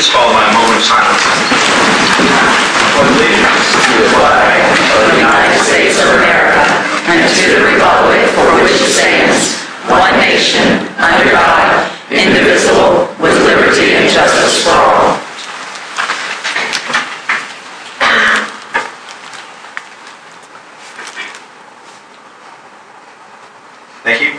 Please follow by a moment of silence. Allegiance to the flag of the United States of America and to the republic for which it stands, one nation, under God, indivisible, with liberty and justice for all. Thank you.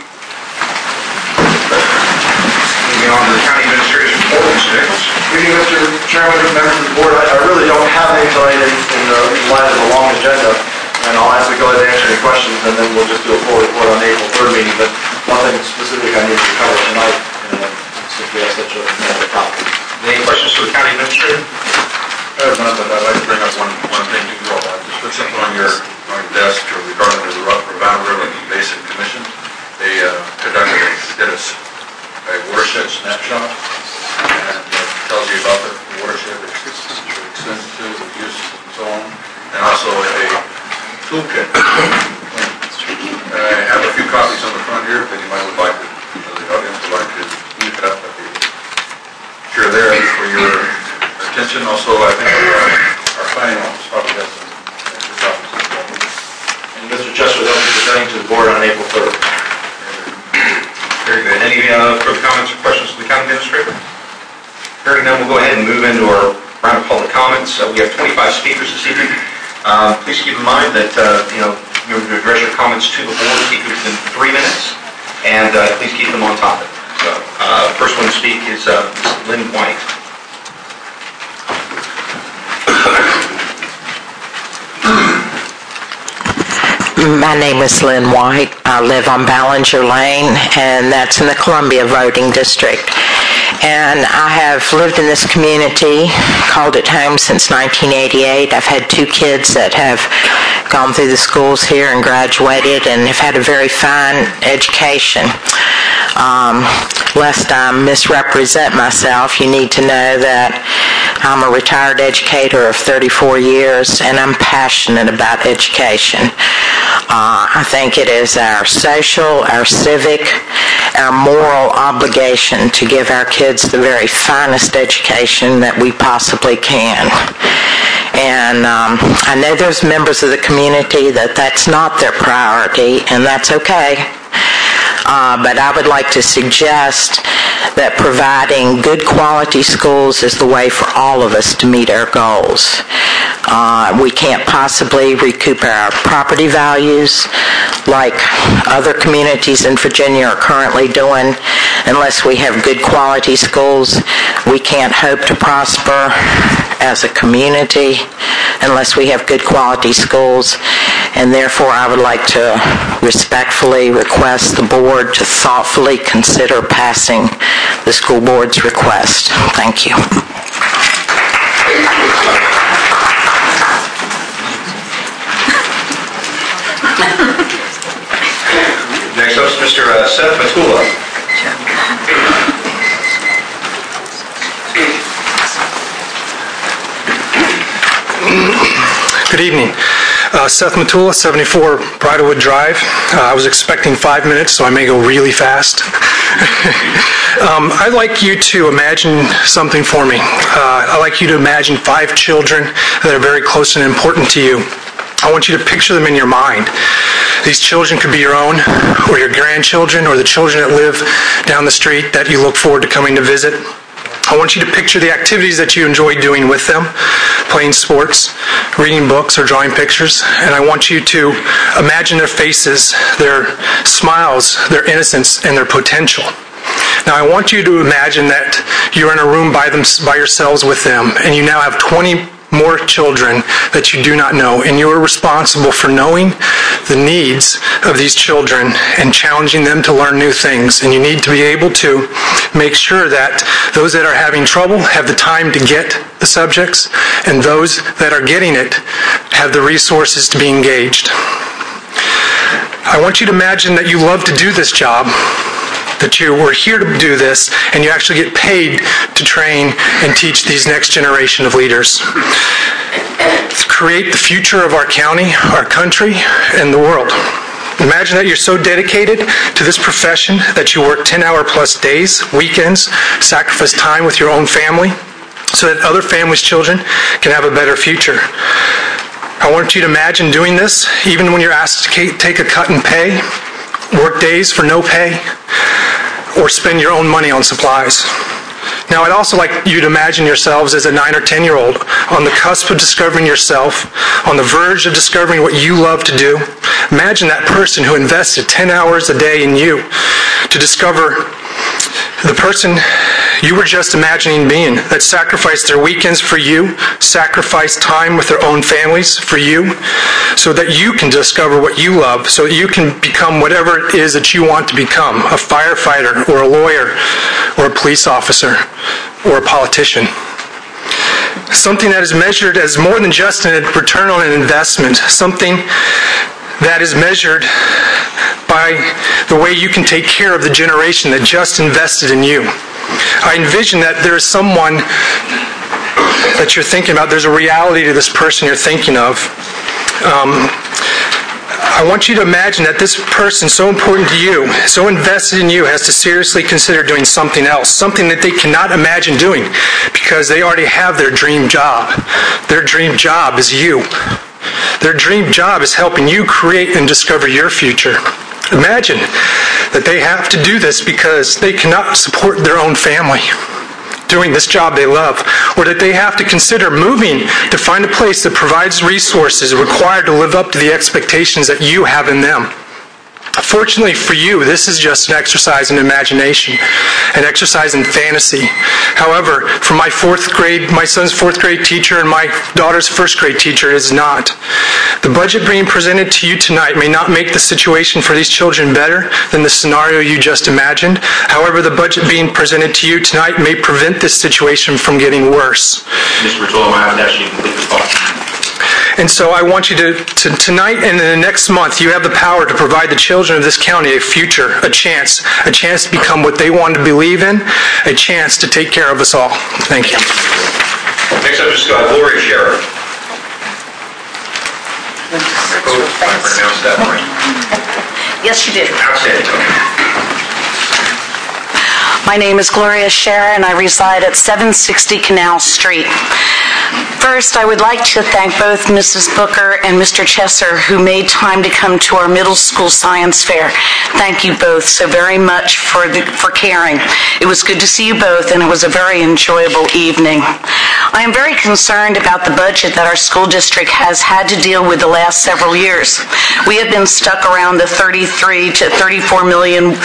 Moving on to the County Administrator's report, Mr. Nichols. Good evening, Mr. Chairman, members of the board. I really don't have any tonight in light of the long agenda, and I'll ask the go ahead and answer any questions, and then we'll just do a full report on the April 3rd meeting, but nothing specific I need to cover tonight, since we have such a topic. Any questions for the County Administrator? I have none, but I'd like to bring up one thing to you all. I just put something on your desk regarding the Ravenna River Basin Commission. They did a watershed snapshot, and it tells you about the watershed, its extent to the use, and so on, and also a toolkit. I have a few copies on the front here if anybody would like to, the audience would like to look it up. If you're there for your attention. Also, I think our planning office probably has some extra copies as well. And Mr. Chester, they'll be presenting to the board on April 3rd. Very good. Any further comments or questions for the County Administrator? Hearing none, we'll go ahead and move into our round of public comments. We have 25 speakers this evening. Please keep in mind that you're to address your comments to the board, keep it within 3 minutes, and please keep them on topic. So, first one to speak is Ms. Lynn White. My name is Lynn White. I live on Ballinger Lane, and that's in the Columbia voting district. And I have lived in this community, called it home since 1988. I've had 2 kids that have gone through the schools here and graduated and have had a very fine education. Lest I misrepresent myself, you need to know that I'm a retired educator of 34 years, and I'm passionate about education. I think it is our social, our civic, our moral obligation to give our kids the very finest education that we possibly can. And I know there's members of the community that's not their priority, and that's okay. But I would like to suggest that providing good quality schools is the way for all of us to meet our goals. We can't possibly recoup our property values like other communities in Virginia are currently doing unless we have good quality schools. We can't hope to prosper as a community unless we have good quality schools, and therefore I would like to respectfully request the board to thoughtfully consider passing the school board's request. Thank you. Next up is Mr. Seth Matula. Good evening. Seth Matula, 74 Bridlewood Drive. I was expecting 5 minutes, so I may go really fast. I'd like you to imagine something for me. I'd like you to imagine 5 children that are very close and important to you. I want you to picture them in your mind. These children could be your own, or your grandchildren, or the children that live down the street that you look forward to coming to visit. I want you to picture the activities that you enjoy doing with them, playing sports, reading books, or drawing pictures. And I want you to imagine their faces, their smiles, their innocence, and their potential. Now I want you to imagine that you're in a room by yourselves with them, and you now have 20 more children that you do not know, and you are responsible for knowing the needs of these children and challenging them to learn new things. And you need to be able to make sure that those that are having trouble have the time to get the subjects, and those that are getting it have the resources to be engaged. I want you to imagine that you love to do this job, that you were here to do this, and you actually get paid to train and teach these next generation of leaders. To create the future of our county, our country, and the world. Imagine that you're so dedicated to this profession that you work 10-hour plus days, weekends, sacrifice time with your own family, so that other families' children can have a better future. I want you to imagine doing this even when you're asked to take a cut in pay, work days for no pay, or spend your own money on supplies. Now, I'd also like you to imagine yourselves as a 9 or 10-year-old on the cusp of discovering yourself, on the verge of discovering what you love to do. Imagine that person who invested 10 hours a day in you to discover the person you were just imagining being, that sacrificed their weekends for you, sacrificed time with their own families for you, so that you can discover what you love, so that you can become whatever it is that you want to become, a firefighter or a lawyer or a police officer or a politician. Something that is measured as more than just a return on an investment, something that is measured by the way you can take care of the generation that just invested in you. I envision that there is someone that you're thinking about. There's a reality to this person you're thinking of. I want you to imagine that this person so important to you, so invested in you, has to seriously consider doing something else, something that they cannot imagine doing because they already have their dream job. Their dream job is you. Their dream job is helping you create and discover your future. Imagine that they have to do this because they cannot support their own family doing this job they love, or that they have to consider moving to find a place that provides resources required to live up to the expectations that you have in them. Fortunately for you, this is just an exercise in imagination, an exercise in fantasy. However, for my son's fourth grade teacher and my daughter's first grade teacher, it is not. The budget being presented to you tonight may not make the situation for these children better than the scenario you just imagined. However, the budget being presented to you tonight may prevent this situation from getting worse. Mr. Rotolo, I would ask you to complete the thought. And so I want you to tonight and in the next month, you have the power to provide the children of this county a future, a chance to become what they want to believe in, a chance to take care of us all. Thank you. Next up is Gloria Scherer. I hope I pronounced that right. Yes, you did. Outstanding. My name is Gloria Scherer, and I reside at 760 Canal Street. First, I would like to thank both Mrs. Booker and Mr. Chesser, who made time to come to our middle school science fair. Thank you both so very much for caring. It was good to see you both, and it was a very enjoyable evening. I am very concerned about the budget that our school district has had to deal with the last several years. We have been stuck around the 33 to 34 million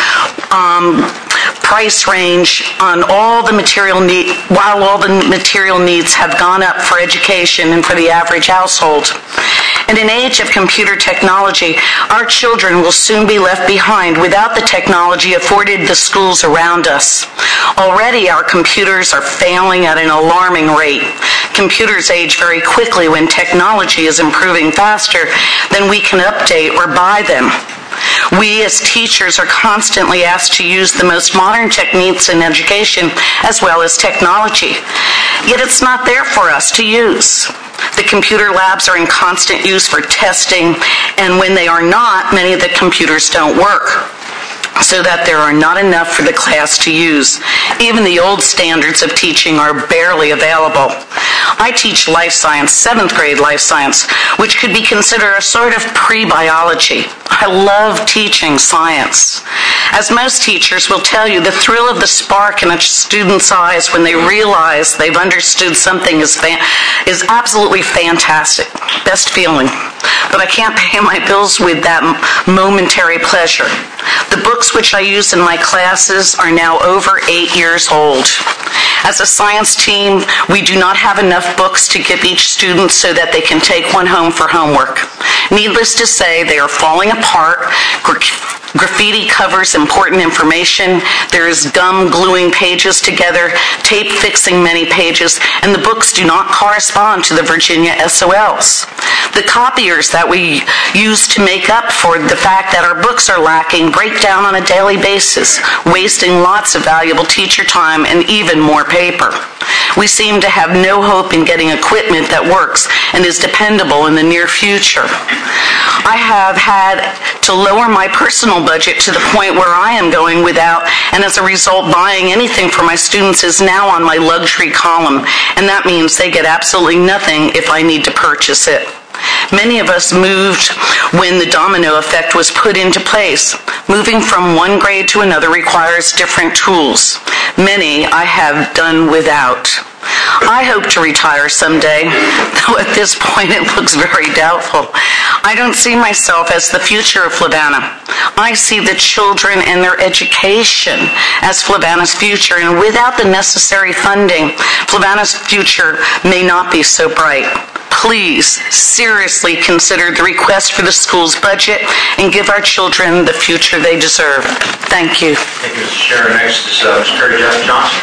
price range on all the material while all the material needs have gone up for education and for the average household. In an age of computer technology, our children will soon be left behind without the technology afforded the schools around us. Already our computers are failing at an alarming rate. Computers age very quickly when technology is improving faster than we can update or buy them. We as teachers are constantly asked to use the most modern techniques in education as well as technology. Yet it's not there for us to use. The computer labs are in constant use for testing, and when they are not, many of the computers don't work, so that there are not enough for the class to use. Even the old standards of teaching are barely available. I teach life science, 7th grade life science, which could be considered a sort of pre-biology. I love teaching science. As most teachers will tell you, the thrill of the spark in a student's eyes when they realize they've understood something is absolutely fantastic. Best feeling. But I can't pay my bills with that momentary pleasure. The books which I use in my classes are now over 8 years old. As a science team, we do not have enough books to give each student so that they can take one home for homework. Needless to say, they are falling apart. Graffiti covers important information. There is gum gluing pages together, tape fixing many pages, and the books do not correspond to the Virginia SOLs. The copiers that we use to make up for the fact that our books are lacking break down on a daily basis, wasting lots of valuable teacher time and even more paper. We seem to have no hope in getting equipment that works and is dependable in the near future. I have had to lower my personal budget to the point where I am going without, and as a result, buying anything for my students is now on my luxury column, and that means they get absolutely nothing if I need to purchase it. Many of us moved when the domino effect was put into place. Moving from one grade to another requires different tools. Many I have done without. I hope to retire someday, though at this point it looks very doubtful. I don't see myself as the future of Flavanna. I see the children and their education as Flavanna's future, and without the necessary funding, Flavanna's future may not be so bright. Please seriously consider the request for the school's budget and give our children the future they deserve. Thank you. Thank you, Mr. Chair. Next is Mr. Perry Johnson.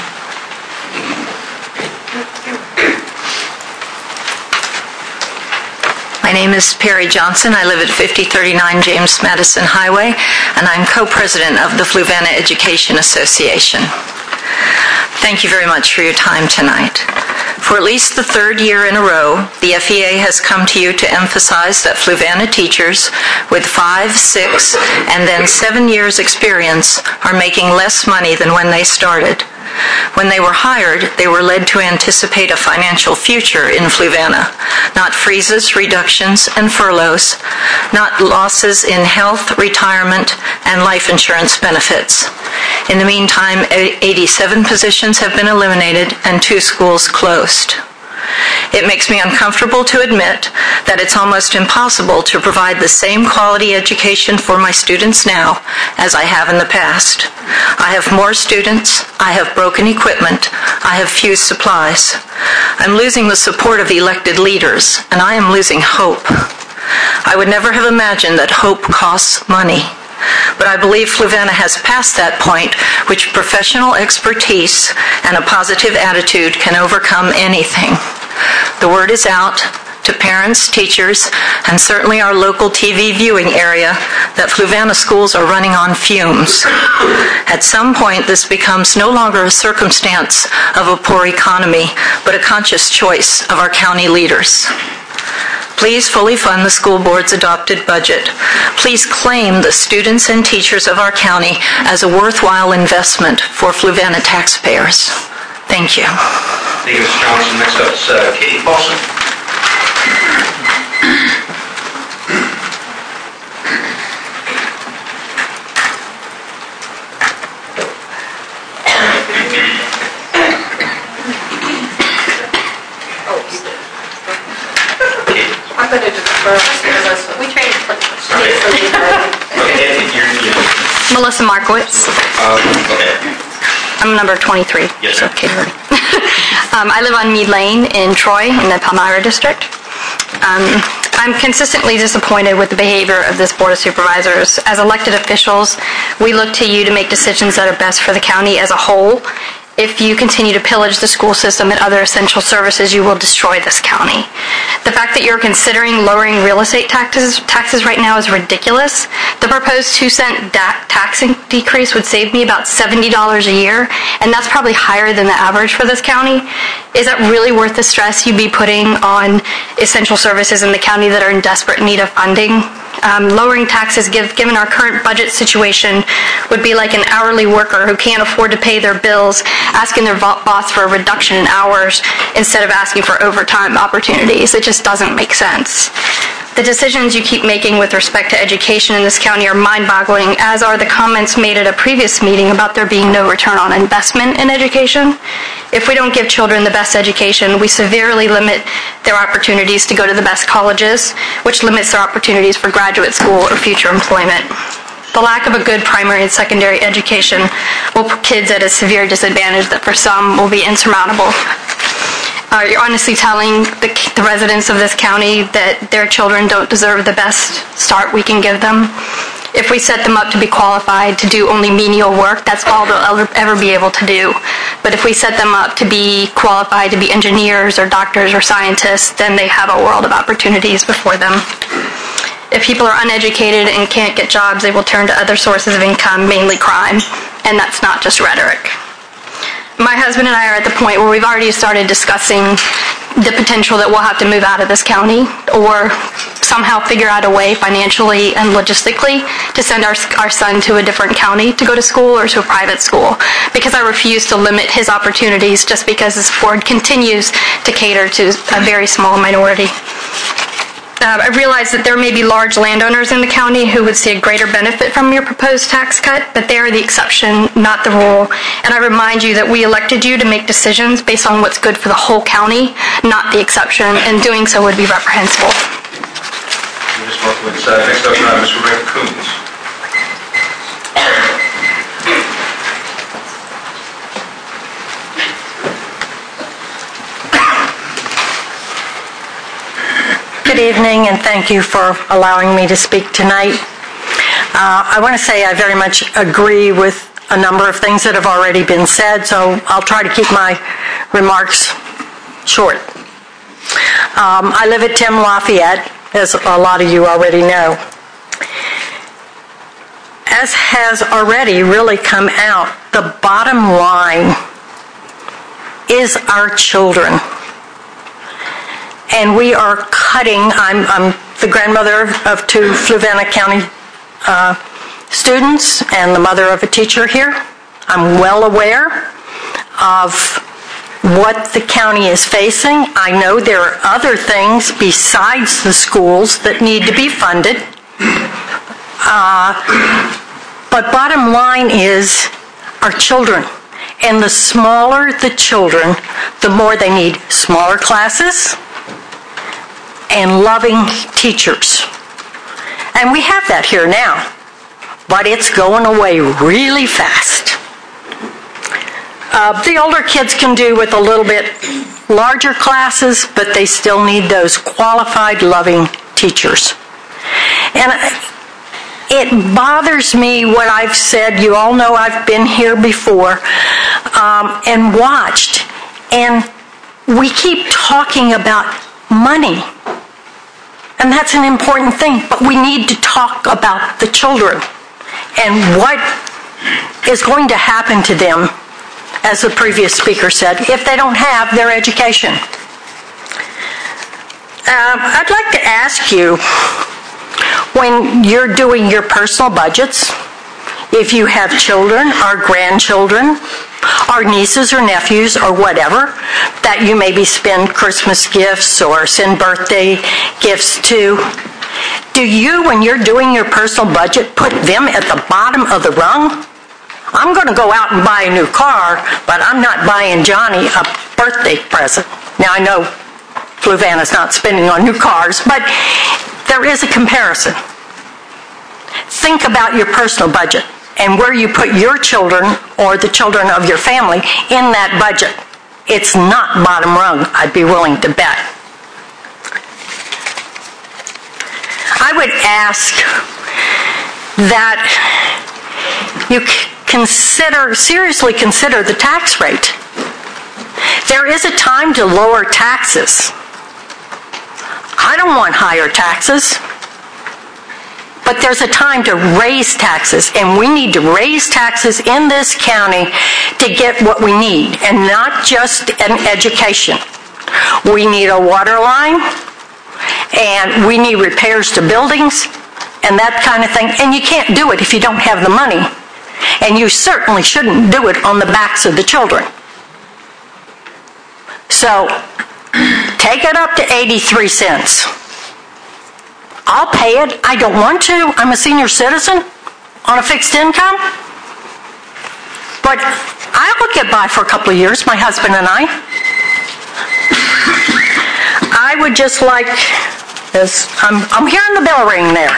My name is Perry Johnson. I live at 5039 James Madison Highway, and I'm co-president of the Fluvanna Education Association. Thank you very much for your time tonight. For at least the third year in a row, the FEA has come to you to emphasize that Fluvanna teachers with 5, 6, and then 7 years experience are making less money than when they started. When they were hired, they were led to anticipate a financial future in Fluvanna, not freezes, reductions, and furloughs, not losses in health, retirement, and life insurance benefits. In the meantime, 87 positions have been eliminated and 2 schools closed. It makes me uncomfortable to admit that it's almost impossible to provide the same quality education for my students now as I have in the past. I have more students, I have broken equipment, I have few supplies. I'm losing the support of elected leaders, and I am losing hope. I would never have imagined that hope costs money. But I believe Fluvanna has passed that point which professional expertise and a positive attitude can overcome anything. The word is out to parents, teachers, and certainly our local TV viewing area that Fluvanna schools are running on fumes. At some point, this becomes no longer a circumstance of a poor economy, but a conscious choice of our county leaders. Please fully fund the school board's adopted budget. Please claim the students and teachers of our county as a worthwhile investment for Fluvanna taxpayers. Thank you. Thank you, Mr. Johnson. Next up is Katie Paulson. I'm going to do the first because we trained Melissa Markowitz. I'm number 23. Yes, so, okay. I live on Mead Lane in Troy in the Palmyra district. I'm consistently disappointed with the behavior of this Board of Supervisors. As elected officials, we look to you to make decisions that are best for the county as a whole. If you continue to pillage the school system and other essential services, you will destroy this county. The fact that you're considering lowering real estate taxes right now is ridiculous. The proposed 2-cent tax decrease would save me about $70 a year, and that's probably higher than the average for this county. Is that really worth the stress you'd be putting on essential services in the county that are in desperate need of funding? Lowering taxes, given our current budget situation, would be like an hourly worker who can't afford to pay their bills, asking their boss for a reduction in hours instead of asking for overtime opportunities. It just doesn't make sense. The decisions you keep making with respect to education in this county are mind-boggling, as are the comments made at a previous meeting about there being no return on investment in education. If we don't give children the best education, we severely limit their opportunities to go to the best colleges, which limits their opportunities for graduate school or future employment. The lack of a good primary and secondary education will put kids at a severe disadvantage that for some will be insurmountable. You're honestly telling the residents of this county that their children don't deserve the best start we can give them. If we set them up to be qualified to do only menial work, that's all they'll ever be able to do. But if we set them up to be qualified to be engineers or doctors or scientists, then they have a world of opportunities before them. If people are uneducated and can't get jobs, they will turn to other sources of income, mainly crime, and that's not just rhetoric. My husband and I are at the point where we've already started discussing the potential that we'll have to move out of this county or somehow figure out a way financially and logistically to send our son to a different county to go to school or to a private school, because I refuse to limit his opportunities just because this board continues to cater to a very small minority. I realize that there may be large landowners in the county who would see a greater benefit from your proposed tax cut, but they are the exception, not the rule. And I remind you that we elected you to make decisions based on what's good for the whole county, not the exception, and doing so would be reprehensible. Ms. Markowitz, next up, Mr. Rick Coons. Good evening, and thank you for allowing me to speak tonight. I want to say I very much agree with a number of things that have already been said, so I'll try to keep my remarks short. I live at 10 Lafayette, as a lot of you already know. As has already really come out, the bottom line is our children. And we are cutting. I'm the grandmother of two Fluvanna County students and the mother of a teacher here. I'm well aware of what the county is facing. I know there are other things besides the schools that need to be funded. But bottom line is our children. And the smaller the children, the more they need smaller classes and loving teachers. And we have that here now, but it's going away really fast. The older kids can do with a little bit larger classes, but they still need those qualified, loving teachers. And it bothers me what I've said. You all know I've been here before and watched, and we keep talking about money. And that's an important thing, but we need to talk about the children and what is going to happen to them, as the previous speaker said, if they don't have their education. I'd like to ask you, when you're doing your personal budgets, if you have children or grandchildren or nieces or nephews or whatever that you maybe spend Christmas gifts or send birthday gifts to, do you, when you're doing your personal budget, put them at the bottom of the rung? I'm going to go out and buy a new car, but I'm not buying Johnny a birthday present. Now, I know Fluvanna's not spending on new cars, but there is a comparison. Think about your personal budget and where you put your children or the children of your family in that budget. It's not bottom rung, I'd be willing to bet. I would ask that you seriously consider the tax rate. There is a time to lower taxes. I don't want higher taxes. But there's a time to raise taxes, and we need to raise taxes in this county to get what we need, and not just an education. We need a water line, and we need repairs to buildings, and that kind of thing. And you can't do it if you don't have the money. And you certainly shouldn't do it on the backs of the children. So, take it up to 83 cents. I'll pay it. I don't want to. I'm a senior citizen on a fixed income. But I'll get by for a couple of years, my husband and I. I would just like, I'm hearing the bell ring there.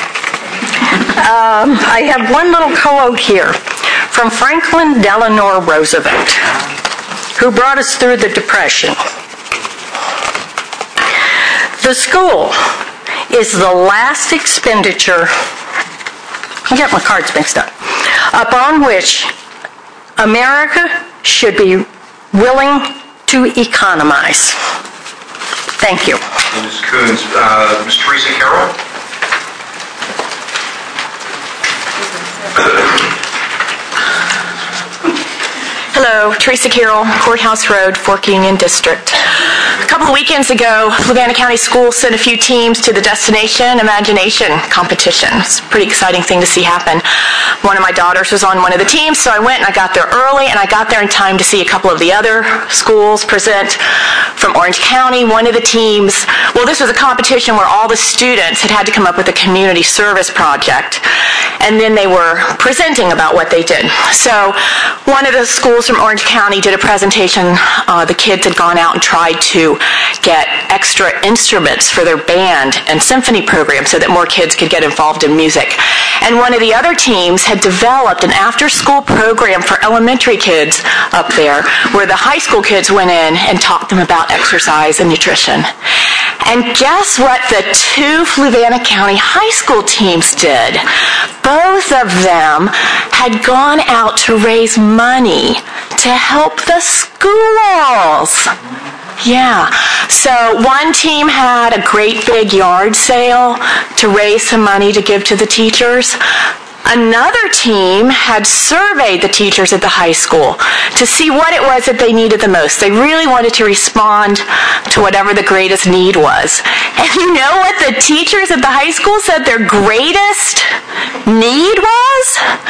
I have one little quote here from Franklin Delano Roosevelt, who brought us through the Depression. The school is the last expenditure, I get my cards mixed up, upon which America should be willing to economize. Thank you. Ms. Coons, Ms. Teresa Carroll. Hello, Teresa Carroll, Courthouse Road, Fork Union District. A couple of weekends ago, Fluvanna County Schools sent a few teams to the Destination Imagination competition. It's a pretty exciting thing to see happen. One of my daughters was on one of the teams, so I went and I got there early, and I got there in time to see a couple of the other schools present from Orange County. One of the teams, well, this was a competition where all the students had to come up with a community service project, and then they were presenting about what they did. So one of the schools from Orange County did a presentation. The kids had gone out and tried to get extra instruments for their band and symphony program so that more kids could get involved in music. And one of the other teams had developed an after-school program for elementary kids up there where the high school kids went in and taught them about exercise and nutrition. And guess what the two Fluvanna County high school teams did? Both of them had gone out to raise money to help the schools. Yeah. So one team had a great big yard sale to raise some money to give to the teachers. Another team had surveyed the teachers at the high school to see what it was that they needed the most. They really wanted to respond to whatever the greatest need was. And you know what the teachers at the high school said their greatest need was?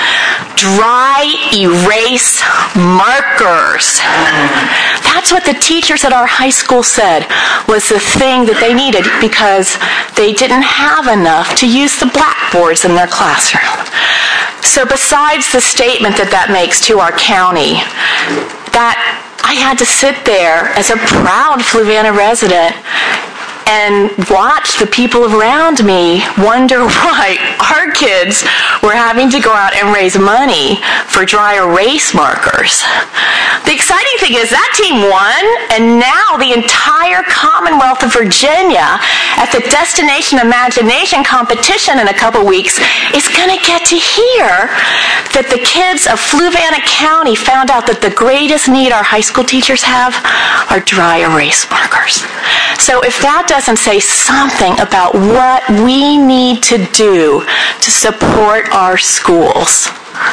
Dry erase markers. That's what the teachers at our high school said was the thing that they needed because they didn't have enough to use the blackboards in their classroom. So besides the statement that makes to our county, that I had to sit there as a proud Fluvanna resident and watch the people around me wonder why our kids were having to go out and raise money for dry erase markers. The exciting thing is that team won, and now the entire Commonwealth of Virginia at the Destination Imagination competition in a couple weeks is going to get to hear that the kids of Fluvanna County found out that the greatest need our high school teachers have are dry erase markers. So if that doesn't say something about what we need to do to support our schools,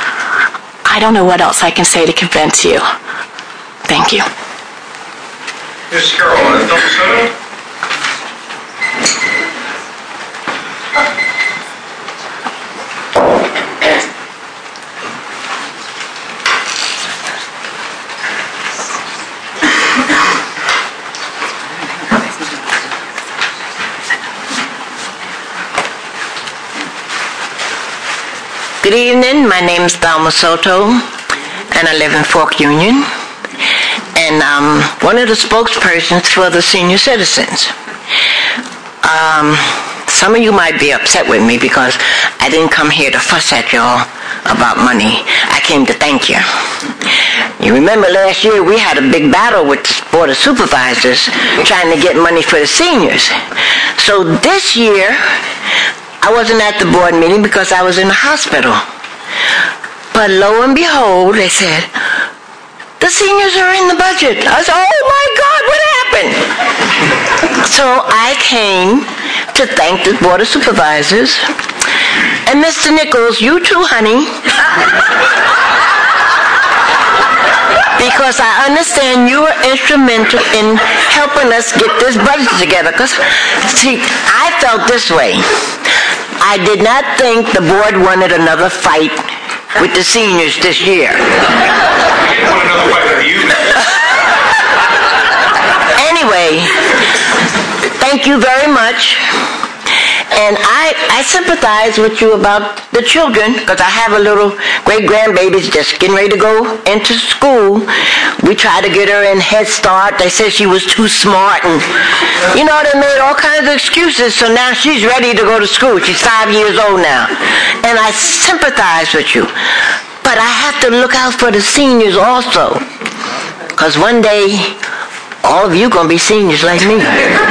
I don't know what else I can say to convince you. Thank you. Ms. Carroll, Phil Soto? Good evening, my name is Thelma Soto, and I live in Fork Union, and I'm one of the spokespersons for the senior citizens. Some of you might be upset with me because I didn't come here to fuss at y'all about money. I came to thank you. You remember last year we had a big battle with the Board of Supervisors trying to get money for the seniors. So this year, I wasn't at the board meeting because I was in the hospital. But lo and behold, they said, the seniors are in the budget. I said, oh my God, what happened? So I came to thank the Board of Supervisors. And Mr. Nichols, you too, honey. Because I understand you were instrumental in helping us get this budget together. Because, see, I felt this way. I did not think the board wanted another fight with the seniors this year. I didn't want another fight with you. Anyway, thank you very much. And I sympathize with you about the children because I have a little great-grandbaby's just getting ready to go into school. We tried to get her in Head Start. They said she was too smart. And, you know, they made all kinds of excuses. So now she's ready to go to school. She's 5 years old now. And I sympathize with you. But I have to look out for the seniors also. Because one day, all of you going to be seniors like me.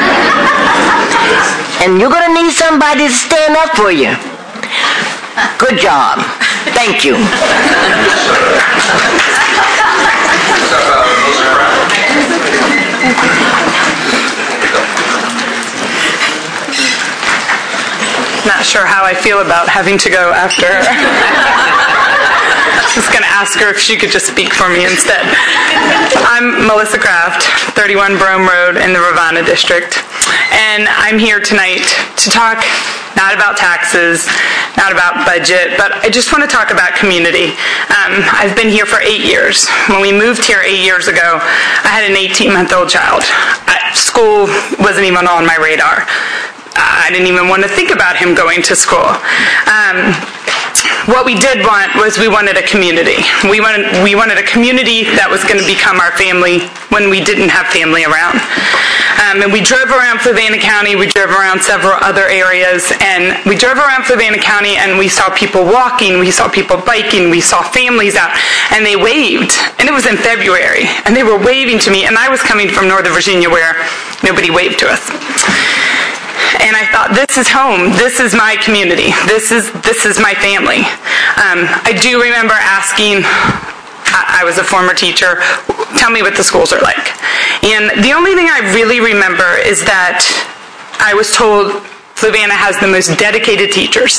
And you're going to need somebody to stand up for you. Good job. Thank you. Not sure how I feel about having to go after her. was going to ask her if she could just speak for me instead. I'm Melissa Kraft, 31 Brome Road in the Rivanna District, and I'm here tonight to talk not about taxes, not about budget, but I just want to talk about community. I've been here for 8 years. When we moved here 8 years ago, I had an 18-month-old child. School wasn't even on my radar. I didn't even want to think about him going to school. What we did want was we wanted a community. We wanted a community that was going to become our family when we didn't have family around. And we drove around Fluvanna County, we drove around several other areas, and we drove around Fluvanna County and we saw people walking, we saw people biking, we saw families out, and they waved. And it was in February, and they were waving to me, and I was coming from Northern Virginia where nobody waved to us. And I thought, this is home. This is my community. This is my family. I do remember asking, I was a former teacher, tell me what the schools are like. And the only thing I really remember is that I was told Fluvanna has the most dedicated teachers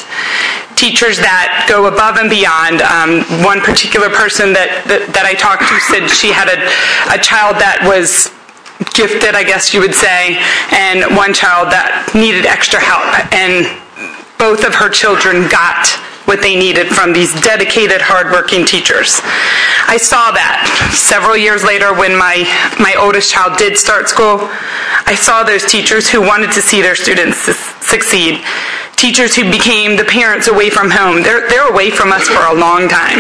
that go above and beyond. One particular person that I talked to said she had a child that was gifted, I guess you would say, and one child that needed extra help. And both of her children got what they needed from these dedicated, hardworking teachers. I saw that several years later when my oldest child did start school. I saw those teachers who wanted to see their students succeed. Teachers who became the parents away from home. They're away from us for a long time.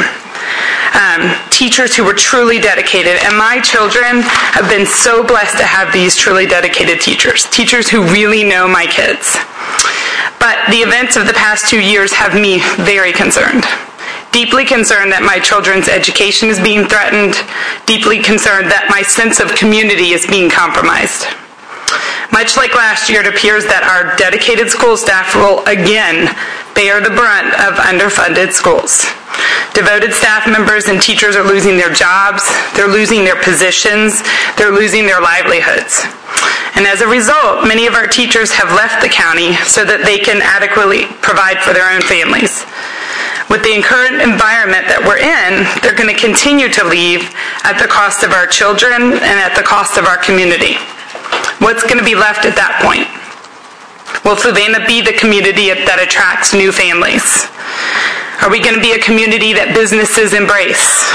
Teachers who were truly dedicated, and my children have been so blessed to have these truly dedicated teachers who really know my kids. But the events of the past 2 years have me very concerned. Deeply concerned that my children's education is being threatened, deeply concerned that my sense of community is being compromised. Much like last year, it appears that our dedicated school staff will again bear the brunt of underfunded schools. Devoted staff members and teachers are losing their jobs, they're losing their positions, they're losing their livelihoods. And as a result, many of our teachers have left the county so that they can adequately provide for their own families. With the current environment that we're in, they're going to continue to leave at the cost of our children and at the cost of our community. What's going to be left at that point? Will Fluvanna be the community that attracts new families? Are we going to be a community that businesses embrace?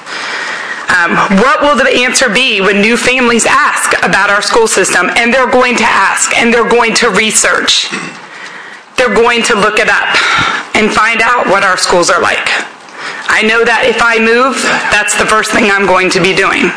What will the answer be when new families ask about our school system? And they're going to ask, and they're going to research. They're going to look it up and find out what our schools are like. I know that if I move, that's the first thing I'm going to be doing.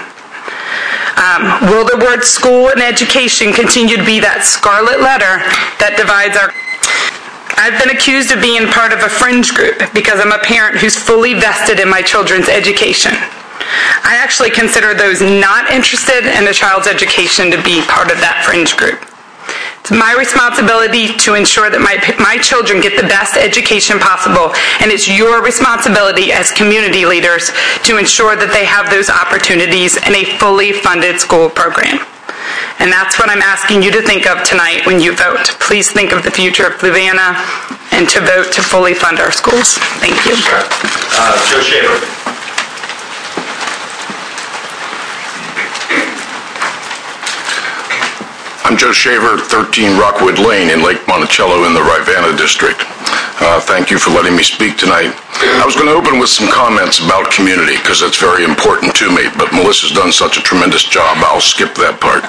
Will the word school and education continue to be that scarlet letter that divides our... I've been accused of being part of a fringe group because I'm a parent who's fully vested in my children's education. I actually consider those not interested in a child's education to be part of that fringe group. It's my responsibility to ensure that my children get the best education possible, and it's your responsibility as community leaders to ensure that they have those opportunities in a fully funded school program. And that's what I'm asking you to think of tonight when you vote. Please think of the future of Fluvanna and to vote to fully fund our schools. Thank you. Joe Shaver. I'm Joe Shaver, 13 Rockwood Lane in Lake Monticello in the Rivanna District. Thank you for letting me speak tonight. I was going to open with some comments about community because it's very important to me, but Melissa's done such a tremendous job, I'll skip that part.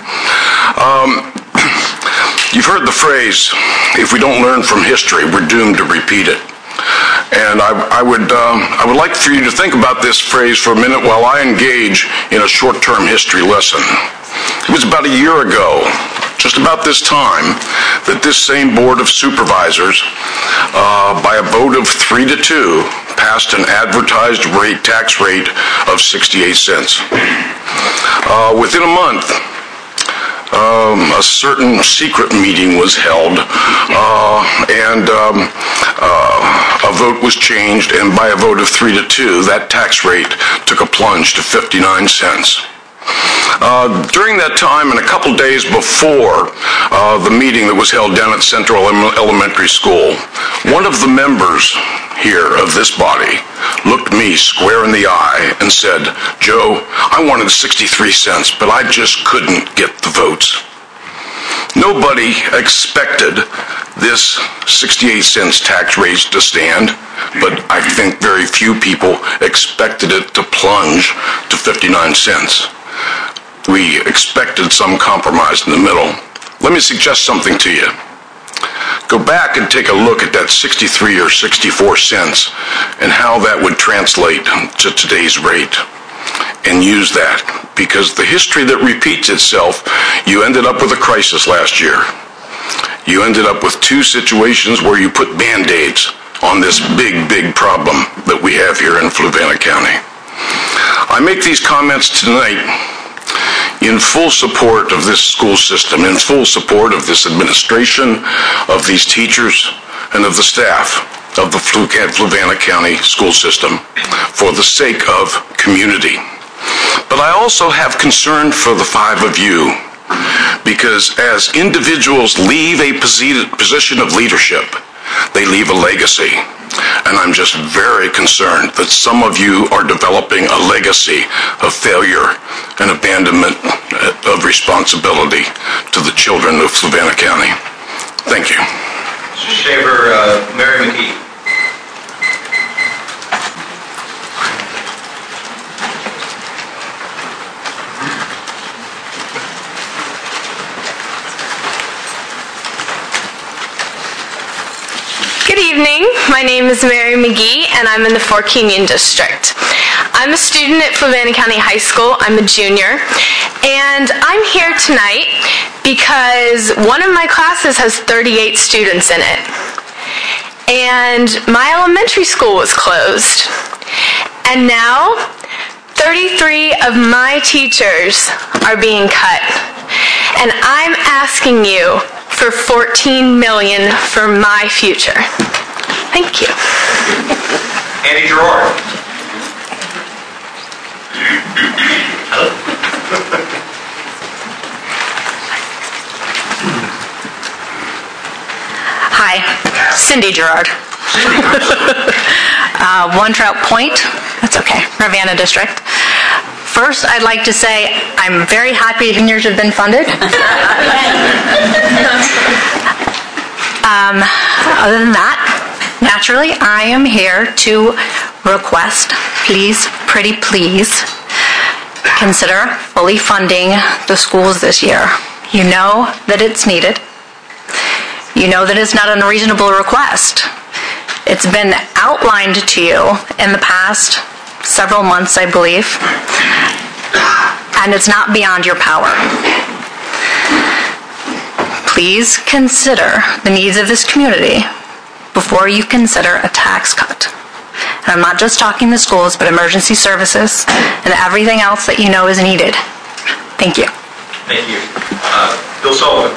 You've heard the phrase, if we don't learn from history, we're doomed to repeat it. And I would like for you to think about this phrase for a minute while I engage in a short-term history lesson. It was about a year ago, just about this time, that this same Board of Supervisors, by a vote of 3-2, passed an advertised tax rate of 68 cents. Within a month, a certain secret meeting was held, and a vote was changed, and by a vote of 3-2, that tax rate took a plunge to 59 cents. During that time and a couple days before the meeting that was held down at Central Elementary School, one of the members here of this body looked me square in the eye and said, "Joe, I wanted 63 cents, but I just couldn't get the votes." Nobody expected this 68 cents tax raise to stand, but I think very few people expected it to plunge to 59 cents. We expected some compromise in the middle. Let me suggest something to you. Go back and take a look at that 63 or 64 cents and how that would translate to today's rate, and use that, because the history that repeats itself, you ended up with a crisis last year. You ended up with two situations where you put Band-Aids on this big, big problem that we have here in Fluvanna County. I make these comments tonight in full support of this school system, in full support of this administration, of these teachers, and of the staff of the Fluvanna County school system, for the sake of community. But I also have concern for the five of you, because as individuals leave a position of leadership, they leave a legacy. And I'm just very concerned that some of you are developing a legacy of failure and abandonment of responsibility to the children of Fluvanna County. Thank you. Mr. Shaver, Mary McGee. Good evening. My name is Mary McGee, and I'm in the Fork Union District. I'm a student at Fluvanna County High School. I'm a junior, and I'm here tonight because one of my classes has 38 students in it, and my elementary school was closed, and now 33 of my teachers are being cut, and I'm asking you for $14 million for my future. Thank you. Andy Gerard. Hi, Cindy Gerard. One Trout Point, that's okay, Ravenna District. First, I'd like to say I'm very happy juniors have been funded. Other than that, naturally, I am here to request, please, pretty please, consider fully funding the schools this year. You know that it's needed. You know that it's not an unreasonable request. It's been outlined to you in the past several months, I believe, and it's not beyond your power. Please consider the needs of this community before you consider a tax cut. And I'm not just talking the schools, but emergency services and everything else that you know is needed. Thank you. Thank you. Bill Sullivan.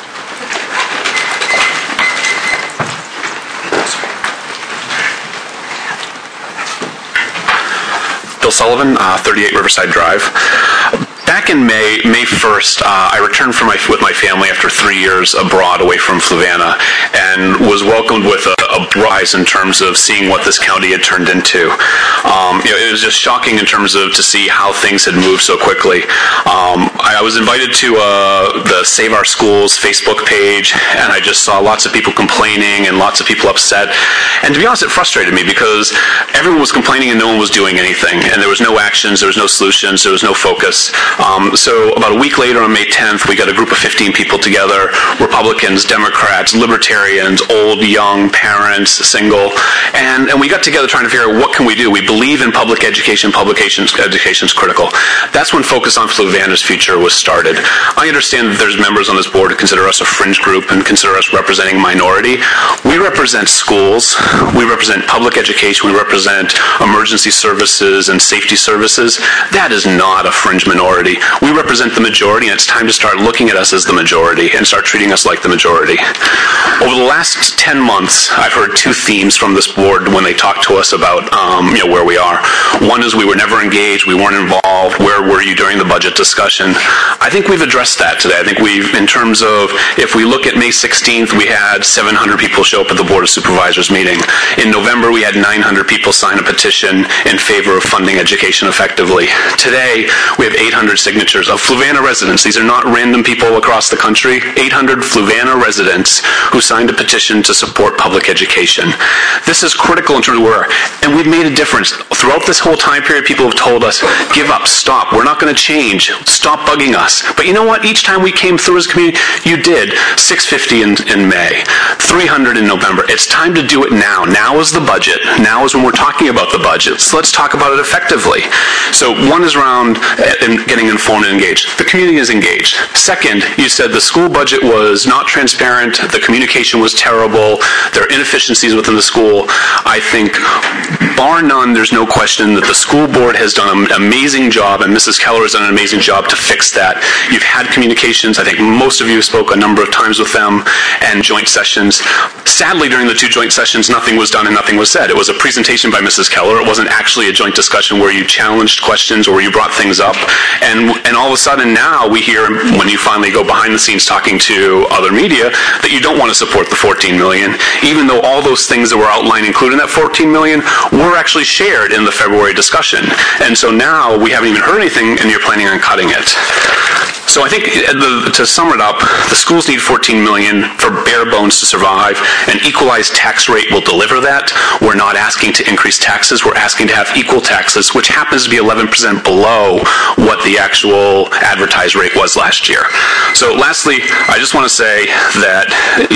Bill Sullivan, 38 Riverside Drive. Back in May 1st, I returned with my family after 3 years abroad away from Fluvanna, and was welcomed with a rise in terms of seeing what this county had turned into. It was just shocking in terms of to see how things had moved so quickly. I was invited to the Save Our Schools Facebook page, and I just saw lots of people complaining and lots of people upset. And to be honest, it frustrated me because everyone was complaining and no one was doing anything. And there was no actions, there was no solutions, there was no focus. So about a week later on May 10th, we got a group of 15 people together, Republicans, Democrats, Libertarians, old, young, parents, single, and we got together trying to figure out what can we do. We believe in public education. Education's critical. That's when Focus on Fluvanna's Future was started. I understand that there's members on this board who consider us a fringe group and consider us representing minority. We represent schools, we represent public education, we represent emergency services and safety services. That is not a fringe minority. We represent the majority, and it's time to start looking at us as the majority and start treating us like the majority. Over the last 10 months, I've I've heard two themes from this board when they talk to us about where we are. One is we were never engaged, we weren't involved. Where were you during the budget discussion? I think we've addressed that today. I think in terms of, if we look at May 16th, we had 700 people show up at the Board of Supervisors meeting. In November, we had 900 people sign a petition in favor of funding education effectively. Today, we have 800 signatures of Fluvanna residents. These are not random people across the country. 800 Fluvanna residents who signed a petition to support public education. This is critical in terms of where, and we've made a difference. Throughout this whole time period, people have told us, give up, stop, we're not going to change, stop bugging us. But you know what? Each time we came through as a community, you did. 650 in May, 300 in November. It's time to do it now. Now is the budget. Now is when we're talking about the budget. So let's talk about it effectively. So one is around getting informed and engaged. The community is engaged. Second, you said the school budget was not transparent, the communication was terrible, there are inefficiencies within the school. I think, bar none, there's no question that the school board has done an amazing job, and Mrs. Keller has done an amazing job to fix that. You've had communications. I think most of you spoke a number of times with them, and joint sessions. Sadly, during the two joint sessions, nothing was done and nothing was said. It was a presentation by Mrs. Keller. It wasn't actually a joint discussion where you challenged questions or you brought things up. And all of a sudden now we hear, when you finally go behind the scenes talking to other media, that you don't want to support the $14 million, even though all those things that were outlined, including that $14 million, were actually shared in the February discussion. And so now we haven't even heard anything, and you're planning on cutting it. So I think, to sum it up, the schools need $14 million for bare bones to survive. An equalized tax rate will deliver that. We're not asking to increase taxes. We're asking to have equal taxes, which happens to be 11% below what the actual advertised rate was last year. So lastly, I just want to say that,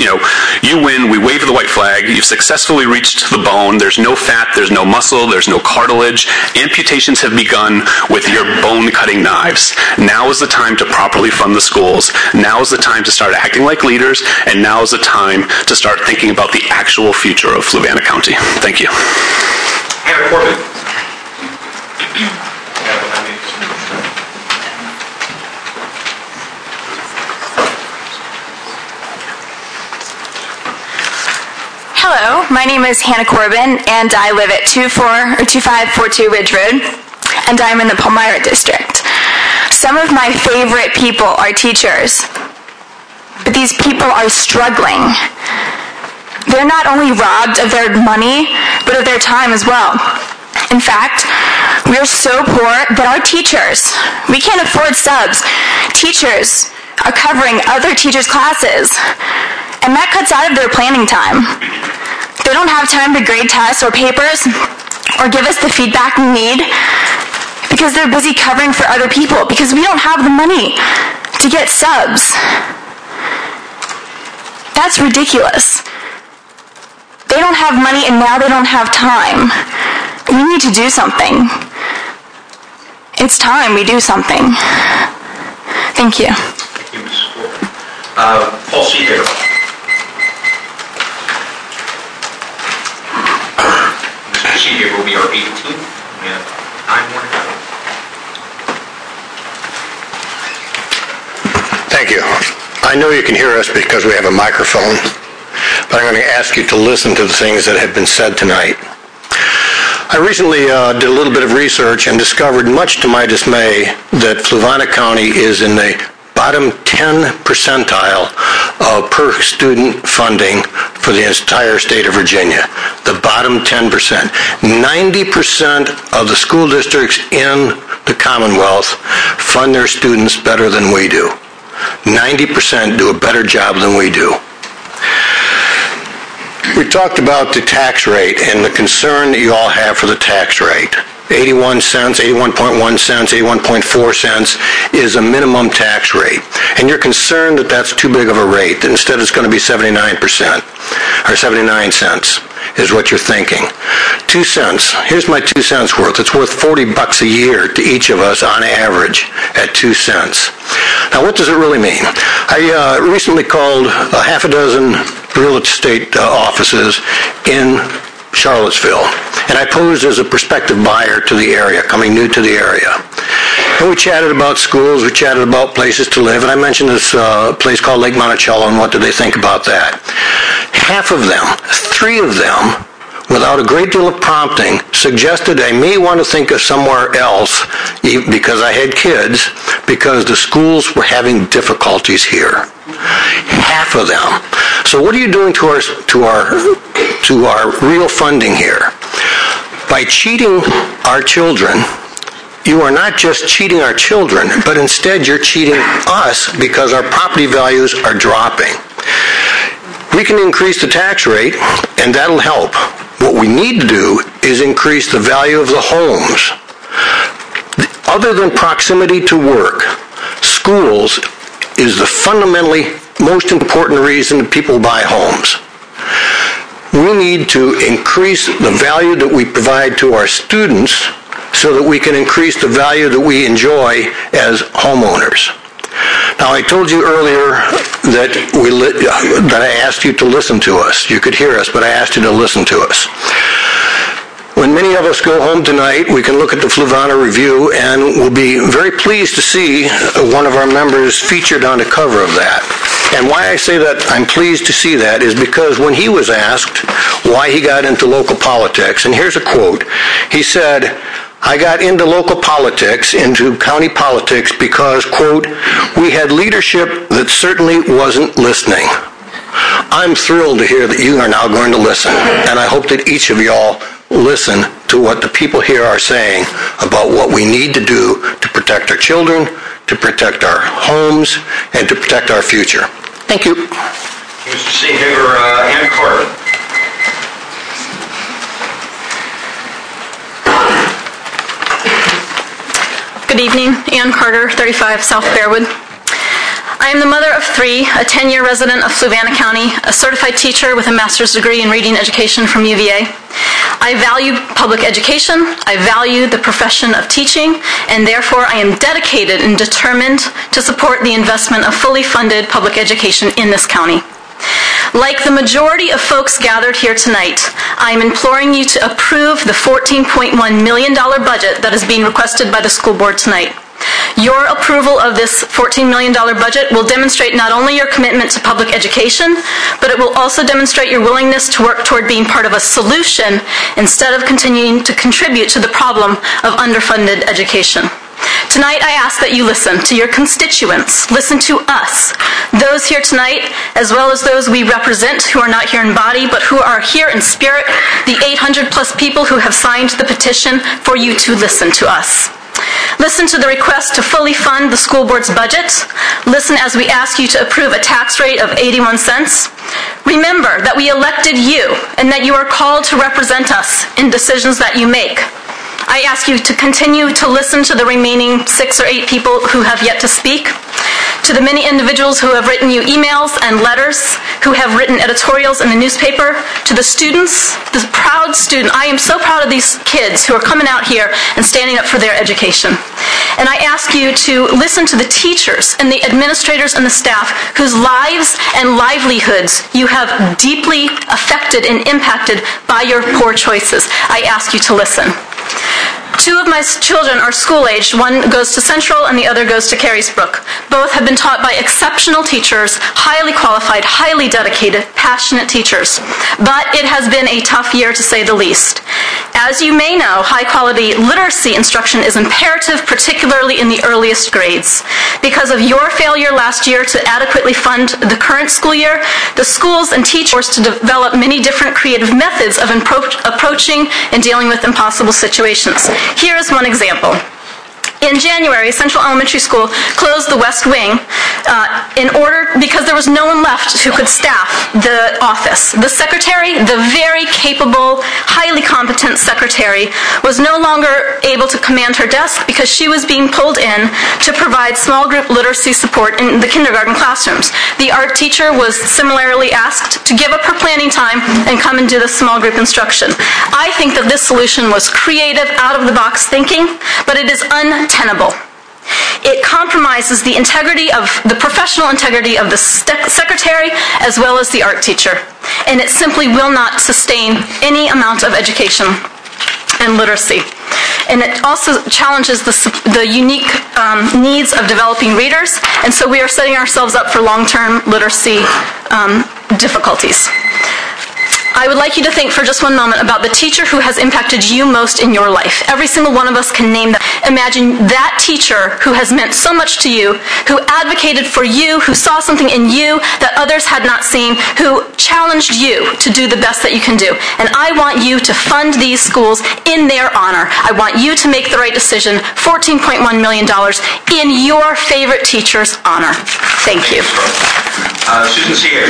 you win. We wave the white flag. You've successfully reached the bone. There's no fat. There's no muscle. There's no cartilage. Amputations have begun with your bone-cutting knives. Now is the time to properly fund the schools. Now is the time to start acting like leaders, and now is the time to start thinking about the actual future of Fluvanna County. Thank you. Hannah Corbin. Hello, my name is Hannah Corbin, and I live at 2542 Ridge Road, and I'm in the Palmyra district. Some of my favorite people are teachers, but these people are struggling. They're not only robbed of their money, but of their time as well. In fact, we are so poor that our teachers, we can't afford subs. Teachers are covering other teachers' classes, and that cuts out of their planning time. They don't have time to grade tests or papers or give us the feedback we need because they're busy covering for other people, because we don't have the money to get subs. That's ridiculous. They don't have money and now they don't have time. We need to do something. It's time we do something. Thank you. Thank you, Mrs. Corbin. Paul Seager. Mr. Seager will be our 18th. We have 9 more to go. Thank you. I know you can hear us because we have a microphone, but I'm going to ask you to listen to the things that have been said tonight. I recently did a little bit of research and discovered, much to my dismay, that Fluvanna County is in the bottom 10 percentile of per student funding for the entire state of Virginia. The bottom 10%. 90% of the school districts in the Commonwealth fund their students better than we do. 90% do a better job than we do. We talked about the tax rate and the concern that you all have for the tax rate. 81 cents, 81.1 cents, 81.4 cents is a minimum tax rate. And you're concerned that that's too big of a rate, that instead it's going to be 79%, or 79 cents is what you're thinking. 2 cents, here's my 2 cents worth. It's worth $40 a year to each of us on average at 2 cents. Now what does it really mean? I recently called a half a dozen real estate offices in Charlottesville, and I posed as a prospective buyer to the area, coming new to the area. And we chatted about schools, we chatted about places to live, and I mentioned this place called Lake Monticello, and what did they think about that? Half of them, 3 of them, without a great deal of prompting, suggested I may want to think of somewhere else because I had kids, because the schools were having difficulties here. Half of them. So what are you doing to our real funding here? By cheating our children, you are not just cheating our children, but instead you're cheating us because our property values are dropping. We can increase the tax rate, and that'll help. What we need to do is increase the value of the homes. Other than proximity to work, schools is the fundamentally most important reason people buy homes. We need to increase the value that we provide to our students so that we can increase the value that we enjoy as homeowners. Now, I told you earlier that I asked you to listen to us. You could hear us, but I asked you to listen to us. When many of us go home tonight, we can look at the Fluvanna Review, and we'll be very pleased to see one of our members featured on the cover of that. And why I say that I'm pleased to see that is because when he was asked why he got into local politics, and here's a quote, he said, "I got into local politics, into county politics, because, quote, we had leadership that certainly wasn't listening." I'm thrilled to hear that you are now going to listen, and I hope that each of y'all listen to what the people here are saying about what we need to do to protect our children, to protect our homes, and to protect our future. Thank you. Mr. Seeger, Ann Carter. Good evening, Ann Carter, 35 South Bearwood. I am the mother of 3, a 10-year resident of Fluvanna County, a certified teacher with a master's degree in reading education from UVA. I value public education, I value the profession of teaching, and therefore I am dedicated and determined to support the investment of fully funded public education in this county. Like the majority of folks gathered here tonight, I am imploring you to approve the $14.1 million budget that is being requested by the school board tonight. Your approval of this $14 million budget will demonstrate not only your commitment to public education, but it will also demonstrate your willingness to work toward being part of a solution instead of continuing to contribute to the problem of underfunded education. Tonight, I ask that you listen to your constituents, listen to us, those here tonight, as well as those we represent who are not here in body, but who are here in spirit, the 800 plus people who have signed the petition for you to listen to us. Listen to the request to fully fund the school board's budget. Listen as we ask you to approve a tax rate of 81 cents. Remember that we elected you and that you are called to represent us in decisions that you make. I ask you to continue to listen to the remaining 6 or 8 people who have yet to speak, to the many individuals who have written you emails and letters, who have written editorials in the newspaper, to the students, the proud student. I am so proud of these kids who are coming out here and standing up for their education. And I ask you to listen to the teachers and the administrators and the staff whose lives and livelihoods you have deeply affected and impacted by your poor choices. I ask you to listen. 2 of my children are school-aged. One goes to Central and the other goes to Carysbrook. Both have been taught by exceptional teachers, highly qualified, highly dedicated, passionate teachers. But it has been a tough year to say the least. As you may know, high-quality literacy instruction is imperative, particularly in the earliest grades. Because of your failure last year to adequately fund the current school year, the schools and teachers are forced to develop many different creative methods of approaching and dealing with impossible situations. Here is one example. In January, Central Elementary School closed the West Wing because there was no one left who could staff the office. The secretary, the very capable, highly competent secretary, was no longer able to command her desk because she was being pulled in to provide small group literacy support in the kindergarten classrooms. The art teacher was similarly asked to give up her planning time and come and do the small group instruction. I think that this solution was creative, out-of-the-box thinking, but it is untenable. It compromises the integrity of the professional integrity of the secretary as well as the art teacher, and it simply will not sustain any amount of education and literacy. and it also challenges the unique needs of developing readers, and so we are setting ourselves up for long-term literacy difficulties. I would like you to think for just one moment about the teacher who has impacted you most in your life. Every single one of us can name them. Imagine that teacher who has meant so much to you, who advocated for you, who saw something in you that others had not seen, who challenged you to do the best that you can do. And I want you to fund these schools in their honor. I want you to make the right decision, $14.1 million, in your favorite teacher's honor. Thank you. Susan Seager.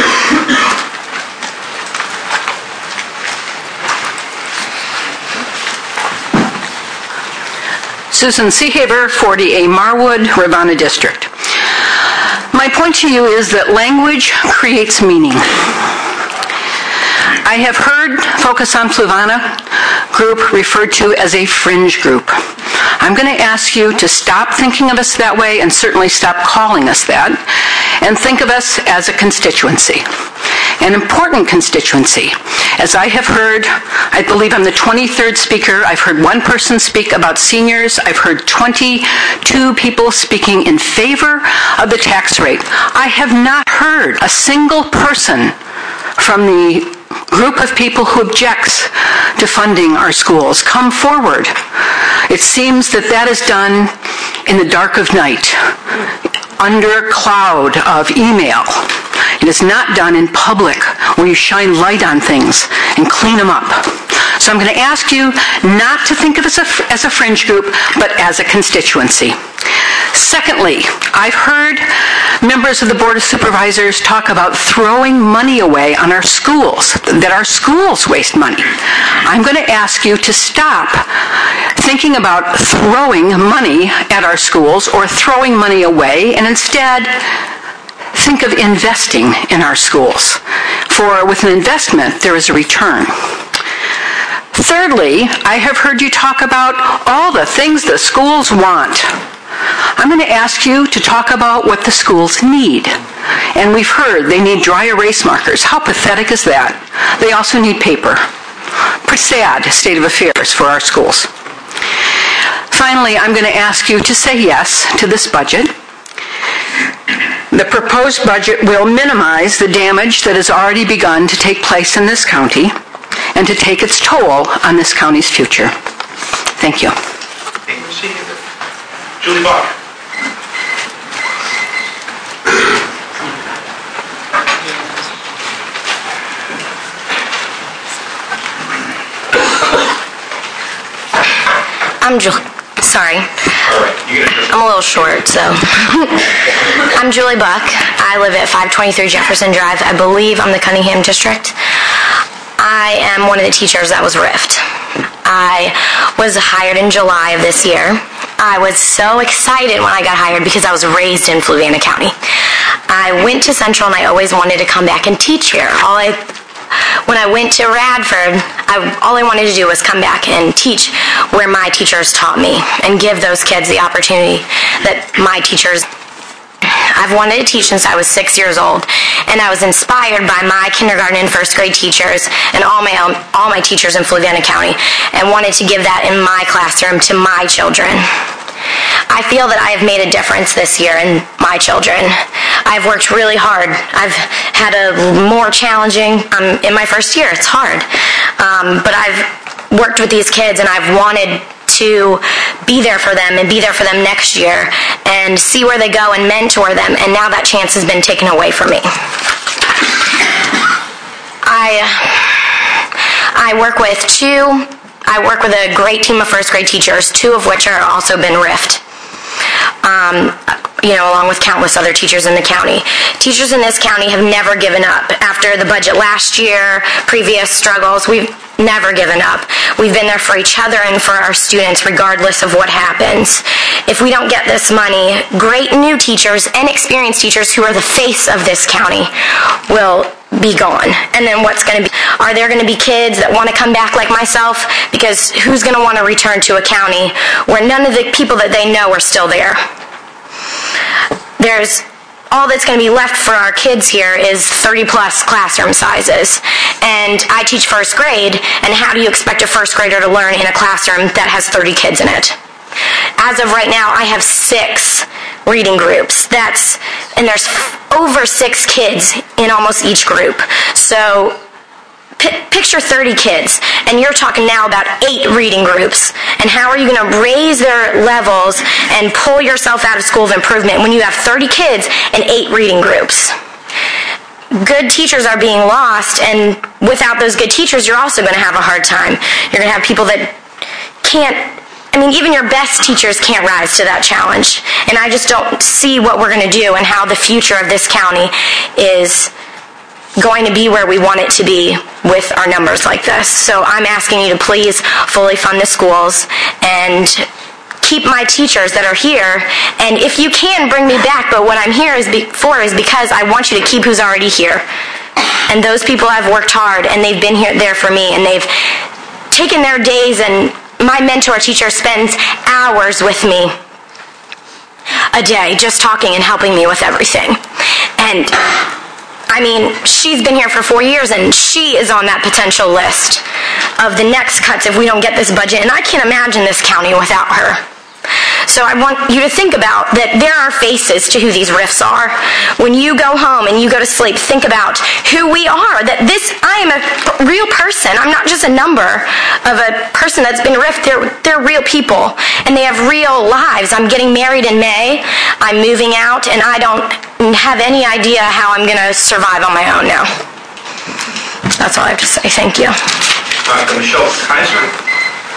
Susan Seahaver, 40A Marwood, Rivanna District. My point to you is that language creates meaning. I have heard Focus on Fluvanna group referred to as a fringe group. I'm going to ask you to stop thinking of us that way and certainly stop calling us that, and think of us as a constituency, an important constituency. As I have heard, I believe I'm the 23rd speaker. I've heard one person speak about seniors. I've heard 22 people speaking in favor of the tax rate. I have not heard a single person from the group of people who objects to funding our schools come forward. It seems that that is done in the dark of night, under a cloud of email. It is not done in public, where you shine light on things and clean them up. So I'm going to ask you not to think of us as a fringe group, but as a constituency. Secondly, I've heard members of the Board of Supervisors talk about throwing money away on our schools, that our schools waste money. I'm going to ask you to stop thinking about throwing money at our schools or throwing money away, and instead think of investing in our schools. For with an investment, there is a return. Thirdly, I have heard you talk about all the things the schools want. I'm going to ask you to talk about what the schools need. And we've heard they need dry erase markers. How pathetic is that? They also need paper. Pretty sad state of affairs for our schools. Finally, I'm going to ask you to say yes to this budget. The proposed budget will minimize the damage that has already begun to take place in this county and to take its toll on this county's future. Thank you. Julie Bach. Sorry. I'm a little short, so. I'm Julie Buck. I live at 523 Jefferson Drive. I believe I'm the Cunningham District. I am one of the teachers that was RIFT. I was hired in July of this year. I was so excited when I got hired because I was raised in Fluvanna County. I went to Central and I always wanted to come back and teach here. When I went to Radford, all I wanted to do was come back and teach where my teachers taught me and give those kids the opportunity that my teachers. I've wanted to teach since I was 6 years old, and I was inspired by my kindergarten and first grade teachers and all my teachers in Fluvanna County, and wanted to give that in my classroom to my children. I feel that I have made a difference this year in my children. I've worked really hard. I've had a more challenging, in my first year, it's hard. But I've worked with these kids and I've wanted to be there for them and be there for them next year and see where they go and mentor them, and now that chance has been taken away from me. I work with a great team of first grade teachers, 2 of which are also been RIFT. Along with countless other teachers in the county. Teachers in this county have never given up. After the budget last year, previous struggles, we've never given up. We've been there for each other and for our students, regardless of what happens. If we don't get this money, great new teachers and experienced teachers who are the face of this county will be gone. And then are there going to be kids that want to come back like myself? Because who's going to want to return to a county where none of the people that they know are still there? There's all that's going to be left for our kids here is 30-plus classroom sizes. And I teach first grade, and how do you expect a first grader to learn in a classroom that has 30 kids in it? As of right now, I have 6 reading groups. And there's over 6 kids in almost each group. So picture 30 kids, and you're talking now about 8 reading groups. And how are you going to raise their levels and pull yourself out of school of improvement when you have 30 kids and 8 reading groups? Good teachers are being lost, and without those good teachers, you're also going to have a hard time. You're going to have people that even your best teachers can't rise to that challenge. And I just don't see what we're going to do and how the future of this county is going to be where we want it to be with our numbers like this. So I'm asking you to please fully fund the schools and keep my teachers that are here. And if you can, bring me back. But what I'm here is because I want you to keep who's already here. And those people have worked hard, and they've been there for me, and they've taken their days, and my mentor teacher spends hours with me a day just talking and helping me with everything. And she's been here for 4 years, and she is on that potential list of the next cuts if we don't get this budget. And I can't imagine this county without her. So I want you to think about that there are faces to who these RIFs are. When you go home and you go to sleep, think about who we are, that I am a real person. I'm not just a number of a person that's been RIFed. They're real people, and they have real lives. I'm getting married in May. I'm moving out, and I don't have any idea how I'm going to survive on my own now. That's all I have to say. Thank you. Michelle Kaiser.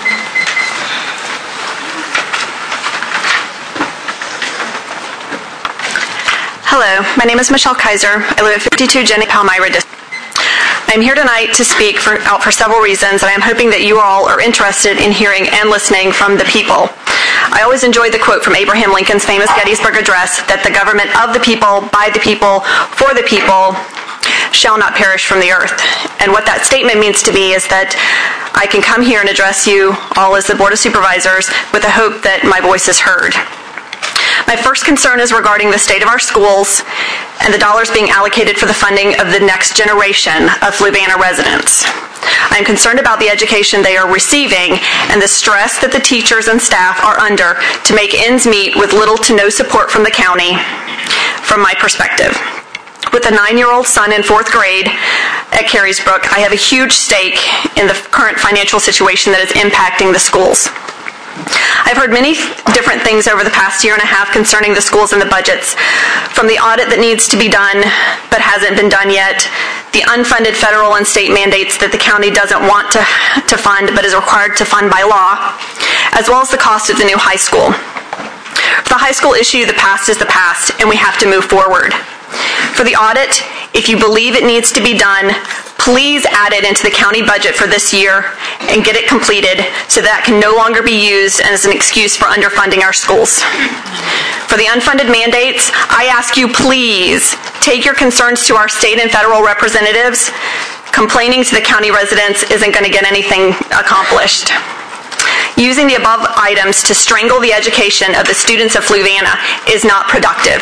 Hello, my name is Michelle Kaiser. I live at 52 Jenny Palmyra District. I'm here tonight to speak out for several reasons, and I'm hoping that you all are interested in hearing and listening from the people. I always enjoyed the quote from Abraham Lincoln's famous Gettysburg Address that the government of the people, by the people, for the people, shall not perish from the earth. And what that statement means to me is that I can come here and address you all as the Board of Supervisors with the hope that my voice is heard. My first concern is regarding the state of our schools and the dollars being allocated for the funding of the next generation of Fluvanna residents. I'm concerned about the education they are receiving and the stress that the teachers and staff are under to make ends meet with little to no support from the county, from my perspective. With a 9-year-old son in 4th grade at Carysbrook, I have a huge stake in the current financial situation that is impacting the schools. I've heard many different things over the past year and a half concerning the schools and the budgets, from the audit that needs to be done but hasn't been done yet, the unfunded federal and state mandates that the county doesn't want to fund but is required to fund by law, as well as the cost of the new high school. For the high school issue, the past is the past, and we have to move forward. For the audit, if you believe it needs to be done, please add it into the county budget for this year and get it completed so that can no longer be used as an excuse for underfunding our schools. For the unfunded mandates, I ask you please take your concerns to our state and federal representatives. Complaining to the county residents isn't going to get anything accomplished. Using the above items to strangle the education of the students of Fluvanna is not productive.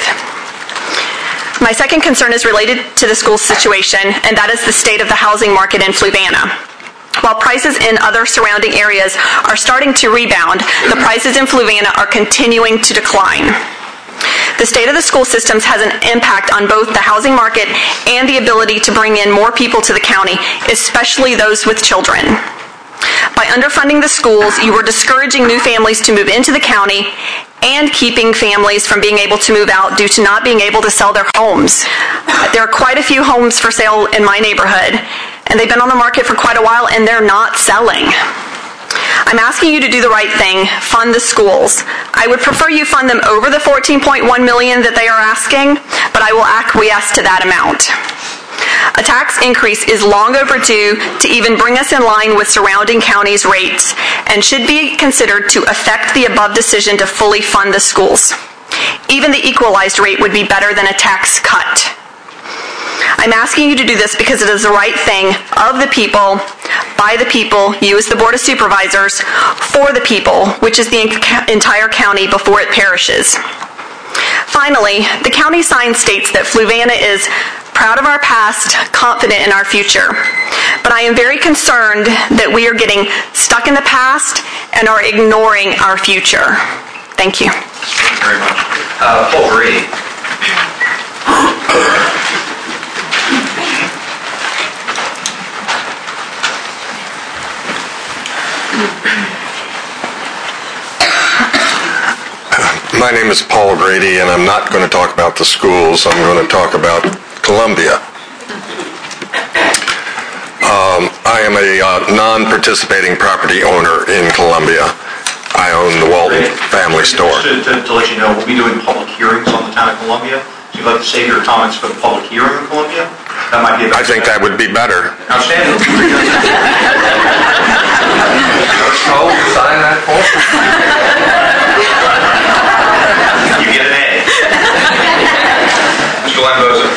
My second concern is related to the school situation, and that is the state of the housing market in Fluvanna. While prices in other surrounding areas are starting to rebound, the prices in Fluvanna are continuing to decline. The state of the school systems has an impact on both the housing market and the ability to bring in more people to the county, especially those with children. By underfunding the schools, you are discouraging new families to move into the county and keeping families from being able to move out due to not being able to sell their homes. There are quite a few homes for sale in my neighborhood, and they've been on the market for quite a while, and they're not selling. I'm asking you to do the right thing, fund the schools. I would prefer you fund them over the $14.1 million that they are asking, but I will acquiesce to that amount. A tax increase is long overdue to even bring us in line with surrounding counties' rates and should be considered to affect the above decision to fully fund the schools. Even the equalized rate would be better than a tax cut. I'm asking you to do this because it is the right thing of the people, by the people, you as the Board of Supervisors, for the people, which is the entire county before it perishes. Finally, the county sign states that Fluvanna is proud of our past, confident in our future. But I am very concerned that we are getting stuck in the past and are ignoring our future. Thank you. Thank you very much. Paul Grady. My name is Paul Grady, and I'm not going to talk about the schools. I'm going to talk about Columbia. I am a non-participating property owner in Columbia. I own the Walton Family Store. To let you know, we'll be doing public hearings on the town of Columbia. If you'd like to save your comments for the public hearing in Columbia, that might be a better. I think that would be better. Outstanding. Oh, sign that form. You get an A. Mr. Lamboza.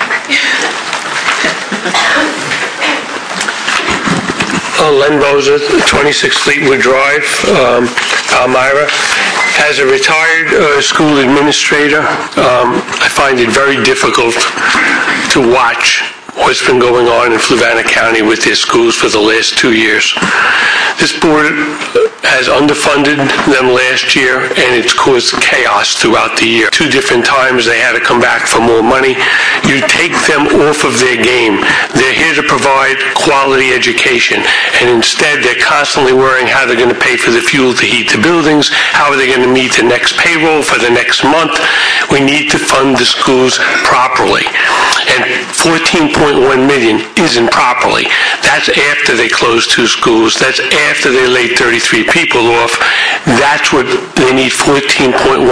Len Boza, 26 Fleetwood Drive, Palmyra. As a retired school administrator, I find it very difficult to watch what's been going on in Fluvanna County with their schools for the last 2 years. This board has underfunded them last year, and it's caused chaos throughout the year. 2 different times they had to come back for more money. You take them off of their game. They're here to provide quality education, and instead they're constantly worrying how they're going to pay for the fuel to heat the buildings, how are they going to meet the next payroll for the next month. We need to fund the schools properly. And $14.1 million isn't properly. That's after they closed 2 schools. That's after they laid 33 people off. That's what they need $14.1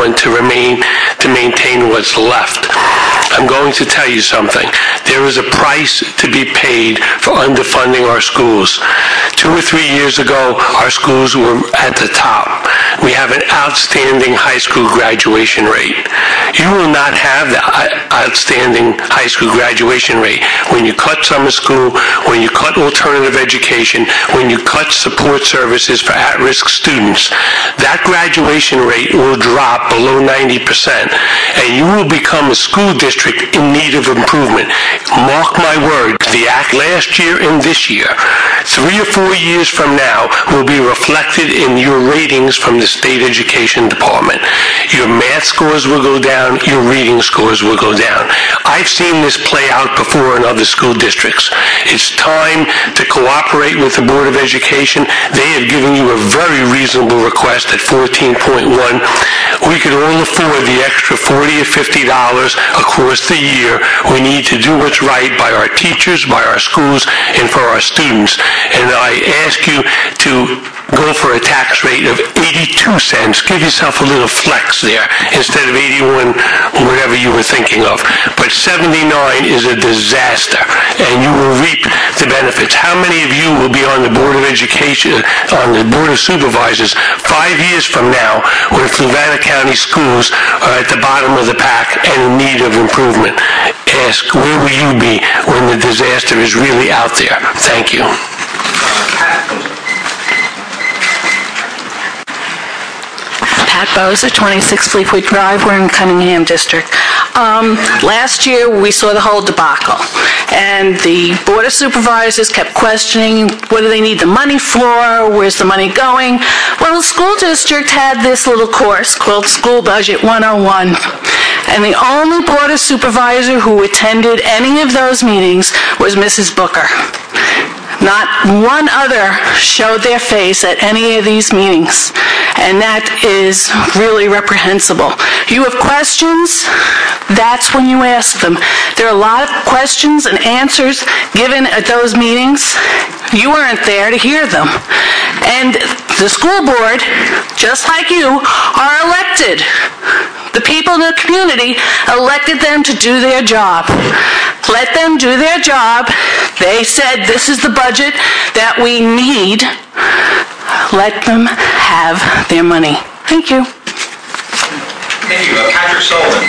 to maintain what's left. I'm going to tell you something. There is a price to be paid for underfunding our schools. 2 or 3 years ago, our schools were at the top. We have an outstanding high school graduation rate. You will not have the outstanding high school graduation rate when you cut summer school, when you cut alternative education, when you cut support services for at-risk students. That graduation rate will drop below 90%, and you will become a school district in need of improvement. Mark my words, the act last year and this year, 3 or 4 years from now, will be reflected in your ratings from the state education department. Your math scores will go down, your reading scores will go down. I've seen this play out before in other school districts. It's time to cooperate with the Board of Education. They have given you a very reasonable request at $14.1. We could all afford the extra $40 or $50 across the year. We need to do what's right by our teachers, by our schools, and for our students. And I ask you to go for a tax rate of 82 cents. Give yourself a little flex there instead of 81, whatever you were thinking of. But 79 is a disaster, and you will reap the benefits. How many of you will be on the Board of Education, on the Board of Supervisors 5 years from now when Fluvanna County schools are at the bottom of the pack and in need of improvement? Ask, where will you be when the disaster is really out there? Thank you. Pat Bowes at 26 Fleetwood Drive. We're in Cunningham District. Last year we saw the whole debacle, and the Board of Supervisors kept questioning, what do they need the money for? Where's the money going? Well, the school district had this little course called School Budget 101, and the only Board of Supervisor who attended any of those meetings was Mrs. Booker. Not one other showed their face at any of these meetings, and that is really reprehensible. You have questions, that's when you ask them. There are a lot of questions and answers given at those meetings. You weren't there to hear them. And the school board, just like you, are elected. The people in the community elected them to do their job. Let them do their job. They said this is the budget that we need. Let them have their money. Thank you. Thank you. Patrick Sullivan.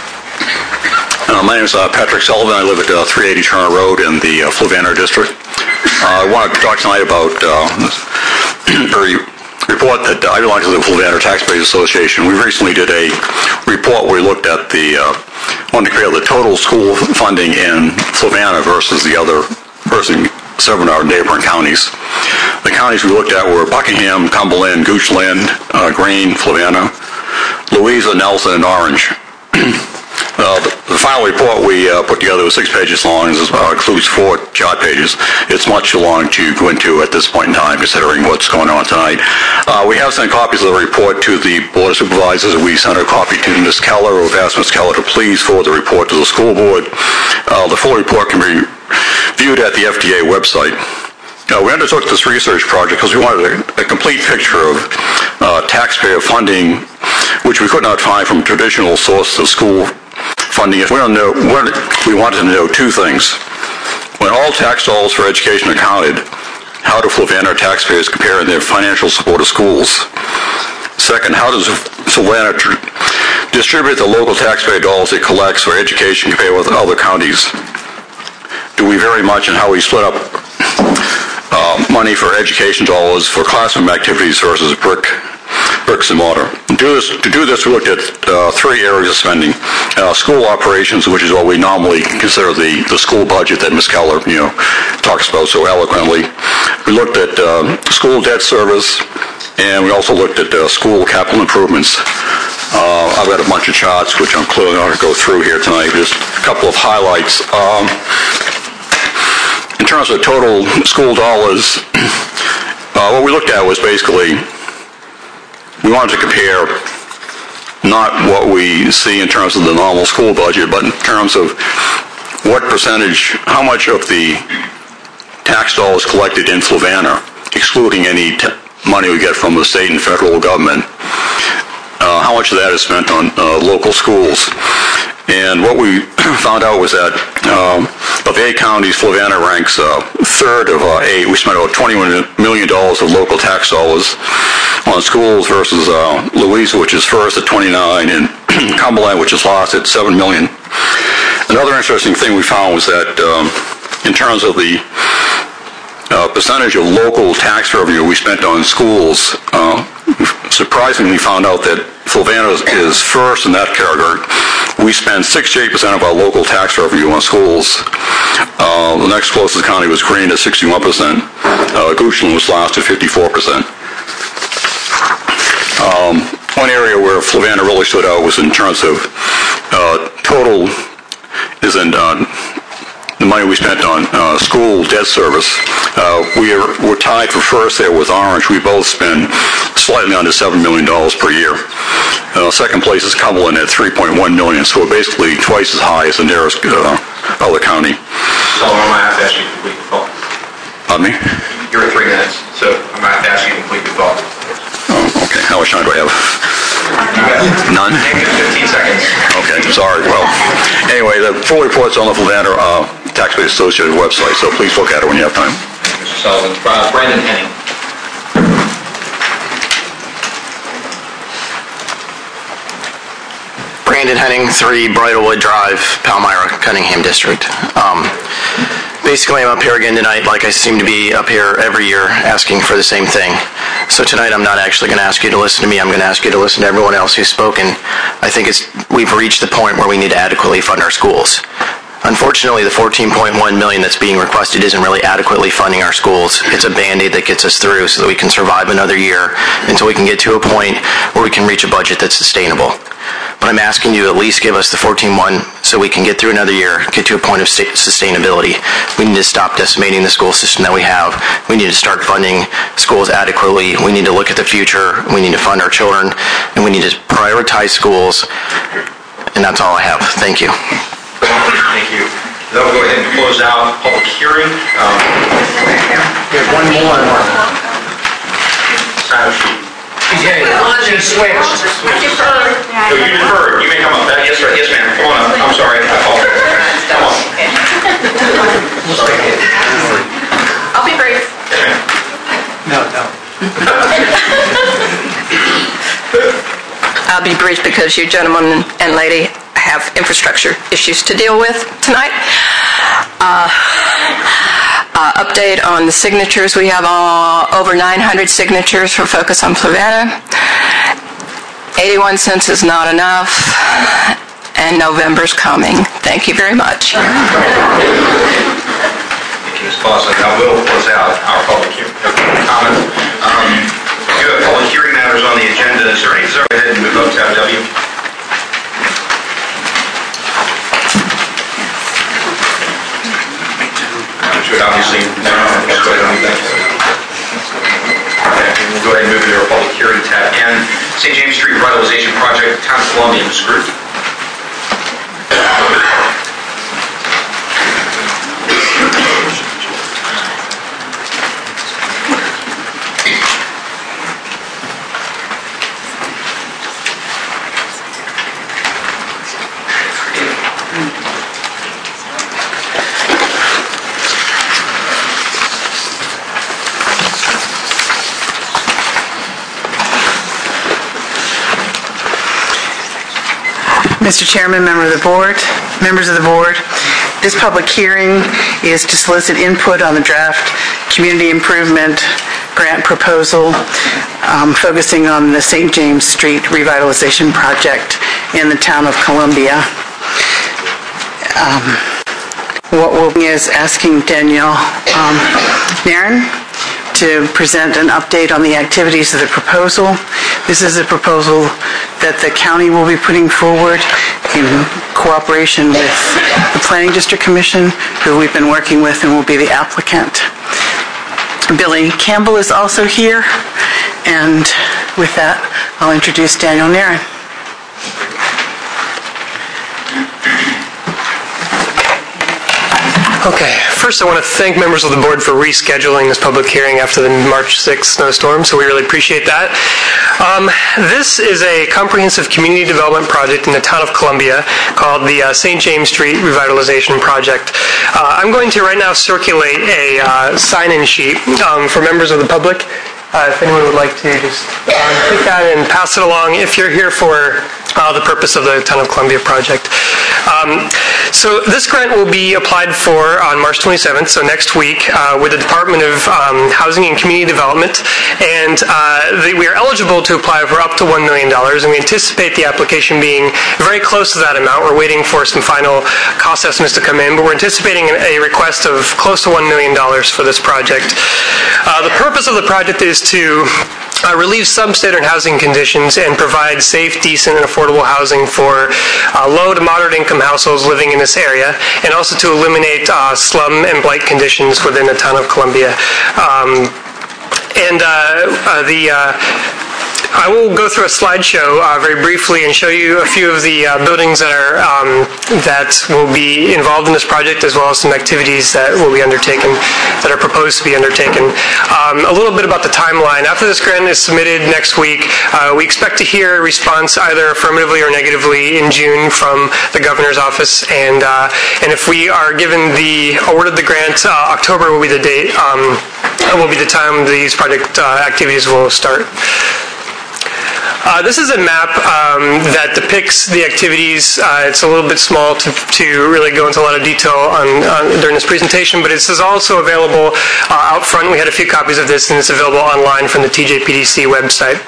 My name is Patrick Sullivan. I live at 380 Turner Road in the Fluvanna District. I want to talk tonight about a report that I belong to the Fluvanna Taxpayers Association. We recently did a report where we looked at wanted to create the total school funding in Fluvanna versus several of our neighboring counties. The counties we looked at were Buckingham, Cumberland, Goochland, Greene, Fluvanna, Louisa, Nelson, and Orange. The final report we put together was 6 pages long. It includes 4 chart pages. It's much too long to go into at this point in time, considering what's going on tonight. We have sent copies of the report to the Board of Supervisors. We sent a copy to Ms. Keller. We've asked Ms. Keller to please forward the report to the school board. The full report can be viewed at the FDA website. We undertook this research project because we wanted a complete picture of taxpayer funding, which we could not find from traditional sources of school funding. We wanted to know 2 things. When all tax dollars for education are counted, how do Fluvanna taxpayers compare in their financial support of schools? Second, how does Fluvanna distribute the local taxpayer dollars it collects for education compared with other counties? Do we vary much in how we split up money for education dollars for classroom activities versus bricks and mortar? To do this, we looked at 3 areas of spending. School operations, which is what we normally consider the school budget that Ms. Keller talks about so eloquently. We looked at school debt service, and we also looked at school capital improvements. I've got a bunch of charts, which I'm clearly not going to go through here tonight. Just a couple of highlights. In terms of total school dollars, what we looked at was basically, we wanted to compare not what we see in terms of the normal school budget, but in terms of what percentage, how much of the tax dollars collected in Fluvanna, excluding any money we get from the state and federal government, how much of that is spent on local schools. And what we found out was that of 8 counties, Fluvanna ranks 3rd of 8. We spent about $21 million of local tax dollars on schools versus Louisa, which is first at 29, and Cumberland, which is last at $7 million. Another interesting thing we found was that in terms of the percentage of local tax revenue we spent on schools, surprisingly found out that Fluvanna is first in that category. We spend 68% of our local tax revenue on schools. The next closest county was Greene at 61%. Goochland was last at 54%. One area where Fluvanna really stood out was in terms of total, the money we spent on school debt service. We're tied for first there with Orange. We both spend slightly under $7 million per year. Second place is Cumberland at $3.1 million, so we're basically twice as high as the nearest other county. So I'm going to have to ask you to complete the thought. Pardon me? You're at 3 minutes, so I'm going to have to ask you to complete the thought. Oh, okay. How much time do I have? None? 15 seconds. Okay, sorry. Well, anyway, the full report's on the Fluvanna Taxpayers Association website, so please look at it when you have time. Mr. Sullivan. Brandon Henning. Brandon Henning, 3 Bridlewood Drive, Palmyra, Cunningham District. Basically, I'm up here again tonight, like I seem to be up here every year, asking for the same thing. So tonight, I'm not actually going to ask you to listen to me. I'm going to ask you to listen to everyone else who's spoken. I think we've reached the point where we need to adequately fund our schools. Unfortunately, the $14.1 million that's being requested isn't really adequately funding our schools. It's a Band-Aid that gets us through so that we can survive another year until we can get to a point where we can reach a budget that's sustainable. But I'm asking you to at least give us the $14.1 so we can get through another year, get to a point of sustainability. We need to stop decimating the school system that we have. We need to start funding schools adequately. We need to look at the future. We need to fund our children, and we need to prioritize schools. And that's all I have. Thank you. Thank you. Then we'll go ahead and close out the public hearing. There's one more. Sign sheet. Okay, switch. I defer. No, you defer. You may come up. Yes, right. Yes, ma'am. Come on up. I'm sorry. I apologize. Come on. I'll be brief. No. I'll be brief because you gentlemen and lady have infrastructure issues to deal with tonight. Update on the signatures. We have over 900 signatures for Focus on Fluvanna. 81 cents is not enough, and November's coming. Thank you very much. Thank you, Ms. Clausen. I will close out our public comment. We do have public hearing matters on the agenda. Is there any desire to go ahead and move up tab W? Should obviously just go ahead and move that. Okay, we'll go ahead and move to our public hearing tab N. St. James Street Revitalization Project, Town of Columbia, Ms. Groot. Mr. Chairman, members of the board, this public hearing is to solicit input on the draft community improvement grant proposal focusing on the St. James Street Revitalization Project in the Town of Columbia. What we'll be is asking Danielle Nairn to present an update on the activities of the proposal. This is a proposal that the county will be putting forward in cooperation with the Planning District Commission, who we've been working with and will be the applicant. Billy Campbell is also here, and with that, I'll introduce Danielle Nairn. Okay, first I want to thank members of the board for rescheduling this public hearing after the March 6th snowstorm, so we really appreciate that. This is a comprehensive community development project in the Town of Columbia called the St. James Street Revitalization Project. I'm going to right now circulate a sign-in sheet for members of the public. If anyone would like to just take that and pass it along if you're here for the purpose of the Town of Columbia project. So this grant will be applied for on March 27th, so next week, with the Department of Housing and Community Development. And we are eligible to apply for up to $1 million, and we anticipate the application being very close to that amount. We're waiting for some final cost estimates to come in, but we're anticipating a request of close to $1 million for this project. The purpose of the project is to relieve substandard housing conditions and provide safe, decent, and affordable housing for low to moderate income households living in this area, and also to eliminate slum and blight conditions within the Town of Columbia. I will go through a slideshow very briefly and show you a few of the buildings that will be involved in this project, as well as some activities that will be undertaken, that are proposed to be undertaken. A little bit about the timeline. After this grant is submitted next week, we expect to hear a response either affirmatively or negatively in June from the governor's office, and if we are awarded the grant, October will be the date. Will be the time these project activities will start. This is a map that depicts the activities. It's a little bit small to really go into a lot of detail during this presentation, but this is also available out front. We had a few copies of this, and it's available online from the TJPDC website.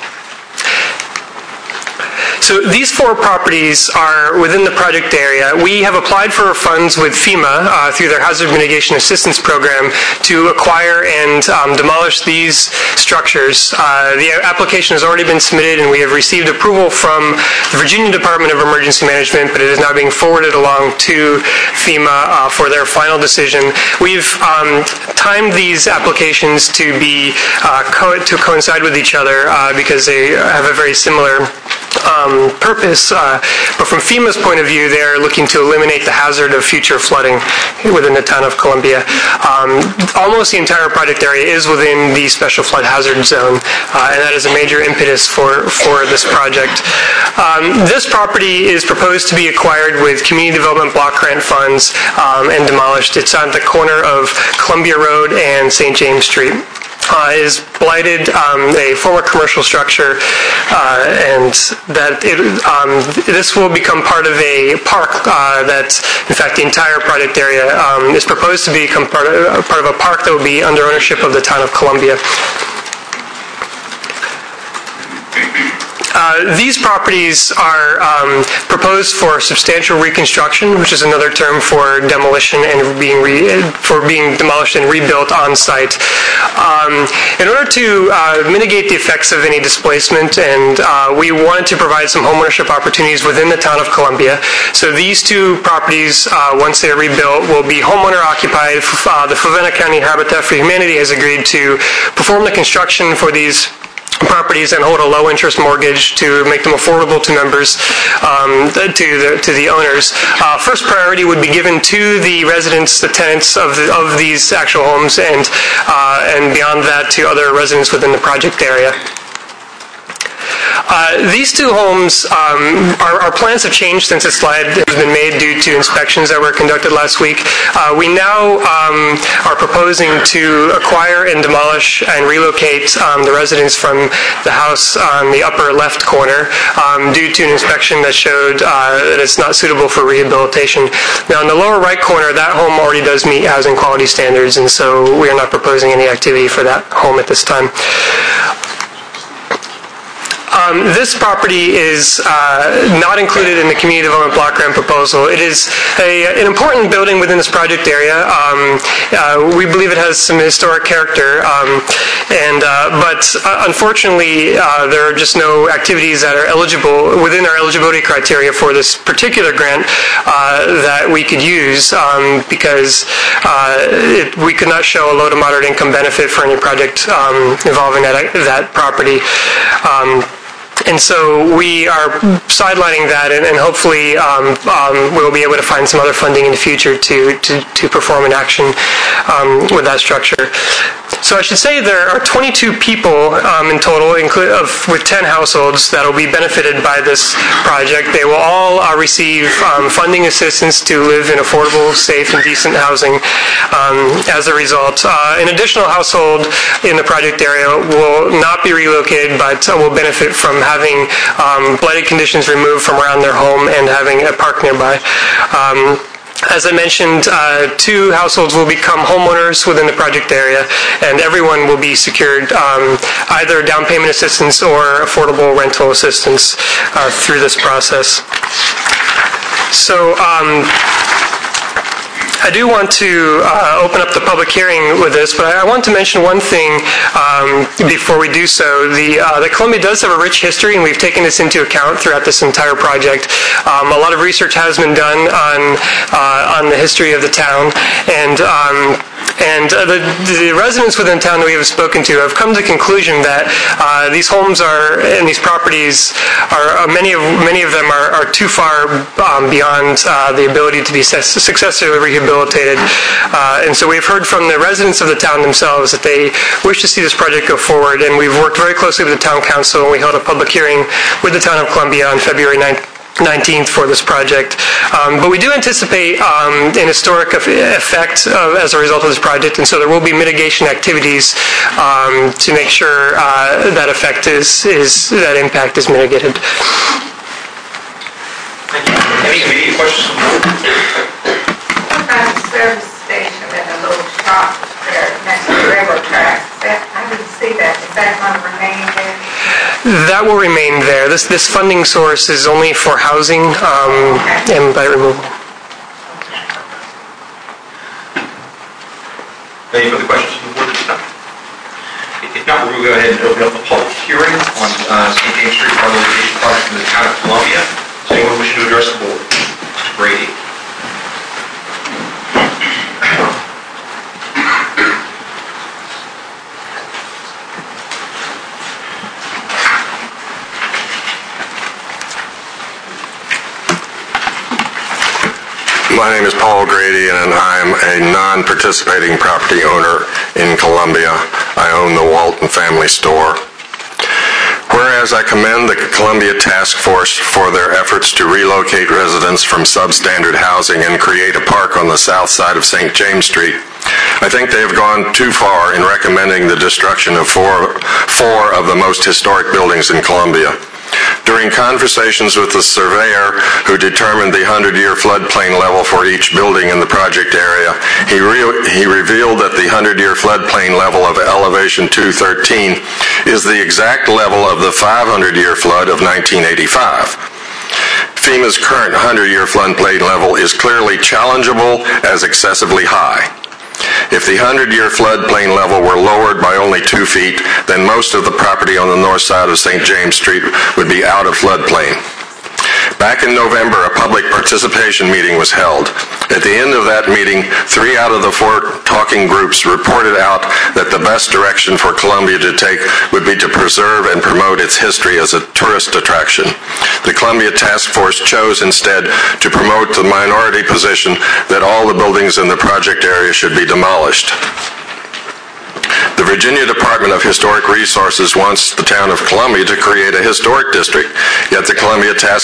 So these 4 properties are within the project area. We have applied for funds with FEMA through their Hazard Mitigation Assistance Program to acquire and demolish these structures. The application has already been submitted, and we have received approval from the Virginia Department of Emergency Management, but it is now being forwarded along to FEMA for their final decision. We've timed these applications to be to coincide with each other because they have a very similar purpose, but from FEMA's point of view, they're looking to eliminate the hazard of future flooding within the Town of Columbia. Almost the entire project area is within the special flood hazard zone, and that is a major impetus for this project. This property is proposed to be acquired with community development block grant funds and demolished. It's on the corner of Columbia Road and St. James Street. is blighted, a former commercial structure, and that this will become part of a park that, in fact, the entire project area is proposed to become part of a park that will be under ownership of the town of Columbia. These properties are proposed for substantial reconstruction, which is another term for demolition and being demolished and rebuilt on site. In order to mitigate the effects of any displacement, and we wanted to provide some homeownership opportunities within the town of Columbia. So these two properties, once they are rebuilt, will be homeowner occupied. The Flavanna County Habitat for Humanity has agreed to perform the construction for these properties and hold a low interest mortgage to make them affordable to members, to the owners. First priority would be given to the residents, the tenants of these actual homes, and beyond that to other residents within the project area. These two homes, our plans have changed since this slide has been made due to inspections that were conducted last week. We now are proposing to acquire and demolish and relocate the residents from the house on the upper left corner due to an inspection that showed that it's not suitable for rehabilitation. Now, in the lower right corner, that home already does meet housing quality standards, and so we are not proposing any activity for that home at this time. This property is not included in the community development block grant proposal. It is an important building within this project area. We believe it has some historic character, but unfortunately, there are just no activities that are eligible within our eligibility criteria for this particular grant that we could use because we could not show a low to moderate income benefit for any project involving that property. And so we are sidelining that, and hopefully we'll be able to find some other funding in the future to perform an action with that structure. So I should say there are 22 people in total, with 10 households that will be benefited by this project. They will all receive funding assistance to live in affordable, safe, and decent housing as a result. An additional household in the project area will not be relocated, but will benefit from having blighted conditions removed from around their home and having a park nearby. As I mentioned, 2 households will become homeowners within the project area, and everyone will be secured either down payment assistance or affordable rental assistance through this process. So I do want to open up the public hearing with this, but I want to mention one thing before we do so. The Columbia does have a rich history, and we've taken this into account throughout this entire project. A lot of research has been done on the history of the town, and the residents within town that we have spoken to have come to the conclusion that these homes and these properties many of them are too far beyond the ability to be successfully rehabilitated. And so we've heard from the residents of the town themselves that they wish to see this project go forward, and we've worked very closely with the town council, and we held a public hearing with the town of Columbia on February 19th for this project. But we do anticipate an historic effect as a result of this project, and so there will be mitigation activities to make sure that impact is mitigated. Thank you. Any immediate questions? What about the service station and the little shop there next to the railroad tracks? I didn't see that. Is that going to remain there? That will remain there. This funding source is only for housing and blight removal. Any further questions from the board at this time? If not, we'll go ahead and open up the public hearing on St. James Street rehabilitation project in the town of Columbia. Is anyone wishing to address the board? Mr. Brady. My name is Paul Grady, and I'm a non-participating property owner in Columbia. I own the Walton Family Store. Whereas Whereas I commend the Columbia Task Force for their efforts to relocate residents from substandard housing and create a park on the south side of St. James Street, I think they have gone too far in recommending the destruction of four of the most historic buildings in Columbia. During conversations with the surveyor who determined the 100-year floodplain level for each building in the project area, he revealed that the 100-year floodplain level of elevation 213 is the exact level of the 500-year flood of 1985. FEMA's current 100-year floodplain level is clearly challengeable as excessively high. If the 100-year floodplain level were lowered by only 2 feet, then most of the property on the north side of St. James Street would be out of floodplain. Back in November, a public participation meeting was held. At the end of that meeting, 3 out of the 4 talking groups reported out that the best direction for Columbia to take would be to preserve and promote its history as a tourist attraction. The Columbia Task Force chose instead to promote the minority position that all the buildings in the project area should be demolished. The Virginia Department of Historic Resources wants the town of Columbia to create a historic district, yet the Columbia Task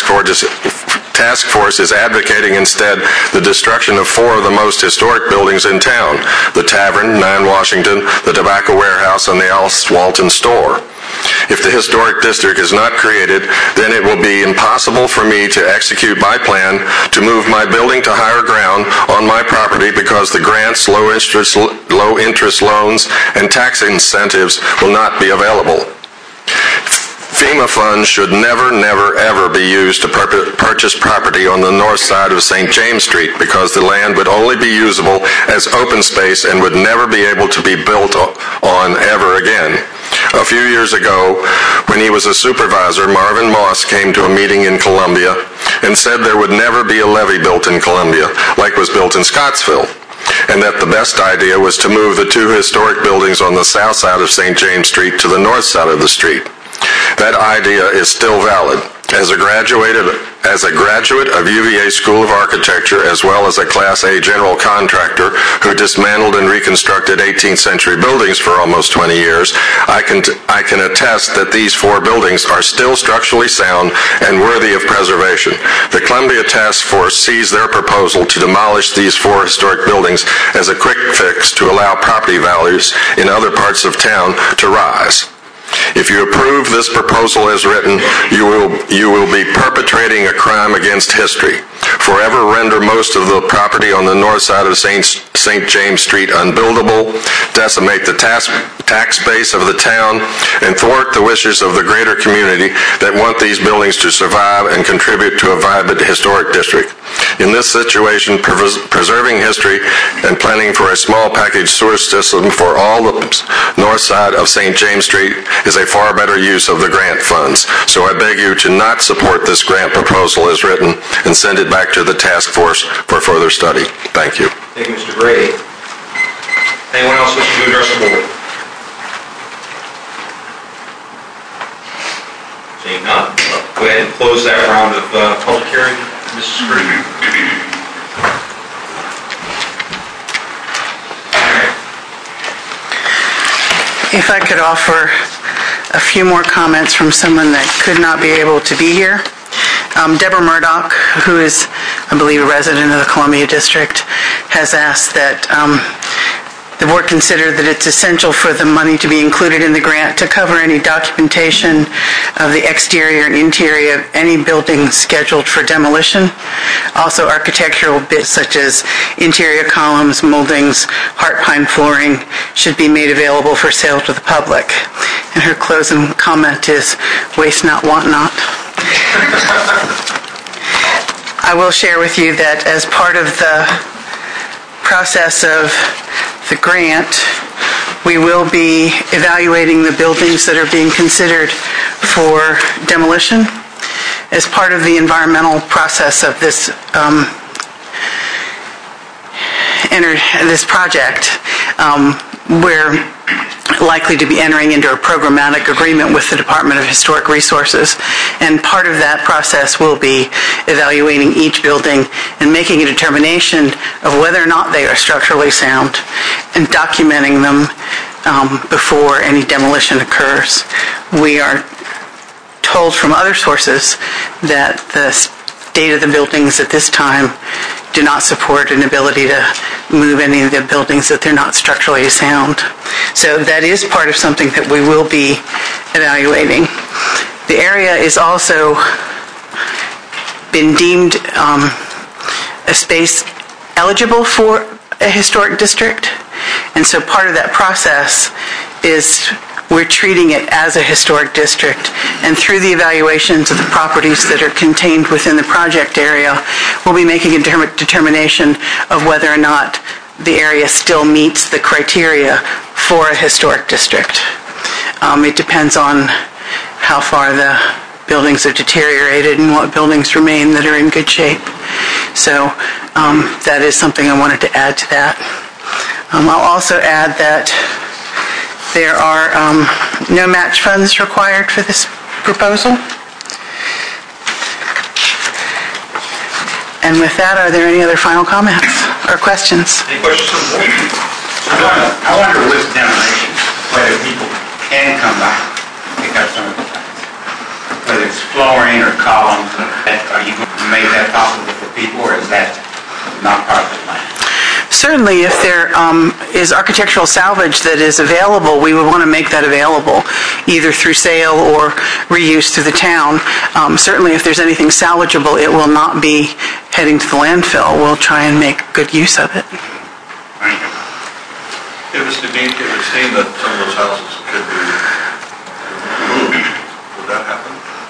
Force is advocating instead the destruction of 4 of the most historic buildings in town: the Tavern, 9 Washington, the Tobacco Warehouse, and the Alice Walton Store. If the historic district is not created, then it will be impossible for me to execute my plan to move my building to higher ground on my property because the grants, low interest loans, and tax incentives will not be available. FEMA funds should never, ever be used to purchase property on the north side of St. James Street because the land would only be usable as open space and would never be able to be built on ever again. A few years ago, when he was a supervisor, Marvin Moss came to a meeting in Columbia and said there would never be a levee built in Columbia like was built in Scottsville, and that the best idea was to move the 2 historic buildings on the south side of St. James Street to the north side of the street. That idea is still valid. As a graduate of UVA School of Architecture, as well as a Class A general contractor who dismantled and reconstructed 18th century buildings for almost 20 years, I can attest that these 4 buildings are still structurally sound and worthy of preservation. The Columbia Task Force sees their proposal to demolish these 4 historic buildings as a quick fix to allow property values in other parts of town to rise. If you approve this proposal as written, you will be perpetrating a crime against history. Forever render most of the property on the north side of St. James Street unbuildable, decimate the tax base of the town, and thwart the wishes of the greater community that want these buildings to survive and contribute to a vibrant historic district. In this situation, preserving history and planning for a small package sewer system for all the north side of St. James Street is a far better use of the grant funds. So I beg you to not support this grant proposal as written and send it back to the task force for further study. Thank you. Thank you, Mr. Grady. Anyone else wishing to address the board? Seeing none, go ahead and close that round of public hearing. Mrs. Grady. If I could offer a few more comments from someone that could not be able to be here. Deborah Murdoch, who is, I believe, a resident of the Columbia District, has asked that the board consider that it's essential for the money to be included in the grant to cover any documentation of the exterior and interior of any building scheduled for demolition. Also, architectural bits such as interior columns, moldings, heart pine flooring should be made available for sale to the public. And her closing comment is, waste not, want not. I will share with you that as part of the process of the grant, we will be evaluating the buildings that are being considered for demolition as part of the environmental process of this project. We're likely to be entering into a programmatic agreement with the Department of Historic Resources, and part of that process will be evaluating each building and making a determination of whether or not they are structurally sound and documenting them before any demolition occurs. We are told from other sources that the state of the buildings at this time do not support an ability to move any of the buildings, that they're not structurally sound. So that is part of something that we will be evaluating. The area is also been deemed a space eligible for a historic district, and so part of that process is we're treating it as a historic district, and through the evaluations of the properties that are contained within the project area, we'll be making a determination of whether or not the area still meets the criteria for a historic district. It depends on how far the buildings have deteriorated and what buildings remain that are in good shape. So that is something I wanted to add to that. I'll also add that there are no match funds required for this proposal. And with that, are there any other final comments or questions? Any questions from the board? I wonder with demolitions, whether people can come back and pick up some of the things. Whether it's flooring or columns, are you going to make that possible for people, or is that not part of the plan? Certainly, if there is architectural salvage that is available, we would want to make that available, either through sale or reuse through the town. Certainly, if there's anything salvageable, it will not be heading to the landfill. We'll try and make good use of it. It would seem that some of those houses could be moved. Would that happen?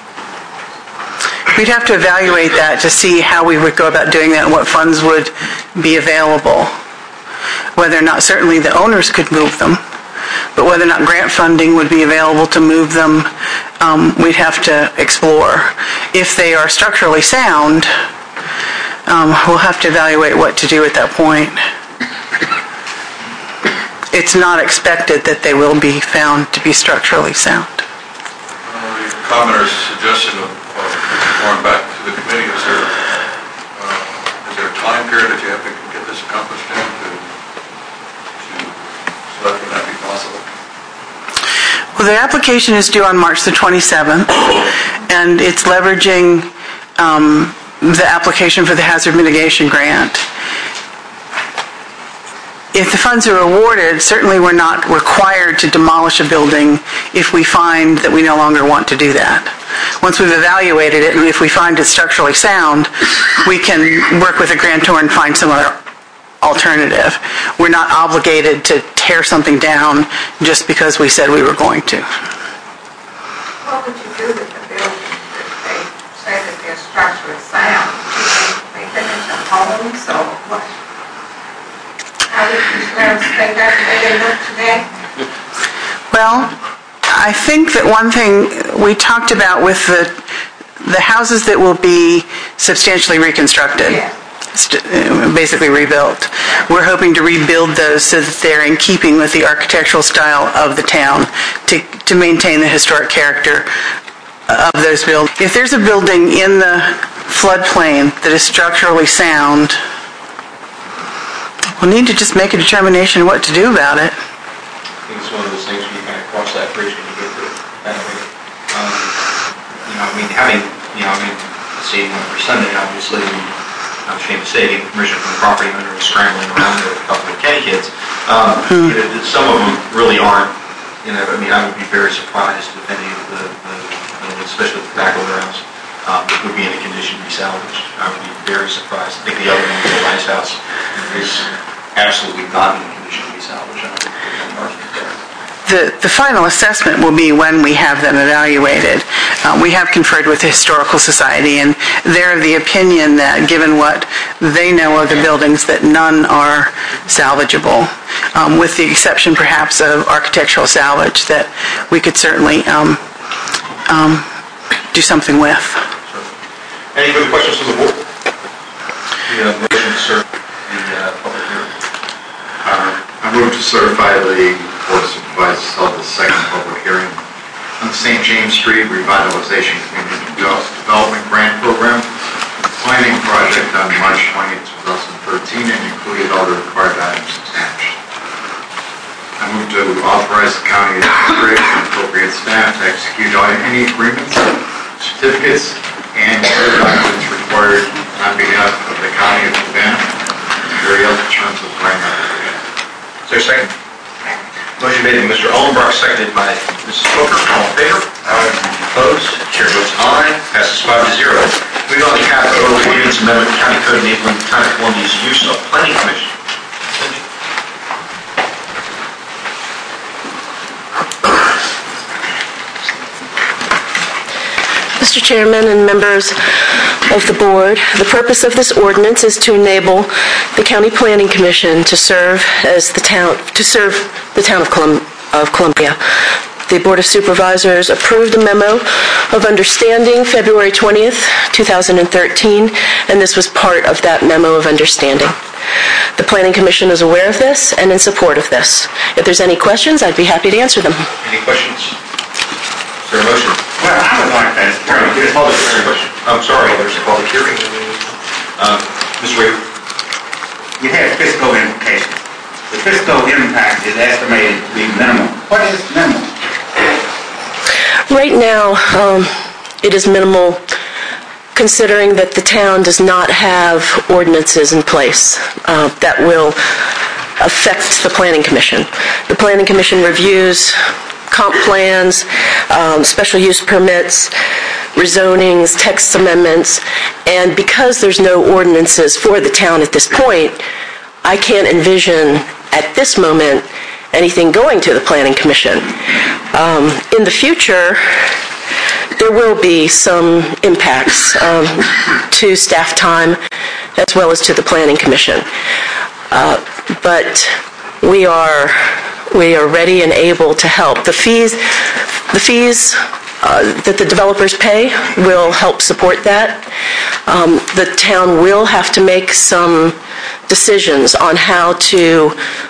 We'd have to evaluate that to see how we would go about doing that and what funds would be available. Whether or not certainly the owners could move them, but whether or not grant funding would be available to move them, we'd have to explore. If they are structurally sound, we'll have to evaluate what to do at that point. It's not expected that they will be found to be structurally sound. The commenter's suggestion of going back to the committee, is there a time period that you have to get this accomplished in so that would that be possible? Well, the application is due on March the 27th, and it's leveraging the application for the hazard mitigation grant. If the funds are awarded, certainly we're not required to demolish a building if we find that we no longer want to do that. Once we've evaluated it, and if we find it structurally sound, we can work with a grantor and find some other alternative. We're not obligated to tear something down just because we said we were going to. What would you do with the buildings if they say that they're structurally sound? Would you make them into homes or what? How would you stay back the way they look today? Well, I think that one thing we talked about with the houses that will be substantially reconstructed, basically rebuilt, we're hoping to rebuild those so that they're in keeping with the architectural style of the town to maintain the historic character of those buildings. If there's a building in the floodplain that is structurally sound, we'll need to just make a determination what to do about it. I think it's one of those things where you kind of cross that bridge when you get to it. That way. Seeing one for Sunday, obviously, I'm ashamed to say, getting permission from the property owner and scrambling around with a couple of Kenny kids. Some of them really aren't, I would be very surprised if any of the especially the back of the house, would be in a condition to be salvaged. I would be very surprised. I think the other one, the Rice House, is absolutely not in a condition to be salvaged. I don't think there's any argument there. The final assessment will be when we have them evaluated. We have conferred with the Historical Society, and they're of the opinion that, given what they know of the buildings, that none are salvageable, with the exception perhaps of architectural salvage that we could certainly do something with. Any further questions from the board? The motion to serve the public hearing. I move to certify the Board of Supervisors held the second public hearing on the St. James Street Revitalization Community Development Grant Program planning project on March 20, 2013, and included all the required items attached. I move to authorize the county administrator and appropriate staff to execute any agreements certificates and other documents required on behalf of the County of Fluvanna and carry out the terms of the grant application. Is there a second? Motion made by Mr. Ullenbrock, seconded by Mrs. Booker. All in favor? Aye. Opposed? Chair votes aye. Passes 5-0. Moving on to capital ordinance amendment, County Code enabling the Town of Columbia's use of planning commission. Mr. Chairman and members of the board, the purpose of this ordinance is to enable the County Planning Commission to serve the town of Columbia. The Board of Supervisors approved a memo of understanding February 20th, 2013, and this was part of that memo of understanding. The Planning Commission is aware of this and in support of this. If there's any questions, I'd be happy to answer them. Any questions? Is there a motion? Well, I would like to ask There's a public hearing question. I'm sorry, there's a public hearing. Ms. Weaver. You have fiscal implications. The fiscal impact is estimated to be minimal. What is minimal? Right now, it is minimal considering that the town does not have ordinances in place that will affect the Planning Commission. The Planning Commission reviews comp plans, special use permits, rezonings, text amendments, and because there's no ordinances for the town at this point, I can't envision at this moment anything going to the Planning Commission. In the future, there will be some impacts to staff time as well as to the Planning Commission. But we are ready and able to help. The fees that the developers pay will help support that. The town will have to make some decisions on how to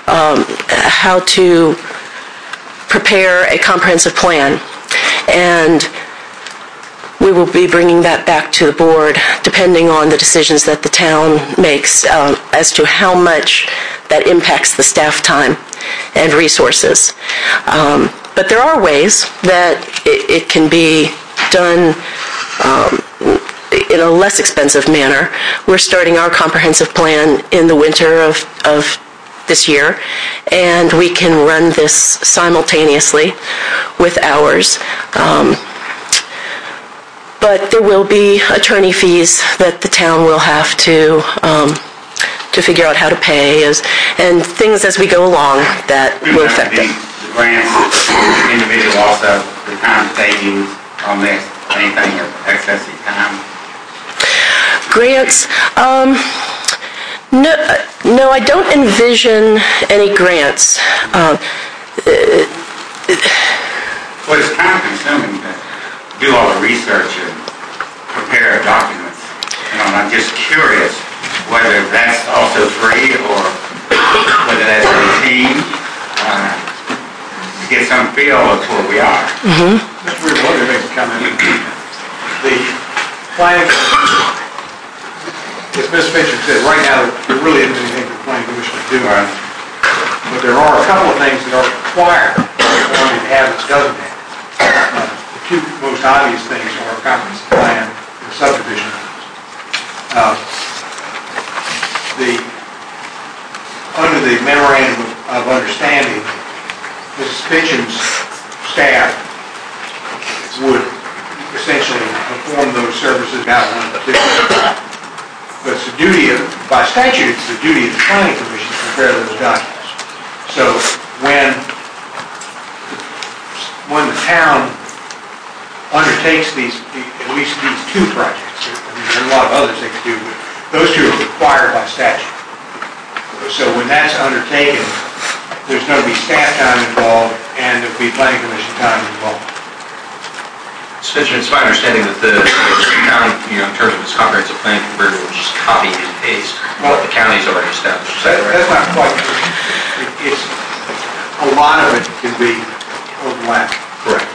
prepare a comprehensive plan, and we will be bringing that back to the board depending on the decisions that the town makes as to how much that impacts the staff time and resources. But there are ways that it can be done in a less expensive manner. We're starting our comprehensive plan in the winter of this year, and we can run this simultaneously with ours. But there will be attorney fees that the town will have to figure out how to pay and things as we go along that will affect it. The grants, individual also, the time they use on this, anything of excessive time? Grants, no, I don't envision any grants. Well, it's time consuming to do all the research and prepare documents. I'm just curious whether that's also free or whether that's routine to get some feel of where we are. Mr. Weaver, let me make a comment. The planning, as Ms. Fincham said, right now there really isn't anything the Planning Commission to do. But there are a couple of things that are required to have that doesn't have. The two most obvious things are a comprehensive plan and subdivision. Under the memorandum of understanding, Mrs. Fincham's staff would essentially perform those services out on the district. But it's the duty of, by statute, it's the duty of the Planning Commission to prepare those documents. So when the town undertakes at least these two projects, there are a lot of others they could do, but those two are required by statute. So when that's undertaken, there's going to be staff time involved and there'll be Planning Commission time involved. It's my understanding that the town, in terms of its comprehensive plan, will just copy and paste what the county's already established. Is that right? That's not quite true. It's a lot of it can be overlapped. Correct.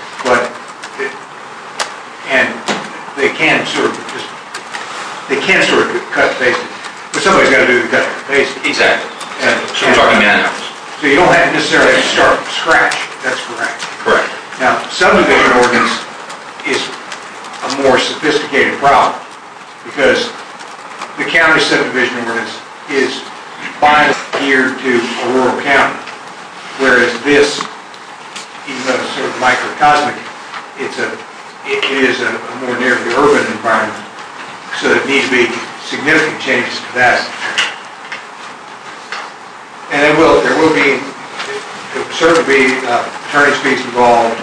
And they can sort of cut and paste it. But somebody's got to do the cut and paste. Exactly. So we're talking man-hours. So you don't necessarily have to start from scratch. That's correct. Correct. Now, subdivision ordinance is a more sophisticated problem, because the county subdivision ordinance is finally geared to a rural county, whereas this, even though it's sort of microcosmic, it is a more nearly urban environment, so there need to be significant changes to that. And there will certainly be attorney's fees involved.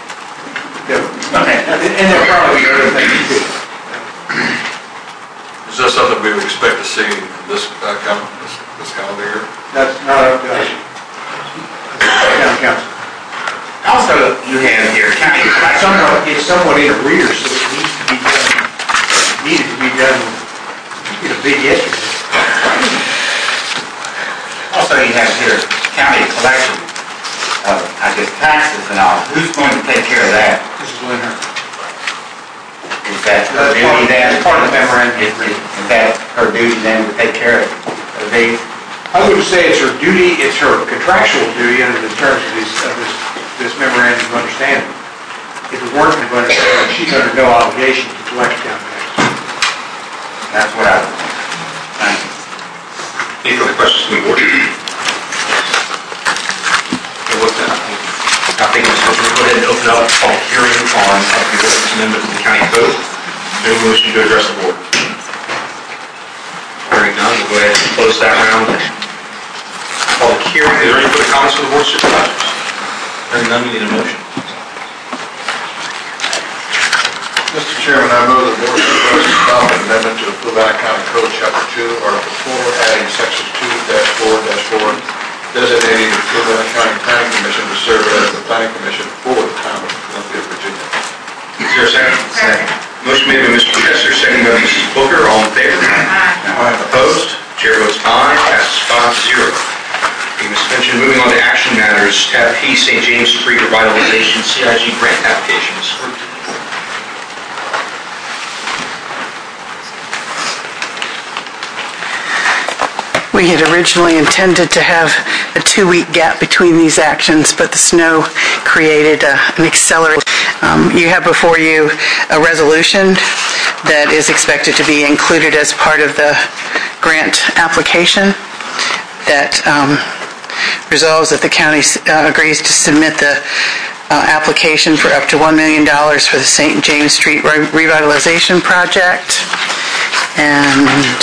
And there'll probably be other things too. Is that something we would expect to see this calendar year? That's not up to us. County council. Also, you have here county It's somewhat in arrears, so it needed to be done big yesterday. Also, you have here county collection of, taxes and all. Who's going to take care of that? This is Leonard. Is that her duty then? Part of the memorandum. Is that her duty then to take care of these? I wouldn't say it's her duty, it's her contractual duty under the terms of this memorandum of understanding. If it weren't of understanding, she's under no obligation to collect county taxes. That's what I was thinking. Thank you. Any further questions from the board? I think we'll go ahead and open up a public hearing on the ordinance amendment to the county code. Any motion to address the board? Hearing none, we'll go ahead and close that round. Public hearing. Is there any further comments from the board supervisors? Hearing none, we need a motion. Mr. Chairman, I move the Board of Supervisors adopt an amendment to the Fluvanna County Code, Chapter 2, Article 4, adding Sections 2-4-4, designating the Fluvanna County Planning Commission to serve as the planning commission for the town of Columbia, Virginia. Is there a second? Second. Motion made by Mr. Chester, seconded by Mrs. Booker. All in favor? Aye. Opposed? Chair votes aye. Passes 5-0. Ms. Finch, moving on to action matters, tab P, St. James Street Revitalization CIG grant applications. We had originally intended to have a 2-week gap between these actions, but the snow created an acceleration. You have before you a resolution that is expected to be included as part of the grant application that resolves that the county agrees to submit the application for up to $1 million for the St. James Street Revitalization Project, and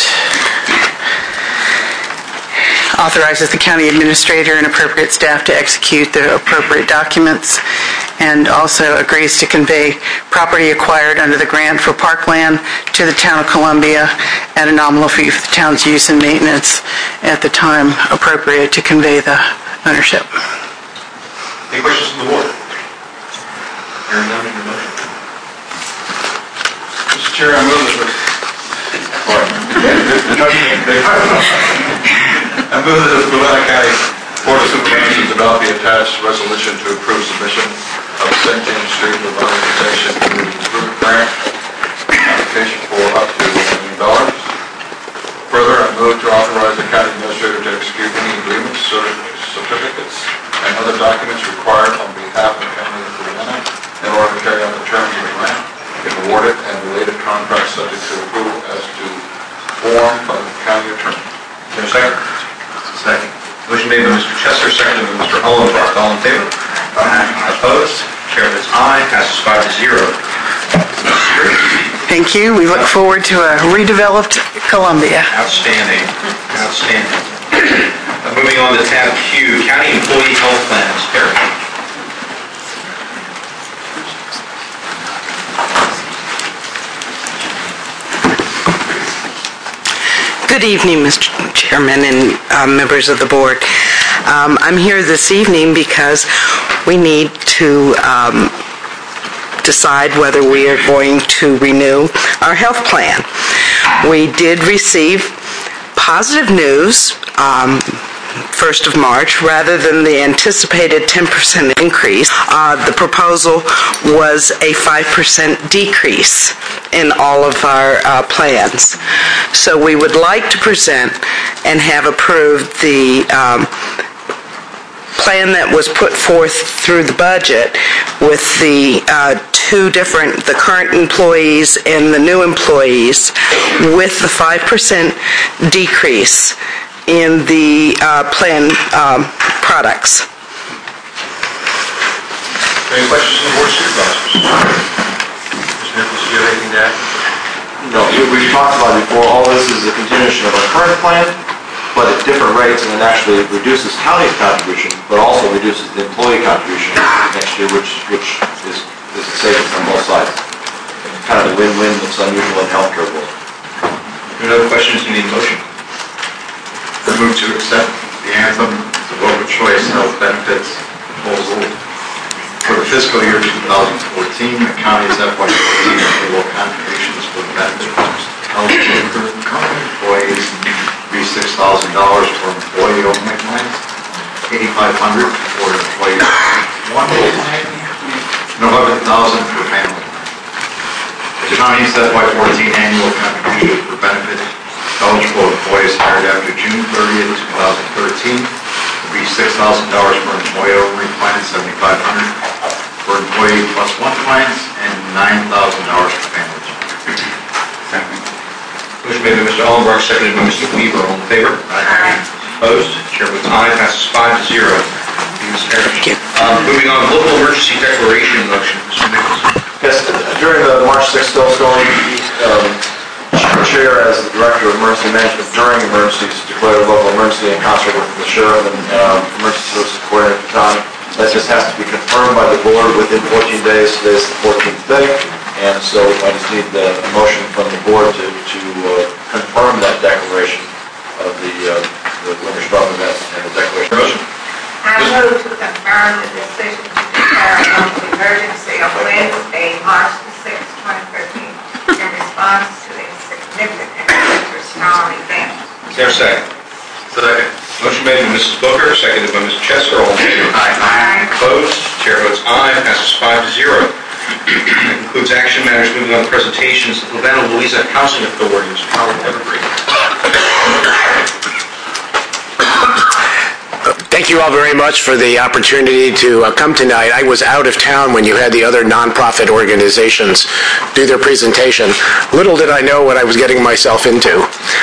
authorizes the county administrator and appropriate staff to execute the appropriate documents, and also agrees to convey property acquired under the grant for parkland to the town of Columbia at a nominal fee for the town's use and maintenance at the time appropriate to convey the ownership. Any questions from the board? Hearing none, in your motion. Mr. Chair, I move that the Fluvanna County Board of Supervisors adopt the attached resolution to approve submission of the St. James Street Revitalization Grant application for up to $1 million. Further, I move to authorize the county administrator to execute any agreements, certificates, and other documents required on behalf of the county of Fluvanna in order to carry out the terms of the grant, if awarded, and related contracts subject to approval as to form by the county attorney. Is there a second? Second. Motion made by Mr. Chester, seconded by Mr. Hollenbach. All in favor? Aye. Opposed? Chair votes aye. Passes 5-0. Thank you. We look forward to a redeveloped Columbia. Outstanding. Outstanding. Moving on to tab Q, County Employee Health Plans. Perry. Good evening, Mr. Chairman and members of the board. I'm here this evening because we need to decide whether we are going to renew our health plan. We did receive positive news 1st of March, rather than the anticipated 10% increase. The proposal was a 5% decrease in all of our plans. So we would like to present and have approved the plan that was put forth through the budget with the the current employees and the new employees, with the 5% decrease in the plan products. Any questions from the Board of Supervisors? Mr. Nichols, do you have anything to add? No, we've talked about it before. All this is a continuation of our current plan, but at different rates, and it actually reduces county contribution, but also reduces the employee contribution next year, which is a savings on both sides. Kind of a win-win that's unusual in healthcare world. Any other questions? You need a motion? I move to accept the Anthem, the Vote of Choice Health Benefits proposal for the fiscal year 2014. The county's FY14 annual contributions for the benefit of eligible current employees be $6,000 for employee-only plans, $8,500 for employee one-way plan, and $11,000 for family. The county's FY14 annual contribution for benefit eligible employees hired after June 30th, 2013 will be $6,000 for employee-only plans, $7,500 for employee plus one plans, and $9,000 for families. Motion made by Mr. Ellenberg, seconded by Mr. Weaver. All in favor? Aye. Opposed? Chair votes aye. Passes 5-0. Moving on, local emergency declaration motion. Mr. Nichols. Yes, during the March 6th snowstorm, Chair, as the Director of Emergency Management during emergencies, declared a local emergency in concert with the Sheriff and Emergency Services Coordinator at the time. That just has to be confirmed by the Board within 14 days. Today is the 14th day, and so I just need the motion from the Board to confirm that declaration of the winter storm event and the declaration. I move to confirm the decision to declare a local emergency on Wednesday, March the 6th, 2013, in response to a significant winter storm event. Is there a second? Second. Motion made by Mrs. Booker, seconded by Mr. Chester. All in favor? Aye. Opposed? Chair votes aye. Passes 5-0. That concludes action matters. Moving on to presentations. Louisiana Housing Authority. Mr. Howard Evergreen. Thank you all very much for the opportunity to come tonight. I was out of town when you had the other nonprofit organizations do their presentation. Little did I know what I was getting myself into.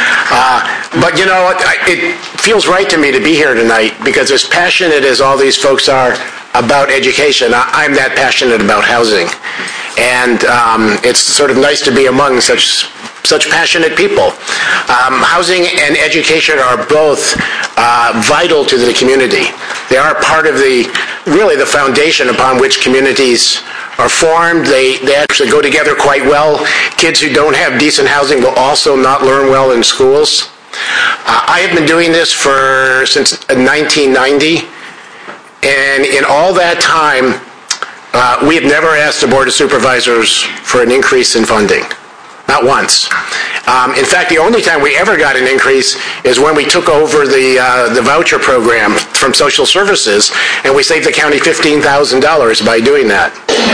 But you know, it feels right to me to be here tonight because as passionate as all these folks are about education, I'm that passionate about housing. And it's sort of nice to be among such passionate people. Housing and education are both vital to the community. They are part of the foundation upon which communities are formed. They actually go together quite well. Kids who don't have decent housing will also not learn well in schools. I have been doing this since 1990, and in all that time, we have never asked the Board of Supervisors for an increase in funding. Not once. In fact, the only time we ever got an increase is when we took over the voucher program from social services, and we saved the county $15,000 by doing that.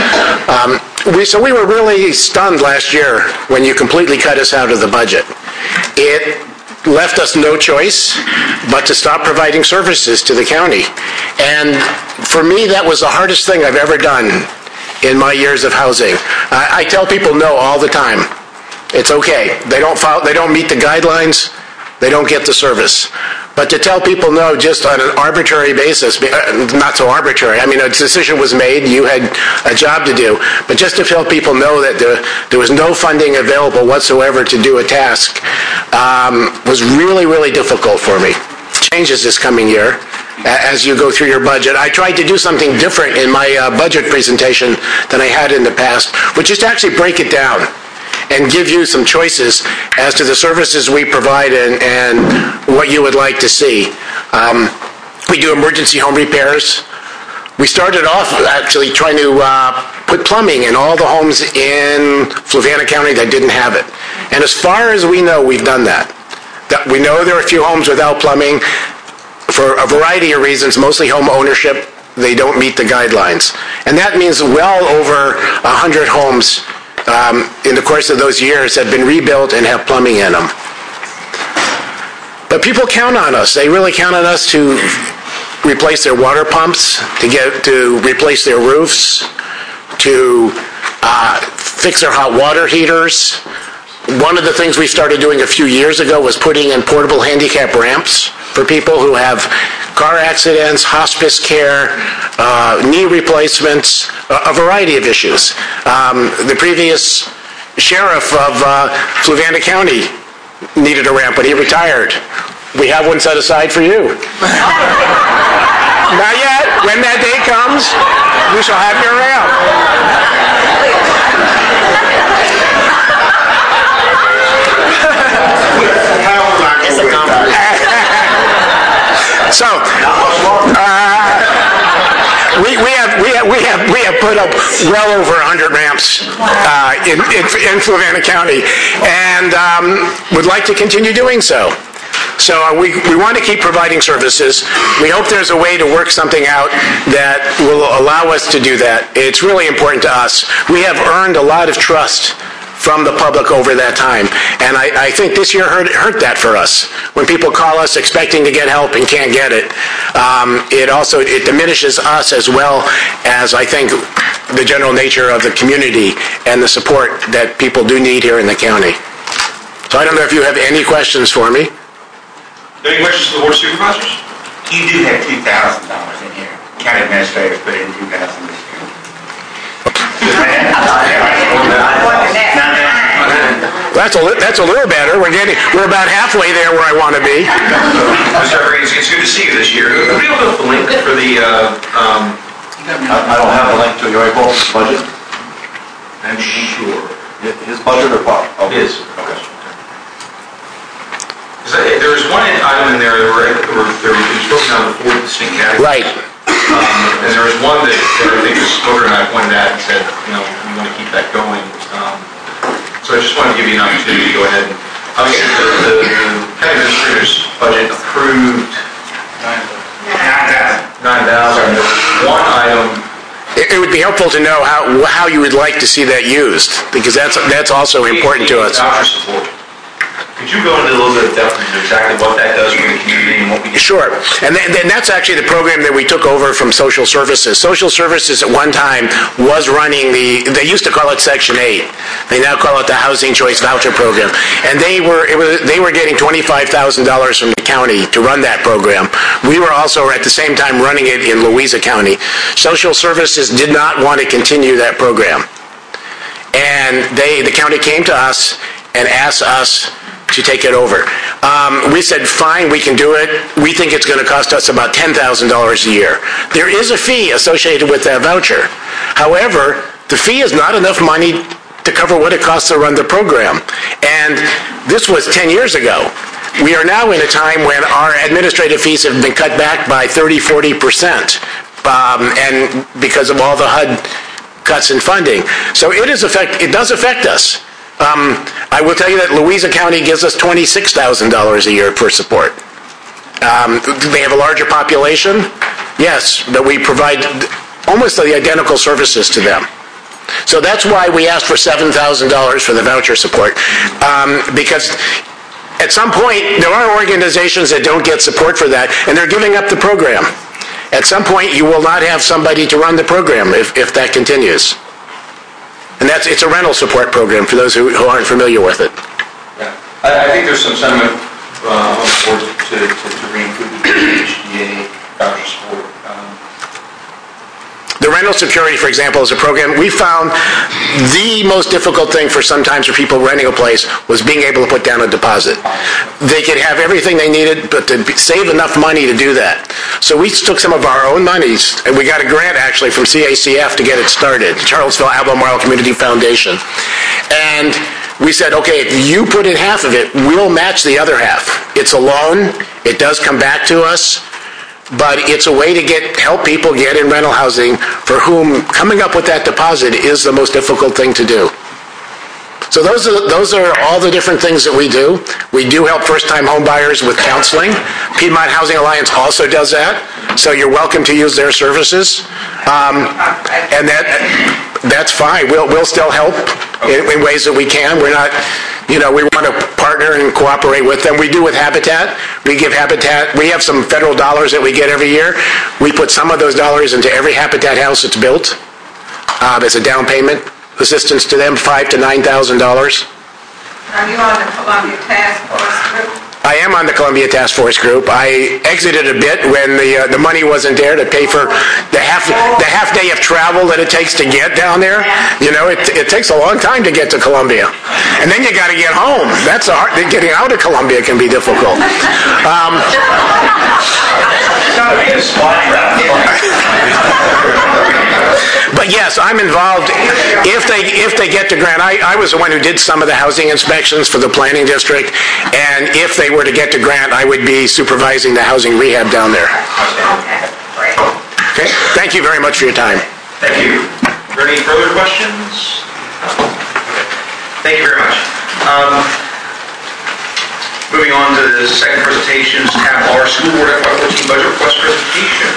So we were really stunned last year when you completely cut us out of the budget. It left us no choice but to stop providing services to the county. And for me, that was the hardest thing I've ever done in my years of housing. I tell people no all the time. It's okay. They don't meet the guidelines, they don't get the service. But to tell people no just on an arbitrary basis, not so arbitrary. I mean, a decision was made, you had a job to do. But just to tell people no, that there was no funding available whatsoever to do a task was really, really difficult for me. Changes this coming year as you go through your budget. I tried to do something different in my budget presentation than I had in the past, which is to actually break it down and give you some choices as to the services we provide and what you would like to see. We do emergency home repairs. We started off actually trying to put plumbing in all the homes in Fluvanna County that didn't have it. And as far as we know, we've done that. We know there are a few homes without plumbing for a variety of reasons, mostly home ownership. They don't meet the guidelines. And that means well over 100 homes in the course of those years have been rebuilt and have plumbing in them. But people count on us. They really count on us to replace their water pumps, to replace their roofs, to fix their hot water heaters. One of the things we started doing a few years ago was putting in portable handicap ramps for people who have car accidents, hospice care, knee replacements, a variety of issues. The previous sheriff of Fluvanna County needed a ramp when he retired. We have one set aside for you. Not yet. When that day comes, we shall have your ramp. So, we have put up well over 100 ramps in Fluvanna County, and would like to continue doing so. So we want to keep providing services. We hope there's a way to work something out that will allow us to do that. It's really important to us. We have earned a lot of trust from the public over that time. And I think this year hurt that for us. When people call us expecting to get help and can't get it, it diminishes us as well as, I think, the general nature of the community and the support that people do need here in the county. So I don't know if you have any questions for me. Any questions to the Board of Supervisors? You do have $2,000 in here. County administrator put in $2,000 this year. That's a little better. We're about halfway there where I want to be. Mr. Everett, it's good to see you this year. Are we able to put the link for the? I don't have a link to your April's budget. I'm sure. His budget or Bob? Oh, his. Okay. There was one item in there that it was broken down into 4 distinct categories. Right. And there was one that I think Mrs. Motor and I pointed at and said, we want to keep that going. So I just wanted to give you an opportunity to go ahead. Obviously, the county administrator's budget approved $9,000. One item. It would be helpful to know how you would like to see that used, because that's also important to us. Voucher support. Could you go into a little bit of depth into exactly what that does for the community and what we do? Sure. And that's actually the program that we took over from Social Services. Social Services at one time was running they used to call it Section 8. They now call it the Housing Choice Voucher Program. And they were getting $25,000 from the county to run that program. We were also at the same time running it in Louisa County. Social Services did not want to continue that program. And the county came to us and asked us to take it over. We said, fine, we can do it. We think it's going to cost us about $10,000 a year. There is a fee associated with that voucher. However, the fee is not enough money to cover what it costs to run the program. And this was 10 years ago. We are now in a time when our administrative fees have been cut back by 30-40%, and because of all the HUD cuts in funding. So it does affect us. I will tell you that Louisa County gives us $26,000 a year for support. They have a larger population, yes, but we provide almost the identical services to them. So that's why we asked for $7,000 for the voucher support, because at some point there are organizations that don't get support for that, and they're giving up the program. At some point you will not have somebody to run the program if that continues. And it's a rental support program for those who aren't familiar with it. Yeah. I think there's some sentiment on the board to re-include the HDA voucher support. The rental security, for example, is a program. We found the most difficult thing sometimes for people renting a place was being able to put down a deposit. They could have everything they needed, but to save enough money to do that. So we took some of our own monies, and we got a grant actually from CACF to get it started, Charlottesville Albemarle Community Foundation. And we said, okay, if you put in half of it, we'll match the other half. It's a loan. It does come back to us. But it's a way to help people get in rental housing for whom coming up with that deposit is the most difficult thing to do. So those are all the different things that we do. We do help first-time home buyers with counseling. Piedmont Housing Alliance also does that. So you're welcome to use their services. And that's fine. We'll still help in ways that we can. We're not we want to partner and cooperate with them. We do with Habitat. We have some federal dollars that we get every year. We put some of those dollars into every Habitat house that's built as a down payment assistance to them, $5,000 to $9,000. Are you on the Columbia Task Force group? I am on the Columbia Task Force group. I exited a bit when the money wasn't there to pay for the half day of travel that it takes to get down there. It takes a long time to get to Columbia, and then you got to get home. That's getting out of Columbia can be difficult. But yes, I'm involved. If they get the grant, I was the one who did some of the housing inspections for the planning district, and if they were to get the grant, I would be supervising the housing rehab down there. Okay. Thank you very much for your time. Thank you. Are there any further questions? Thank you very much. Moving on to the second presentation, tab R, School Board FY14 Budget Request Presentation.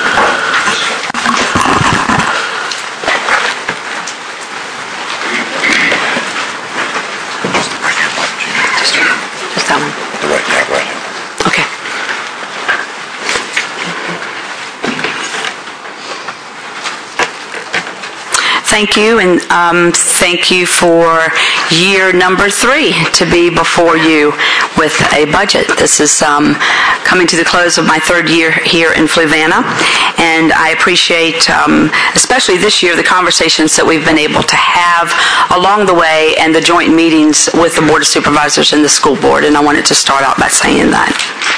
Just that one. The right tab, right. Okay. Thank you, and thank you for year number 3 to be before you with a budget. This is coming to the close of my 3rd year here in Fluvanna, and I appreciate, especially this year, the conversations that we've been able to have along the way and the joint meetings with the Board of Supervisors and the school board, and I wanted to start out by saying that.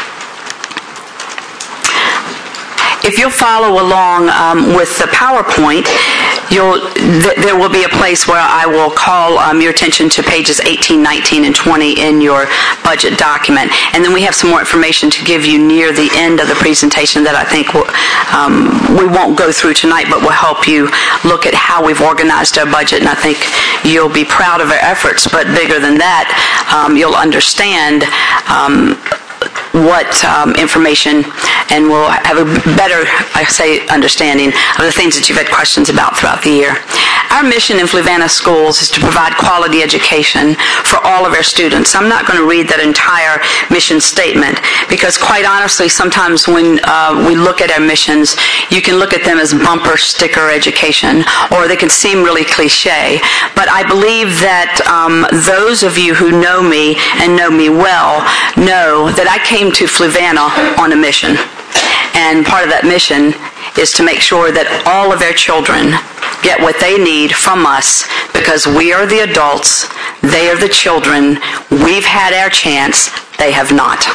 If you'll follow along with the PowerPoint, there will be a place where I will call your attention to pages 18, 19, and 20 in your budget document. And then we have some more information to give you near the end of the presentation that I think we won't go through tonight, but will help you look at how we've organized our budget. And I think you'll be proud of our efforts, but bigger than that, you'll understand what information, and we'll have a better, understanding of the things that you've had questions about throughout the year. Our mission in Fluvanna Schools is to provide quality education for all of our students. I'm not going to read that entire mission statement because, quite honestly, sometimes when we look at our missions, you can look at them as bumper sticker education, or they can seem really cliche. But I believe that those of you who know me and know me well know that I came to Fluvanna on a mission. And part of that mission is to make sure that all of our children get what they need from us, because we are the adults, they are the children, we've had our chance, they have not.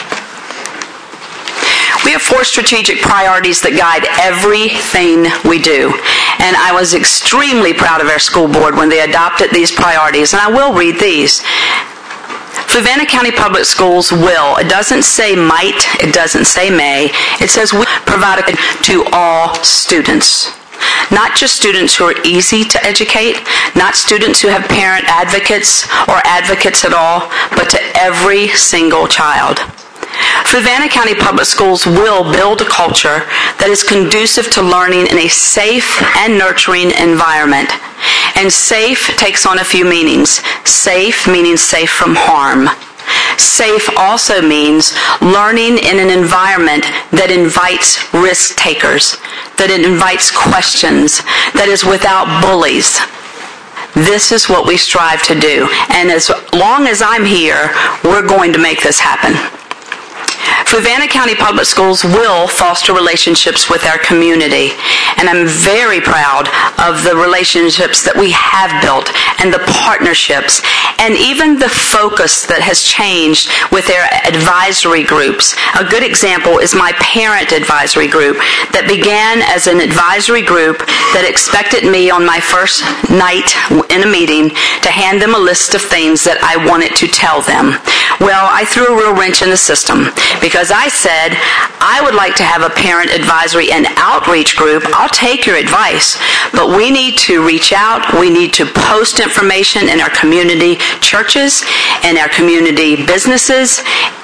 We have 4 strategic priorities that guide everything we do. And I was extremely proud of our school board when they adopted these priorities, and I will read these. Fluvanna County Public Schools will. It doesn't say might, it doesn't say may. It says we provide to all students. Not just students who are easy to educate, not students who have parent advocates or advocates at all, but to every single child. Fluvanna County Public Schools will build a culture that is conducive to learning in a safe and nurturing environment. And safe takes on a few meanings. Safe meaning safe from harm. Safe also means learning in an environment that invites risk takers, that it invites questions, that is without bullies. This is what we strive to do. And as long as I'm here, we're going to make this happen. Fluvanna County Public Schools will foster relationships with our community, and I'm very proud of the relationships that we have built and the partnerships and even the focus that has changed with our advisory groups. A good example is my parent advisory group that began as an advisory group that expected me on my first night in a meeting to hand them a list of things that I wanted to tell them. Well, I threw a real wrench in the system because I said, I would like to have a parent advisory and outreach group. I'll take your advice, but we need to reach out. We need to post information in our community churches, in our community businesses,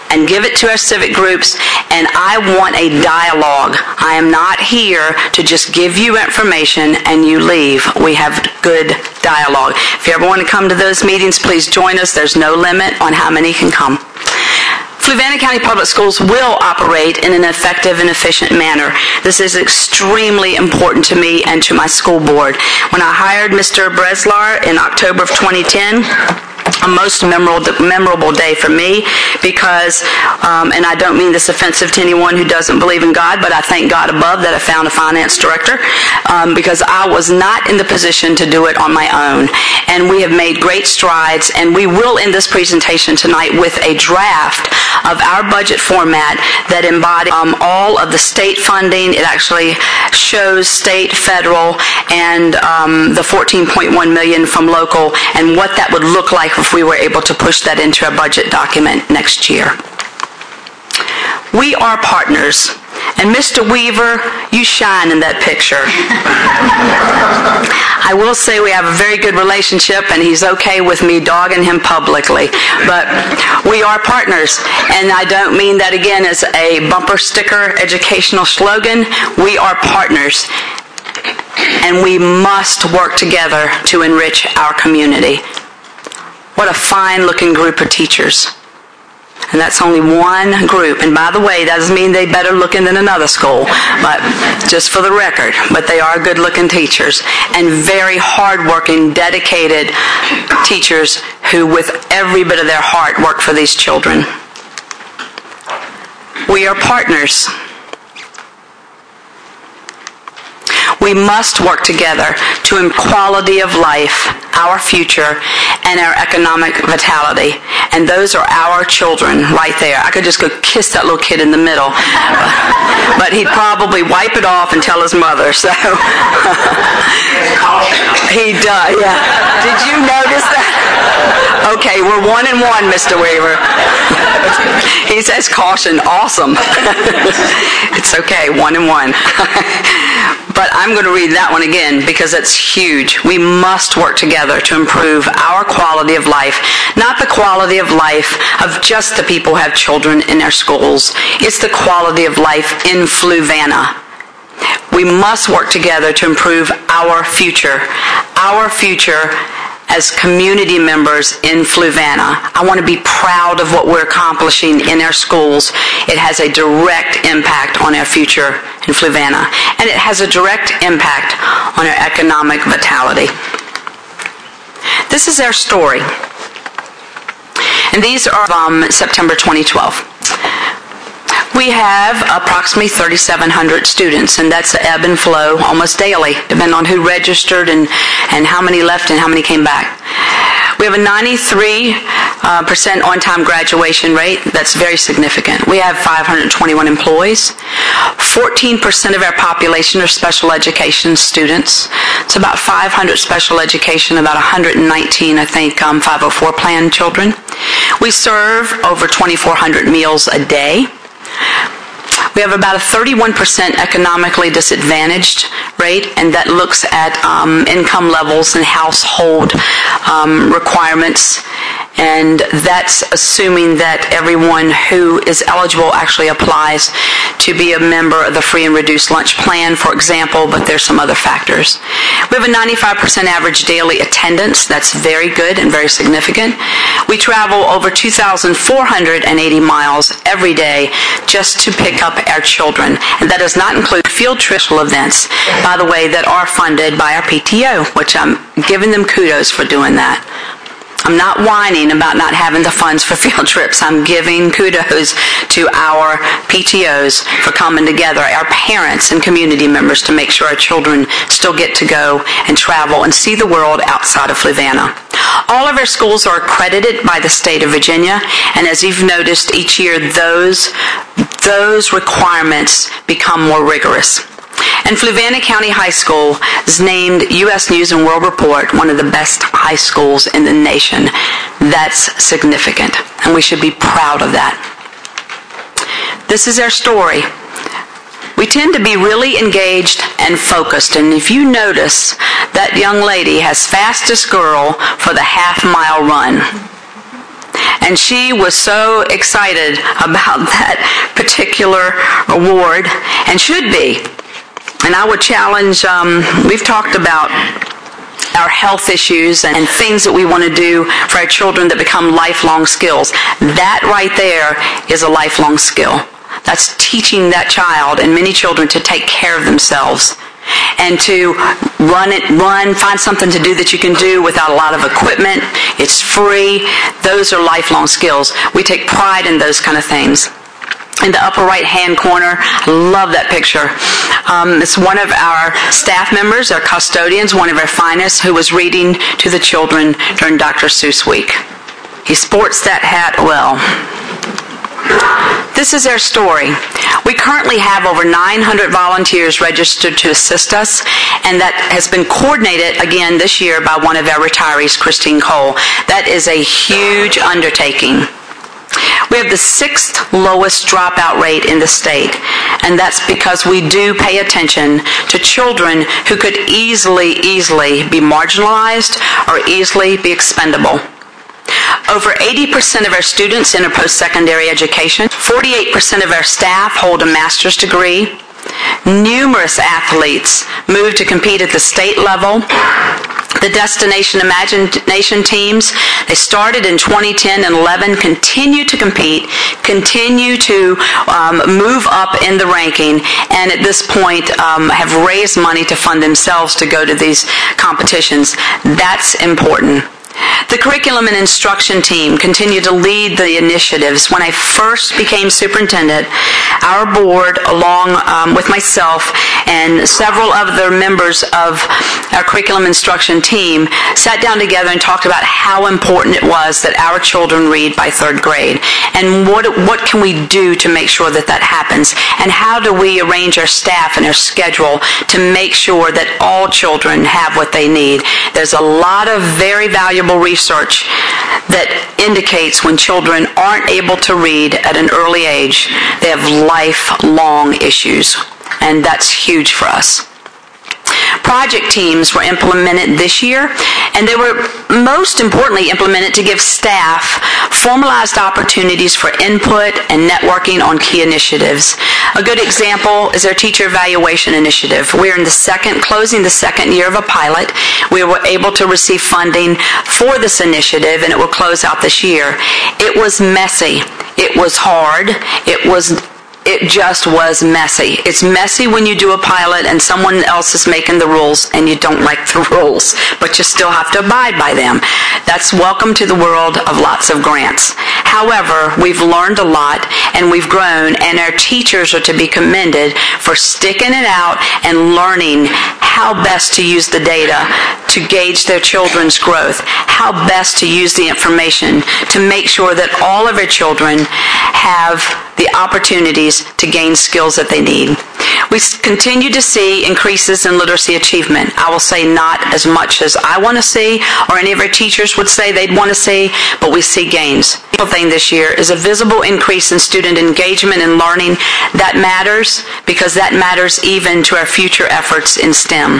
and give it to our civic groups, and I want a dialogue. I am not here to just give you information and you leave. We have good dialogue. If you ever want to come to those meetings, please join us. There's no limit on how many can come. Fluvanna County Public Schools will operate in an effective and efficient manner. This is extremely important to me and to my school board. When I hired Mr. Breslar in October of 2010, a most memorable day for me because, and I don't mean this offensive to anyone who doesn't believe in God, but I thank God above that I found a finance director because I was not in the position to do it on my own. And we have made great strides, and we will end this presentation tonight with a draft of our budget format that embodies all of the state funding. It actually shows state, federal, and the $14.1 million from local, and what that would look like if we were able to push that into a budget document next year. We are partners, and Mr. Weaver, you shine in that picture. I will say we have a very good relationship, and he's okay with me dogging him publicly, but we are partners, and I don't mean that again as a bumper sticker educational slogan. We are partners, and we must work together to enrich our community. What a fine-looking group of teachers. And that's only one group. And by the way, that doesn't mean they're better looking than another school, but just for the record. But they are good-looking teachers and very hard-working, dedicated teachers who, with every bit of their heart, work for these children. We are partners. We must work together to improve quality of life, our future, and our economic vitality. And those are our children right there. I could just go kiss that little kid in the middle, but he'd probably wipe it off and tell his mother. So he does. Yeah. Did you notice that? Okay, we're 1-1, Mr. Weaver. He says caution. Awesome. It's okay, 1-1. But I'm going to read that one again because it's huge. We must work together to improve our quality of life, not the quality of life of just the people who have children in their schools. It's the quality of life in Fluvanna. We must work together to improve our future as community members in Fluvanna. I want to be proud of what we're accomplishing in our schools. It has a direct impact on our future in Fluvanna, and it has a direct impact on our economic vitality. This is our story, and these are from September 2012. We have approximately 3,700 students, and that's the ebb and flow almost daily, depending on who registered and how many left and how many came back. We have a 93% on-time graduation rate. That's very significant. We have 521 employees. 14% of our population are special education students. It's about 500 special education, about 119, I think, 504 plan children. We serve over 2,400 meals a day. We have about a 31% economically disadvantaged rate, and that looks at income levels and household requirements. And that's assuming that everyone who is eligible actually applies to be a member of the free and reduced lunch plan, for example, but there's some other factors. We have a 95% average daily attendance. That's very good and very significant. We travel over 2,480 miles every day just to pick up our children. And that does not include field trip events, by the way, that are funded by our PTO, which I'm giving them kudos for doing that. I'm not whining about not having the funds for field trips. I'm giving kudos to our PTOs for coming together, our parents and community members, to make sure our children still get to go and travel and see the world outside of Fluvanna. All of our schools are accredited by the state of Virginia, and as you've noticed, each year those requirements become more rigorous. And Fluvanna County High School is named U.S. News and World Report one of the best high schools in the nation. That's significant, and we should be proud of that. This is our story. We tend to be really engaged and focused, and if you notice, that young lady has fastest girl for the half-mile run. And she was so excited about that particular award, and should be. And I would challenge, we've talked about our health issues and things that we want to do for our children that become lifelong skills. That right there is a lifelong skill. That's teaching that child and many children to take care of themselves and to find something to do that you can do without a lot of equipment. It's free. Those are lifelong skills. We take pride in those kind of things. In the upper right-hand corner, I love that picture. It's one of our staff members, our custodians, one of our finest, who was reading to the children during Dr. Seuss Week. He sports that hat well. This is our story. We currently have over 900 volunteers registered to assist us, and that has been coordinated again this year by one of our retirees, Christine Cole. That is a huge undertaking. We have the 6th lowest dropout rate in the state, and that's because we do pay attention to children who could easily be marginalized or easily be expendable. Over 80% of our students enter post-secondary education. 48% of our staff hold a master's degree. Numerous athletes move to compete at the state level. The Destination Imagination teams, they started in 2010 and 11, continue to compete, continue to move up in the ranking, and at this point have raised money to fund themselves to go to these competitions. That's important. The curriculum and instruction team continue to lead the initiatives. When I first became superintendent, our board, along with myself and several other members of our curriculum instruction team, sat down together and talked about how important it was that our children read by 3rd grade, and what can we do to make sure that that happens, and how do we arrange our staff and our schedule to make sure that all children have what they need. There's a lot of very valuable research that indicates when children aren't able to read at an early age, they have lifelong issues, and that's huge for us. Project teams were implemented this year, and they were most importantly implemented to give staff formalized opportunities for input and networking on key initiatives. A good example is our teacher evaluation initiative. We're closing the 2nd year of a pilot. We were able to receive funding for this initiative, and it will close out this year. It was messy. It was hard. It just was messy. It's messy when you do a pilot and someone else is making the rules and you don't like the rules, but you still have to abide by them. That's welcome to the world of lots of grants. However, we've learned a lot and we've grown, and our teachers are to be commended for sticking it out and learning how best to use the data to gauge their children's growth, how best to use the information to make sure that all of our children have the opportunities to gain skills that they need. We continue to see increases in literacy achievement. I will say not as much as I want to see or any of our teachers would say they'd want to see, but we see gains. The thing this year is a visible increase in student engagement and learning. That matters because that matters even to our future efforts in STEM.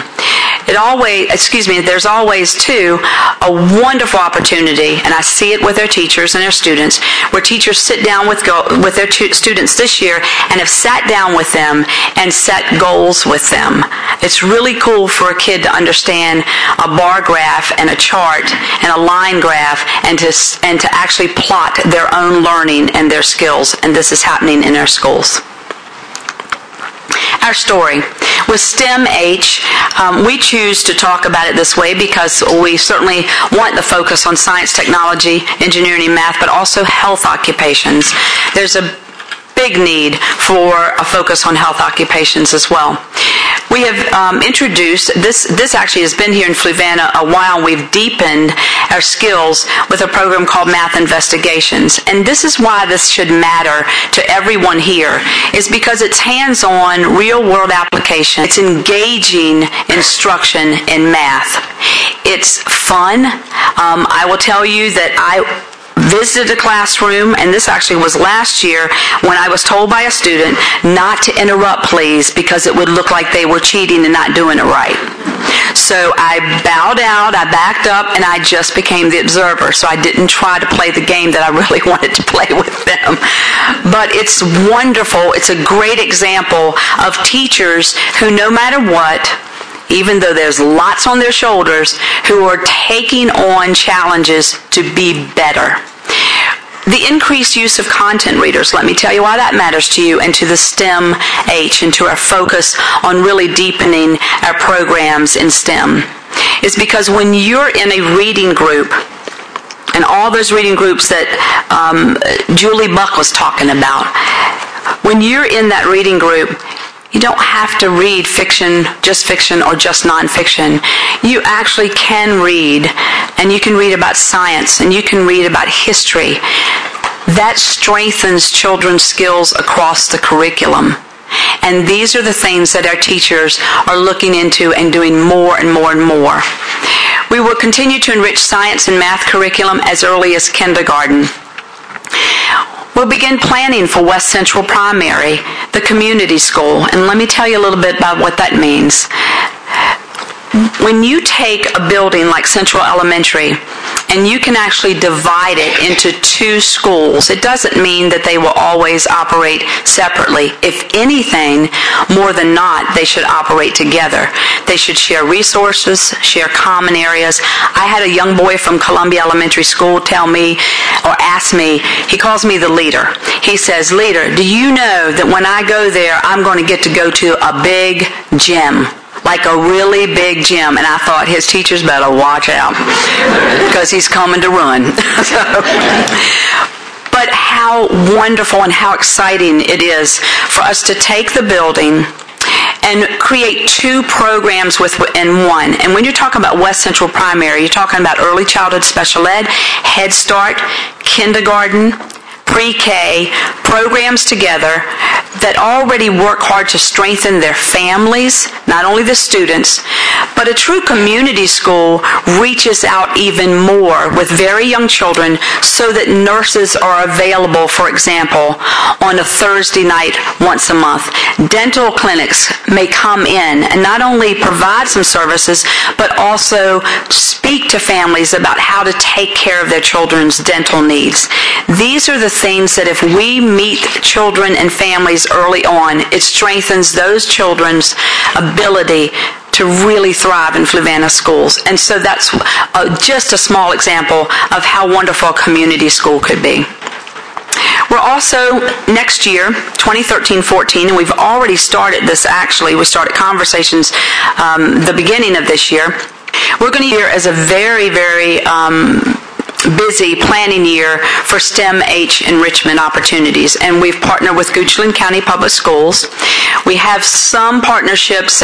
There's always, too, a wonderful opportunity, and I see it with our teachers and our students, where teachers sit down with their students this year and have sat down with them and set goals with them. It's really cool for a kid to understand a bar graph and a chart and a line graph and to actually plot their own learning and their skills, and this is happening in our schools. Our story. With STEM-H, we choose to talk about it this way because we certainly want the focus on science, technology, engineering, and math, but also health occupations. There's a big need for a focus on health occupations as well. We have introduced, this actually has been here in Fluvanna a while. We've deepened our skills with a program called Math Investigations. And this is why this should matter to everyone here, is because it's hands-on, real-world application. It's engaging instruction in math. It's fun. I will tell you that I visited a classroom, and this actually was last year, when I was told by a student not to interrupt, please, because it would look like they were cheating and not doing it right. So I bowed out, I backed up, and I just became the observer. So I didn't try to play the game that I really wanted to play with them. But it's wonderful. It's a great example of teachers who, no matter what, even though there's lots on their shoulders, who are taking on challenges to be better. The increased use of content readers, let me tell you why that matters to you and to the STEM-H and to our focus on really deepening our programs in STEM, is because when you're in a reading group, and all those reading groups that Julie Buck was talking about, when you're in that reading group, you don't have to read fiction, or just nonfiction. You actually can read, and you can read about science, and you can read about history. That strengthens children's skills across the curriculum. And these are the things that our teachers are looking into and doing more and more and more. We will continue to enrich science and math curriculum as early as kindergarten. We'll begin planning for West Central Primary, the community school, and let me tell you a little bit about what that means. When you take a building like Central Elementary and you can actually divide it into two schools, it doesn't mean that they will always operate separately. If anything, more than not, they should operate together. They should share resources, share common areas. I had a young boy from Columbia Elementary School tell me, or ask me, he calls me the leader. He says, "Leader, do you know that when I go there, I'm going to get to go to a big gym?" Like a really big gym. And I thought, his teachers better watch out because he's coming to run. But how wonderful and how exciting it is for us to take the building and create two programs within one. And when you're talking about West Central Primary, you're talking about early childhood special ed, Head Start, kindergarten, pre-K, programs together that already work hard to strengthen their families, not only the students, but a true community school reaches out even more with very young children so that nurses are available, for example, on a Thursday night once a month. Dental clinics may come in and not only provide some services, but also speak to families about how to take care of their children's dental needs. These are the things that if we meet children and families early on, it strengthens those children's ability to really thrive in Fluvanna schools. And so that's just a small example of how wonderful a community school could be. We're also, next year, 2013-14, and we've already started this actually, we started conversations the beginning of this year. We're going to hear as a very, very busy planning year for STEM-H enrichment opportunities, and we've partnered with Goochland County Public Schools. We have some partnerships,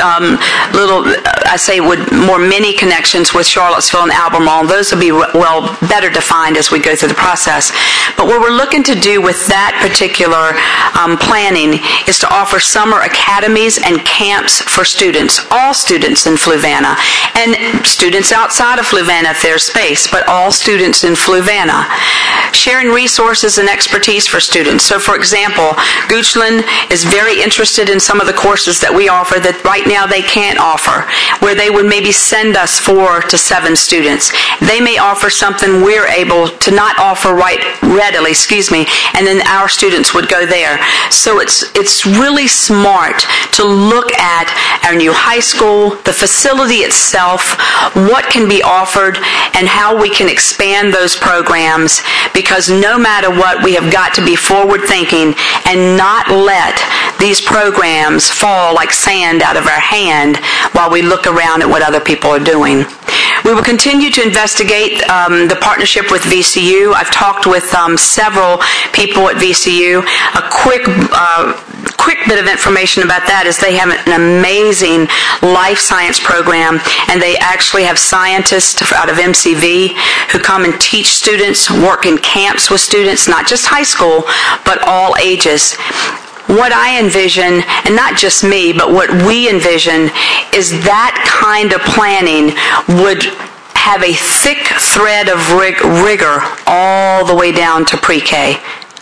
with more mini connections with Charlottesville and Albemarle. Those will be better defined as we go through the process. But what we're looking to do with that particular planning is to offer summer academies and camps for students, all students in Fluvanna, and students outside of Fluvanna if there's space, but all students in Fluvanna, sharing resources and expertise for students. So, for example, Goochland is very interested in some of the courses that we offer that right now they can't offer, where they would maybe send us 4 to 7 students. They may offer something we're able to not offer readily, and then our students would go there. So it's really smart to look at our new high school, the facility itself, what can be offered, and how we can expand those programs, because no matter what, we have got to be forward-thinking and not let these programs fall like sand out of our hand while we look around at what other people are doing. We will continue to investigate the partnership with VCU. I've talked with several people at VCU. A quick bit of information about that is they have an amazing life science program, and they actually have scientists out of MCV who come and teach students, work in camps with students, not just high school, but all ages. What I envision, and not just me, but what we envision, is that kind of planning would have a thick thread of rigor all the way down to pre-K.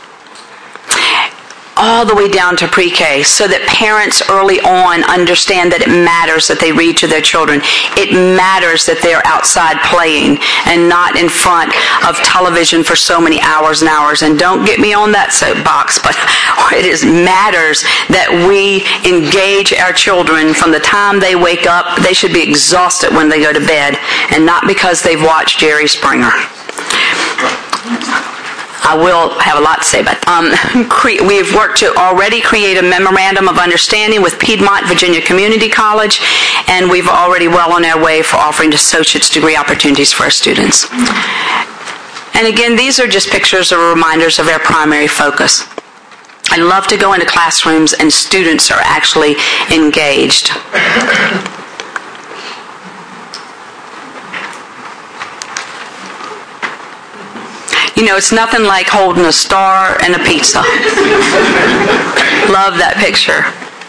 All the way down to pre-K, so that parents early on understand that it matters that they read to their children. It matters that they're outside playing and not in front of television for so many hours and hours. And don't get me on that soapbox, but it matters that we engage our children from the time they wake up. They should be exhausted when they go to bed, and not because they've watched Jerry Springer. I will have a lot to say about that. We've worked to already create a memorandum of understanding with Piedmont Virginia Community College, and we've already well on our way for offering associate's degree opportunities for our students. And again, these are just pictures or reminders of our primary focus. I love to go into classrooms and students are actually engaged. You know, it's nothing like holding a star and a pizza. Love that picture.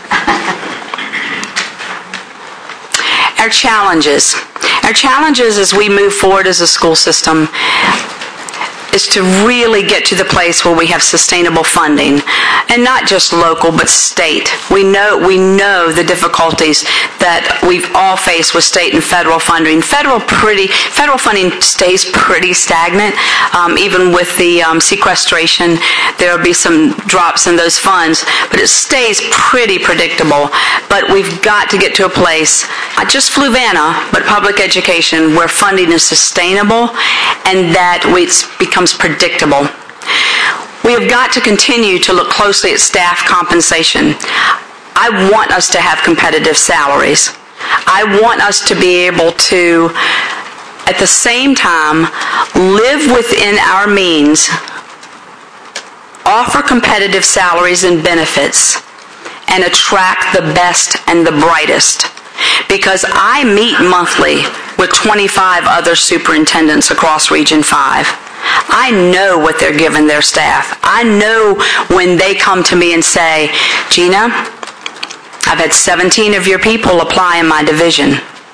Our challenges. Our challenges as we move forward as a school system is to really get to the place where we have sustainable funding, and not just local but state. We know the difficulties that we've all faced with state and federal funding. Federal funding stays pretty stagnant. Even with the sequestration, there will be some drops in those funds, but it stays pretty predictable. But we've got to get to a place, not just Fluvanna, but public education, where funding is sustainable and that it becomes predictable. We have got to continue to look closely at staff compensation. I want us to have competitive salaries. I want us to be able to, at the same time, live within our means, offer competitive salaries and benefits, and attract the best and the brightest. Because I meet monthly with 25 other superintendents across Region 5. I know what they're giving their staff. I know when they come to me and say, Gina, I've had 17 of your people apply in my division.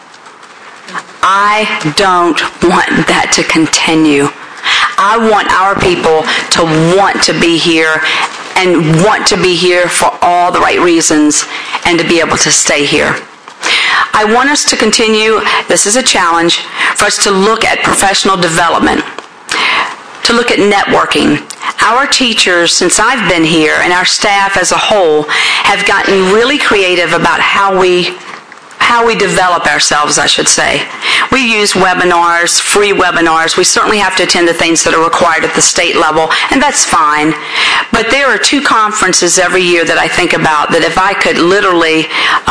I don't want that to continue. I want our people to want to be here and want to be here for all the right reasons and to be able to stay here. I want us to continue, this is a challenge, for us to look at professional development, to look at networking. Our teachers, since I've been here, and our staff as a whole, have gotten really creative about how we develop ourselves, I should say. We use webinars, free webinars. We certainly have to attend the things that are required at the state level, and that's fine. But there are 2 conferences every year that I think about that if I could literally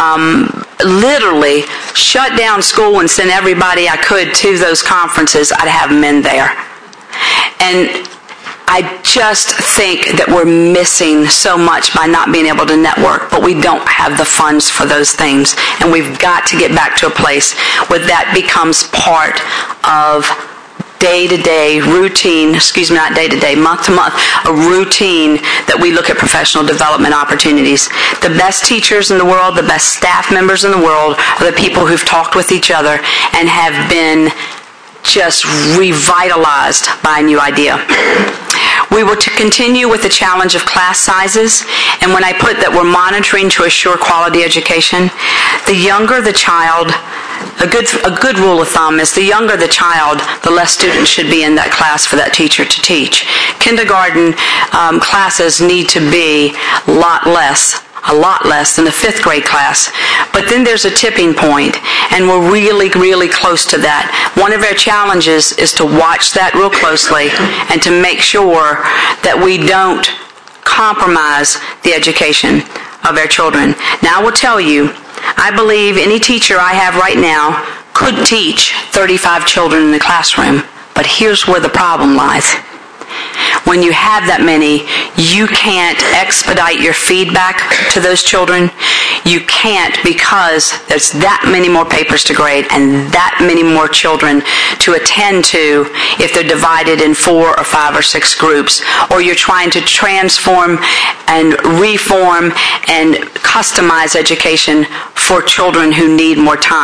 shut down school and send everybody I could to those conferences, I'd have them in there. And I just think that we're missing so much by not being able to network, but we don't have the funds for those things. And we've got to get back to a place where that becomes part of day-to-day routine, month to month, a routine that we look at professional development opportunities. The best teachers in the world, the best staff members in the world are the people who've talked with each other and have been just revitalized by a new idea. We were to continue with the challenge of class sizes, and when I put that we're monitoring to assure quality education, the younger the child, a good rule of thumb is the younger the child, the less students should be in that class for that teacher to teach. Kindergarten classes need to be a lot less than the 5th grade class. But then there's a tipping point, and we're really, really close to that. One of our challenges is to watch that real closely and to make sure that we don't compromise the education of our children. Now, I will tell you, I believe any teacher I have right now could teach 35 children in the classroom, but here's where the problem lies. When you have that many, you can't expedite your feedback to those children. You can't, because there's that many more papers to grade and that many more children to attend to if they're divided in 4 or 5 or 6 groups, or you're trying to transform and reform and customize education for children who need more time.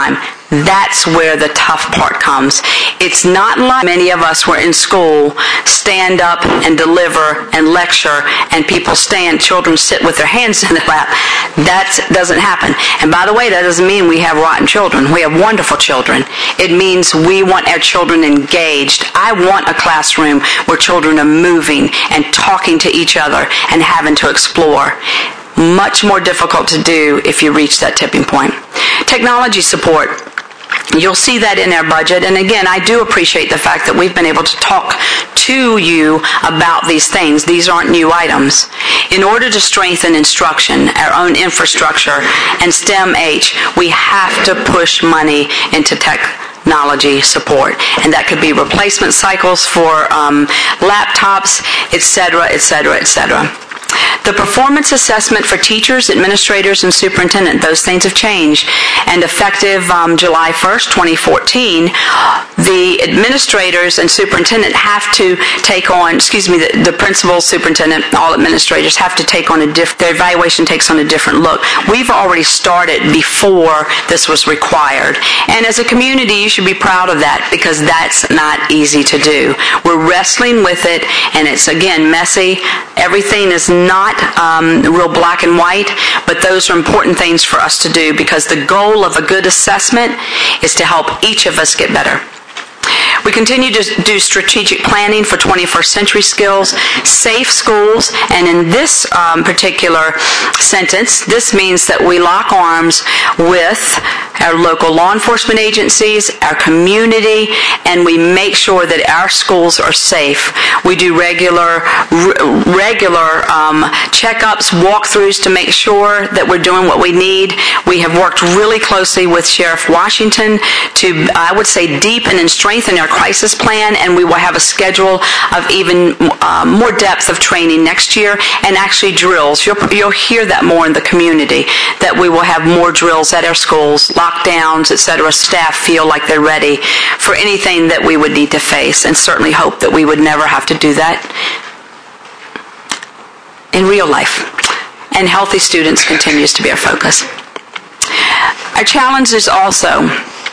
That's where the tough part comes. It's not like many of us were in school, stand up and deliver and lecture, and children sit with their hands in their lap. That doesn't happen. And by the way, that doesn't mean we have rotten children. We have wonderful children. It means we want our children engaged. I want a classroom where children are moving and talking to each other and having to explore. Much more difficult to do if you reach that tipping point. Technology support. You'll see that in our budget. And again, I do appreciate the fact that we've been able to talk to you about these things. These aren't new items. In order to strengthen instruction, our own infrastructure, and STEM-H, we have to push money into technology support. And that could be replacement cycles for laptops, etc., etc., etc. The performance assessment for teachers, administrators, and superintendent, those things have changed. And effective July 1st, 2014, the administrators and superintendent have to take on, the principal, superintendent, all administrators have to take on their evaluation takes on a different look. We've already started before this was required. And as a community, you should be proud of that because that's not easy to do. We're wrestling with it, and it's, again, messy. Everything is not real black and white, but those are important things for us to do because the goal of a good assessment is to help each of us get better. We continue to do strategic planning for 21st century skills, safe schools, and in this particular sentence, this means that we lock arms with our local law enforcement agencies, our community, and we make sure that our schools are safe. We do regular checkups, walkthroughs to make sure that we're doing what we need. We have worked really closely with Sheriff Washington to, I would say, deepen and strengthen our crisis plan, and we will have a schedule of even more depth of training next year, and actually drills. You'll hear that more in the community, that we will have more drills at our schools, lockdowns, etc. Staff feel like they're ready for anything that we would need to face, and certainly hope that we would never have to do that in real life. And healthy students continues to be our focus. Our challenge is also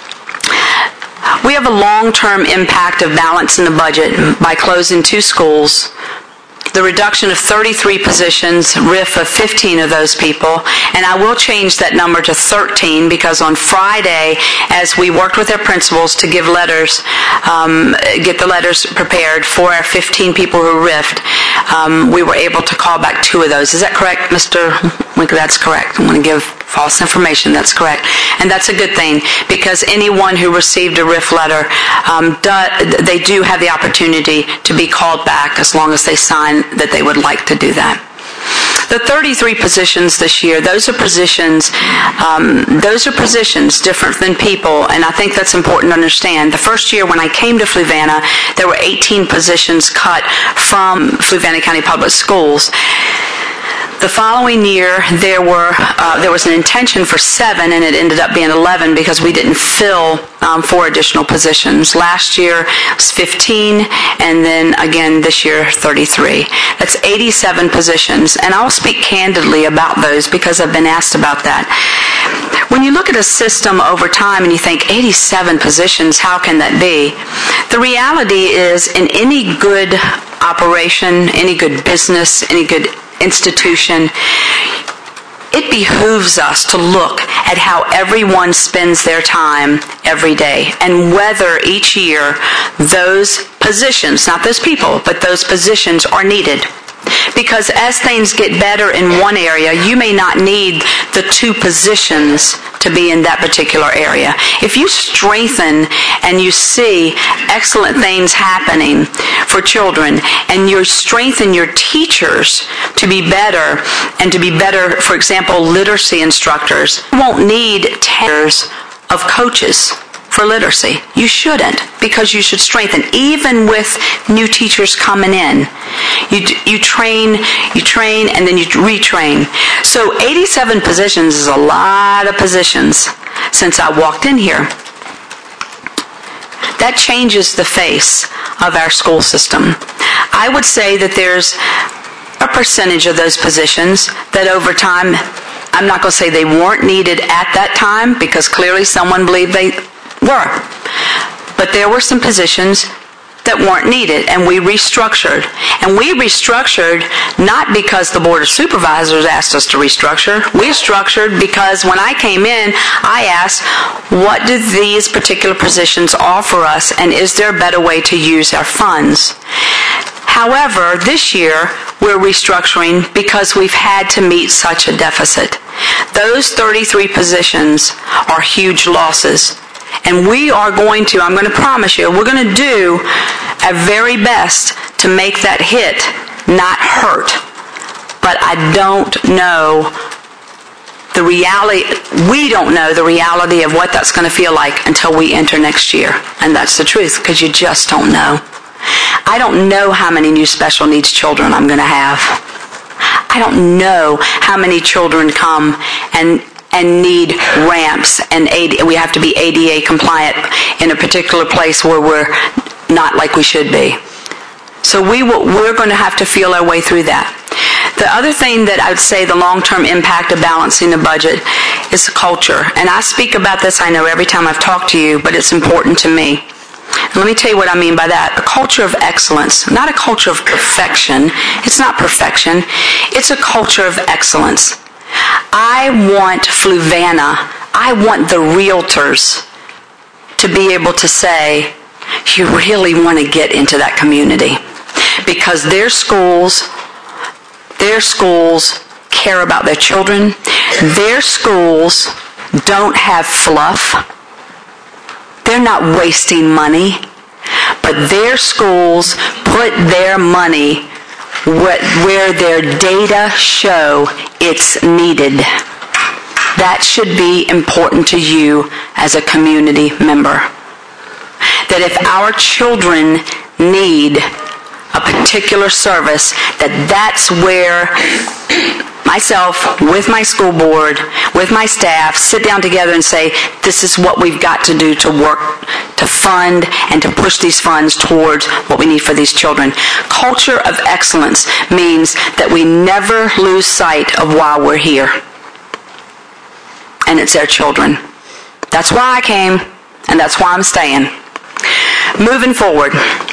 we have a long-term impact of balance in the budget by closing 2 schools, the reduction of 33 positions, RIF of 15 of those people, and I will change that number to 13 because on Friday, as we worked with our principals to give letters, get the letters prepared for our 15 people who RIF'd, we were able to call back 2 of those. Is that correct, Mr. Winkler? That's correct. I want to give false information. That's correct. And that's a good thing because anyone who received a RIF letter, they do have the opportunity to be called back as long as they sign that they would like to do that. The 33 positions this year, those are positions different than people, and I think that's important to understand. The first year when I came to Fluvanna, there were 18 positions cut from Fluvanna County Public Schools. The following year, there was an intention for 7, and it ended up being 11 because we didn't fill 4 additional positions. Last year, it was 15, and then again this year, 33. That's 87 positions, and I'll speak candidly about those because I've been asked about that. When you look at a system over time and you think 87 positions, how can that be? The reality is in any good operation, any good business, any good institution, it behooves us to look at how everyone spends their time every day and whether each year those positions, not those people, but those positions are needed. Because as things get better in one area, you may not need the 2 positions to be in that particular area. If you strengthen and you see excellent things happening for children and you strengthen your teachers to be better and to be better, for example, literacy instructors, you won't need 10 years of coaches for literacy. You shouldn't, because you should strengthen. Even with new teachers coming in, you train, and then you retrain. So 87 positions is a lot of positions since I walked in here. That changes the face of our school system. I would say that there's a percentage of those positions that over time I'm not going to say they weren't needed at that time, because clearly someone believed they were. But there were some positions that weren't needed, and we restructured. And we restructured not because the Board of Supervisors asked us to restructure. We structured because when I came in, I asked, what do these particular positions offer us, and is there a better way to use our funds? However, this year, we're restructuring because we've had to meet such a deficit. Those 33 positions are huge losses. And we are going to, I'm going to promise you, we're going to do our very best to make that hit not hurt. But I don't know the reality, we don't know the reality of what that's going to feel like until we enter next year. And that's the truth, because you just don't know. I don't know how many new special needs children I'm going to have. I don't know how many children come and need ramps, and we have to be ADA compliant in a particular place where we're not like we should be. So we're going to have to feel our way through that. The other thing that I would say the long-term impact of balancing the budget is the culture. And I speak about this, I know, every time I've talked to you, but it's important to me. And let me tell you what I mean by that. A culture of excellence, not a culture of perfection. It's not perfection. It's a culture of excellence. I want Fluvanna, I want the realtors to be able to say, you really want to get into that community, because their schools care about their children. Their schools don't have fluff. They're not wasting money, but their schools put their money where their data show it's needed. That should be important to you as a community member. That if our children need a particular service, that's where myself, with my school board, with my staff, sit down together and say, this is what we've got to do to work, to fund, and to push these funds towards what we need for these children. Culture of excellence means that we never lose sight of why we're here. And it's their children. That's why I came, and that's why I'm staying. Moving forward,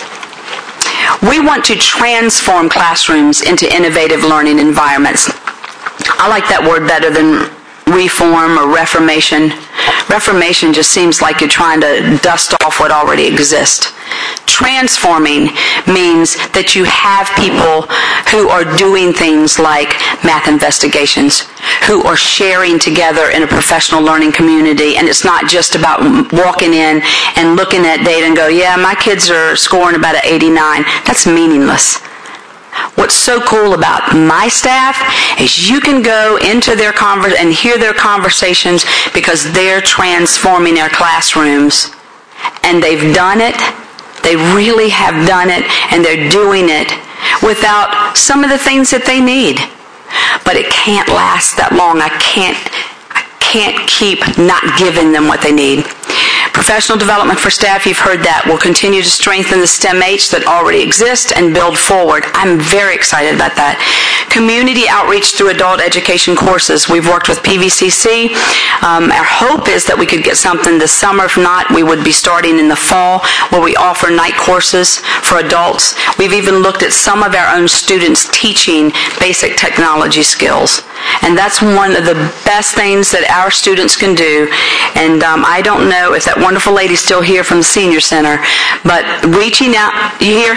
we want to transform classrooms into innovative learning environments. I like that word better than reform or reformation. Reformation just seems like you're trying to dust off what already exists. Transforming means that you have people who are doing things like math investigations, who are sharing together in a professional learning community, and it's not just about walking in and looking at data and go, yeah, my kids are scoring about an 89. That's meaningless. What's so cool about my staff is you can go into their and hear their conversations, because they're transforming their classrooms. And they've done it. They really have done it, and they're doing it without some of the things that they need. But it can't last that long. I can't keep not giving them what they need. Professional development for staff, you've heard that. We'll continue to strengthen the STEM-H that already exist and build forward. I'm very excited about that. Community outreach through adult education courses. We've worked with PVCC. Our hope is that we could get something this summer. If not, we would be starting in the fall, where we offer night courses for adults. We've even looked at some of our own students teaching basic technology skills. And that's one of the best things that our students can do. And I don't know if that wonderful lady's still here from the senior center, but reaching out, you hear?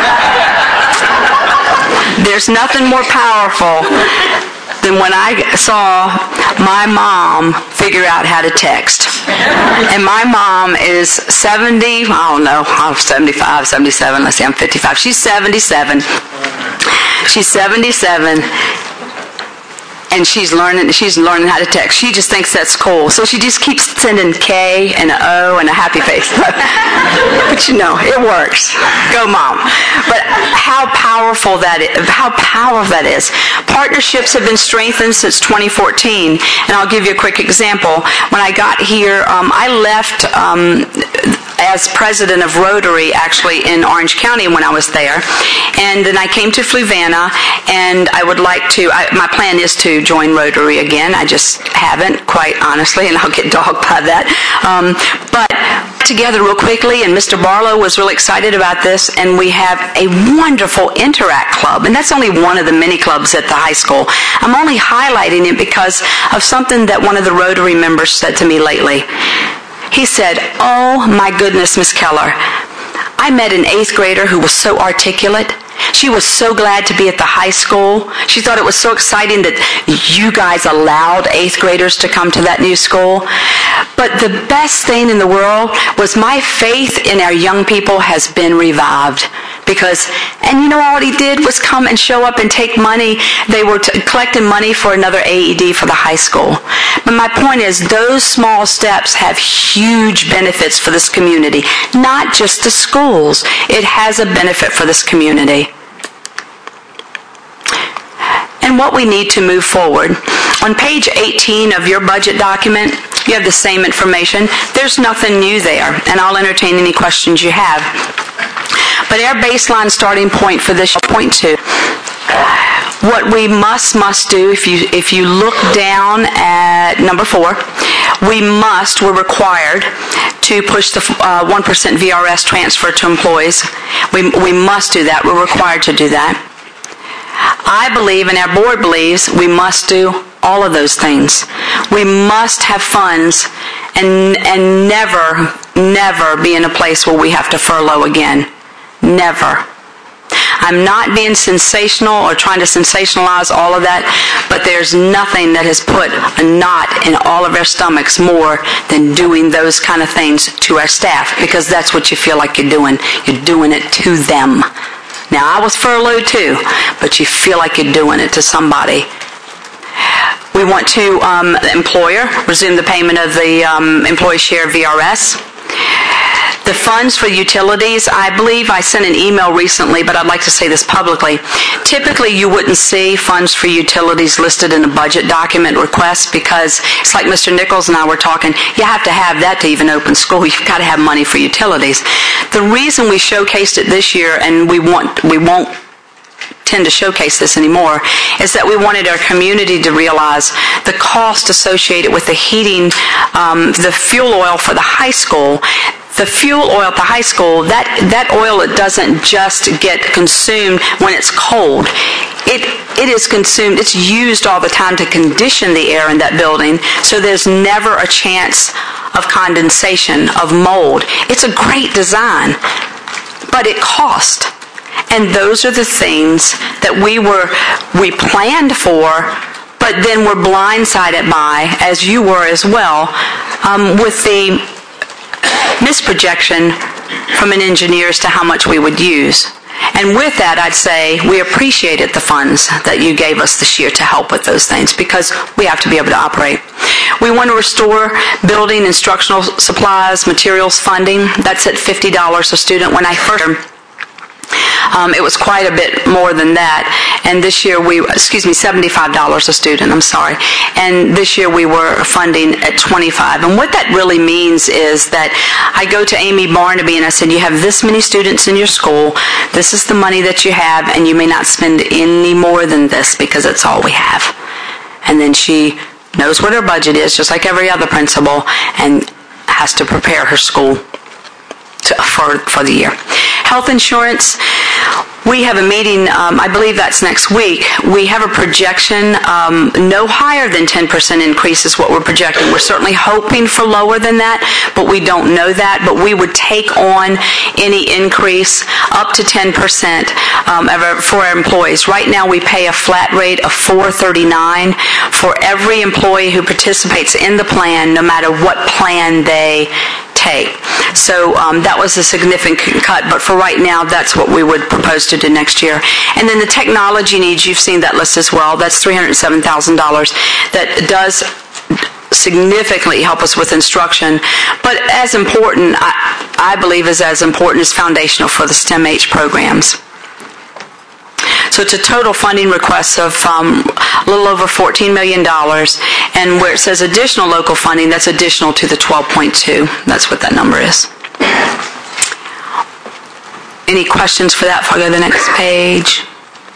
There's nothing more powerful than when I saw my mom figure out how to text. And my mom is 70, I don't know, I'm 75, 77, let's see, I'm 55. She's 77. She's 77. And she's learning how to text. She just thinks that's cool. So she just keeps sending K and an O and a happy face. But you know, it works. Go, Mom. But how powerful that is. Partnerships have been strengthened since 2014. And I'll give you a quick example. When I got here, I left as president of Rotary, actually, in Orange County when I was there. And then I came to Fluvanna, and I would like to, my plan is to join Rotary again. I just haven't, quite honestly, and I'll get dogged by that. But together real quickly, and Mr. Barlow was really excited about this, and we have a wonderful Interact Club, and that's only one of the many clubs at the high school. I'm only highlighting it because of something that one of the Rotary members said to me lately. He said, "Oh my goodness, Miss Keller, I met an 8th grader who was so articulate. She was so glad to be at the high school. She thought it was so exciting that you guys allowed 8th graders to come to that new school. But the best thing in the world was my faith in our young people has been revived." Because, and you know, all he did was come and show up and take money. They were collecting money for another AED for the high school. But my point is, those small steps have huge benefits for this community, not just the schools. It has a benefit for this community. And what we need to move forward. On page 18 of your budget document, you have the same information. There's nothing new there, and I'll entertain any questions you have. But our baseline starting point for this, point 2, what we must do, if you look down at number 4, we're required to push the 1% VRS transfer to employees. We must do that. We're required to do that. I believe, and our board believes, we must do all of those things. We must have funds and never be in a place where we have to furlough again. Never. I'm not being sensational or trying to sensationalize all of that, but there's nothing that has put a knot in all of our stomachs more than doing those kind of things to our staff, because that's what you feel like you're doing. You're doing it to them. Now, I was furloughed too, but you feel like you're doing it to somebody. We want to, the employer, resume the payment of the employee share VRS. The funds for utilities, I believe I sent an email recently, but I'd like to say this publicly. Typically, you wouldn't see funds for utilities listed in a budget document request, because it's like Mr. Nichols and I were talking, you have to have that to even open school. You've got to have money for utilities. The reason we showcased it this year, and we won't tend to showcase this anymore, is that we wanted our community to realize the cost associated with the heating, the fuel oil for the high school. The fuel oil at the high school, that oil, it doesn't just get consumed when it's cold. It is consumed, it's used all the time to condition the air in that building, so there's never a chance of condensation, of mold. It's a great design, but it costs. And those are the things that we planned for, but then were blindsided by, as you were as well, with the misprojection from an engineer as to how much we would use. And with that, I'd say we appreciated the funds that you gave us this year to help with those things, because we have to be able to operate. We want to restore building, instructional supplies, materials funding. That's at $50 a student. When I first it was quite a bit more than that, and this year $75 a student, I'm sorry, and this year we were funding at $25. And what that really means is that I go to Amy Barnaby and I said, you have this many students in your school, this is the money that you have, and you may not spend any more than this because it's all we have. And then she knows what her budget is, just like every other principal, and has to prepare her school for the year. Health insurance, we have a meeting, I believe that's next week. We have a projection, no higher than 10% increase is what we're projecting. We're certainly hoping for lower than that, but we don't know that. But we would take on any increase up to 10% for our employees. Right now we pay a flat rate of $4.39 for every employee who participates in the plan, no matter what plan they take. So that was a significant cut, but for right now, that's what we would propose to do next year. And then the technology needs, you've seen that list as well. That's $307,000. That does significantly help us with instruction, but as important, I believe is as important as foundational for the STEM-H programs. So it's a total funding request of a little over $14 million, and where it says additional local funding, that's additional to the 12.2. That's what that number is. Any questions for that before I go to the next page?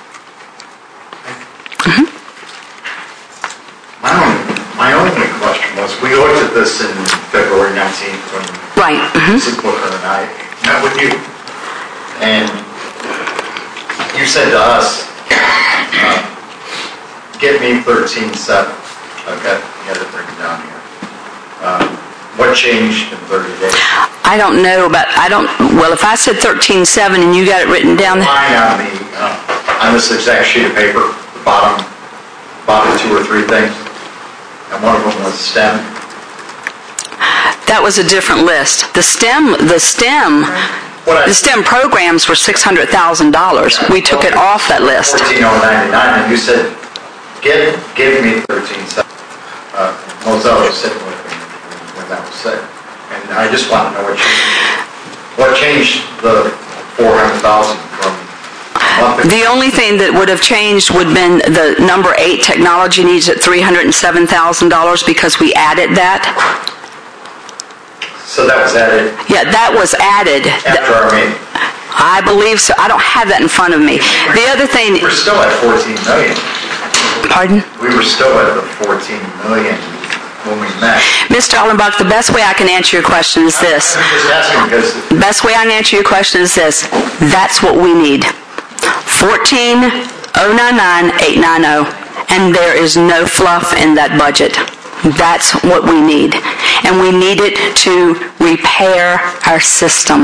My only question was, we looked at this in February 19th when Mrs. Booker and I met with you, and you said to us, get me 13.7. I've got it written down here. What changed in 30 days? I don't know, but well, if I said 13.7 and you got it written down there. On this exact sheet of paper, the bottom 2 or 3 things, and one of them was STEM. That was a different list. The STEM programs were $600,000. We took it off that list. 14,099, and you said, give me 13.7. Mozella was sitting with me when that was said. And I just want to know what changed the 400,000 from a month ago. The only thing that would have changed would have been the number 8 technology needs at $307,000 because we added that. So that was added? Yeah, that was added. After our meeting? I believe so. I don't have that in front of me. The other thing... We're still at 14 million. Pardon? We were still at the 14 million when we met. Mr. Allenbach, the best way I can answer your question is this. I'm just asking because... The best way I can answer your question is this. That's what we need. 14,099,890. And there is no fluff in that budget. That's what we need. And we need it to repair our system.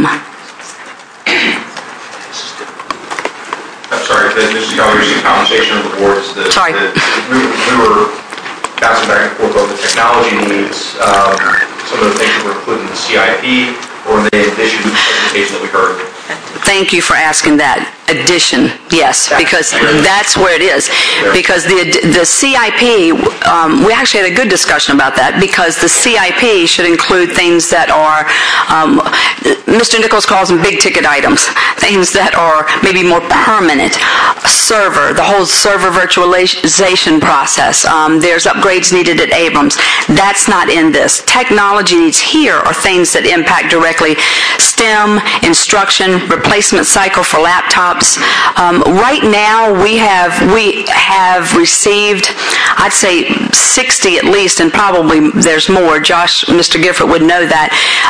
I'm sorry, this is a conversation of the boards. Sorry. We were bouncing back and forth over the technology needs, some of the things that were included in the CIP, or in the addition presentation that we heard. Thank you for asking that. Addition, yes, because that's where it is. Because the CIP, we actually had a good discussion about that, because the CIP should include things that are, Mr. Nichols calls them big ticket items, things that are maybe more permanent. Server, the whole server virtualization process. There's upgrades needed at Abrams. That's not in this. Technology needs here are things that impact directly STEM, instruction, replacement cycle for laptops. Right now, we have received, I'd say 60 at least, and probably there's more. Mr. Gifford would know that.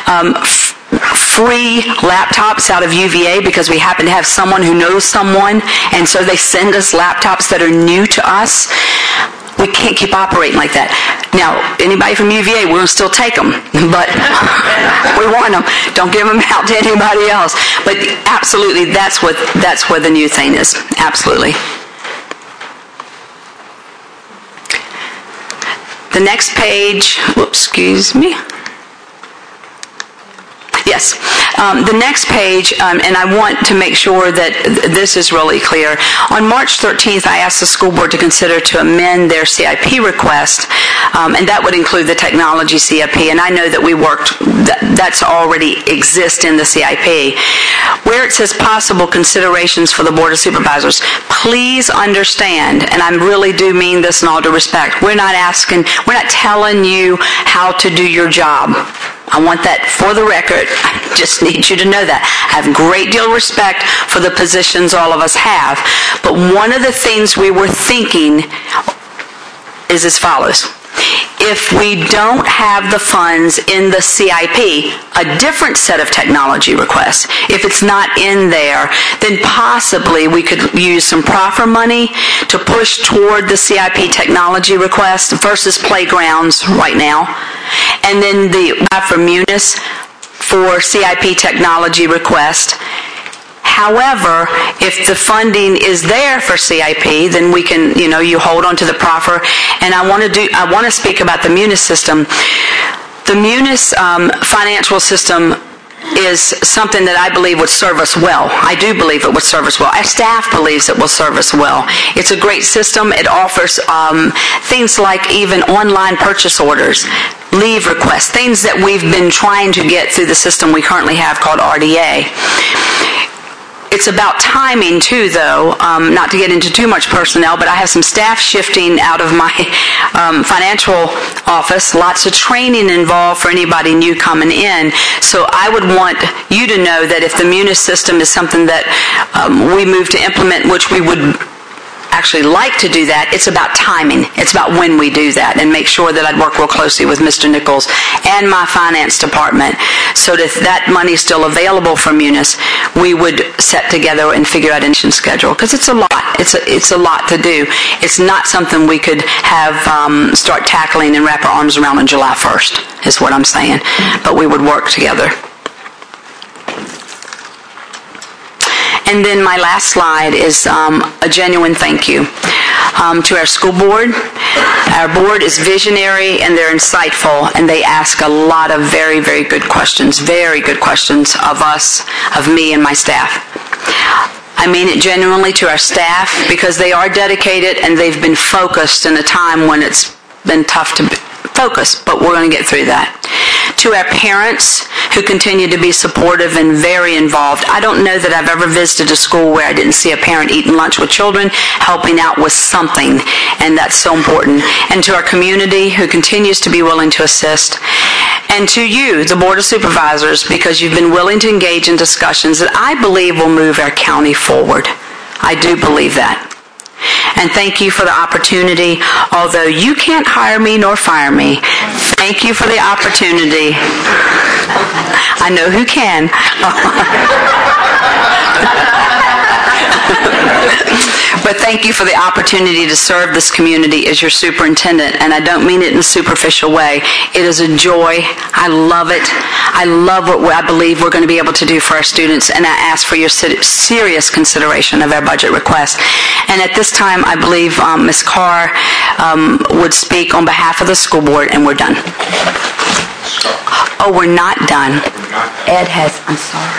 Free laptops out of UVA because we happen to have someone who knows someone, and so they send us laptops that are new to us. We can't keep operating like that. Now, anybody from UVA, we'll still take them, but we want them. Don't give them out to anybody else. But absolutely, that's where the new thing is. Absolutely. The next page, whoops, excuse me. Yes. The next page, and I want to make sure that this is really clear. On March 13th, I asked the school board to consider to amend their CIP request, and that would include the technology CIP, and I know that that's already exists in the CIP. Where it says possible considerations for the Board of Supervisors, please understand, and I really do mean this in all due respect, we're not telling you how to do your job. I want that for the record. I just need you to know that. I have a great deal of respect for the positions all of us have. But one of the things we were thinking is as follows. If we don't have the funds in the CIP, a different set of technology requests, if it's not in there, then possibly we could use some proffer money to push toward the CIP technology request versus playgrounds right now. And then the for Munis for CIP technology request. However, if the funding is there for CIP, then we can, you hold on to the proffer. And I want to speak about the Munis system. The Munis financial system is something that I believe would serve us well. I do believe it would serve us well. Our staff believes it will serve us well. It's a great system. It offers things like even online purchase orders, leave requests, things that we've been trying to get through the system we currently have called RDA. It's about timing too, though, not to get into too much personnel, but I have some staff shifting out of my financial office, lots of training involved for anybody new coming in. So I would want you to know that if the Munis system is something that we move to implement, which we would actually like to do that, it's about timing. It's about when we do that, and make sure that I'd work real closely with Mr. Nichols and my finance department so that if that money is still available for Munis, we would set together and figure out an schedule, because it's a lot. It's a lot to do. It's not something we could have start tackling and wrap our arms around on July 1st, is what I'm saying. But we would work together. And then my last slide is a genuine thank you to our school board. Our board is visionary and they're insightful, and they ask a lot of very, very good questions of us, of me and my staff. I mean it genuinely to our staff, because they are dedicated and they've been focused in a time when it's been tough to focus, but we're going to get through that. To our parents who continue to be supportive and very involved. I don't know that I've ever visited a school where I didn't see a parent eating lunch with children, helping out with something, and that's so important. And to our community who continues to be willing to assist. And to you, the Board of Supervisors, because you've been willing to engage in discussions that I believe will move our county forward. I do believe that. And thank you for the opportunity. Although you can't hire me nor fire me, thank you for the opportunity. I know who can. But thank you for the opportunity to serve this community as your superintendent, and I don't mean it in a superficial way. It is a joy. I love it. I love what I believe we're going to be able to do for our students, and I ask for your serious consideration of our budget request. And at this time, I believe Ms. Carr would speak on behalf of the school board, and we're done. Oh, we're not done. Ed has, I'm sorry.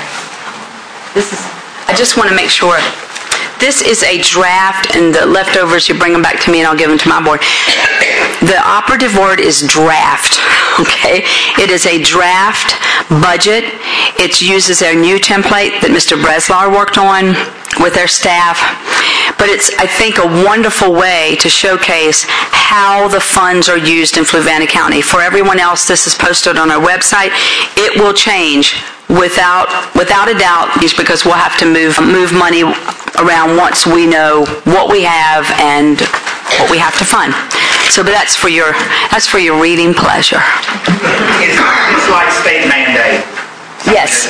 I just want to make sure. This is a draft, and the leftovers, you bring them back to me and I'll give them to my board. The operative word is draft, okay? It is a draft budget. It uses our new template that Mr. Breslau worked on with our staff. But it's, I think, a wonderful way to showcase how the funds are used in Fluvanna County. For everyone else, this is posted on our website. It will change without a doubt, because we'll have to move money around once we know what we have and what we have to fund. So, but that's for your reading pleasure. It's like state mandate. Yes.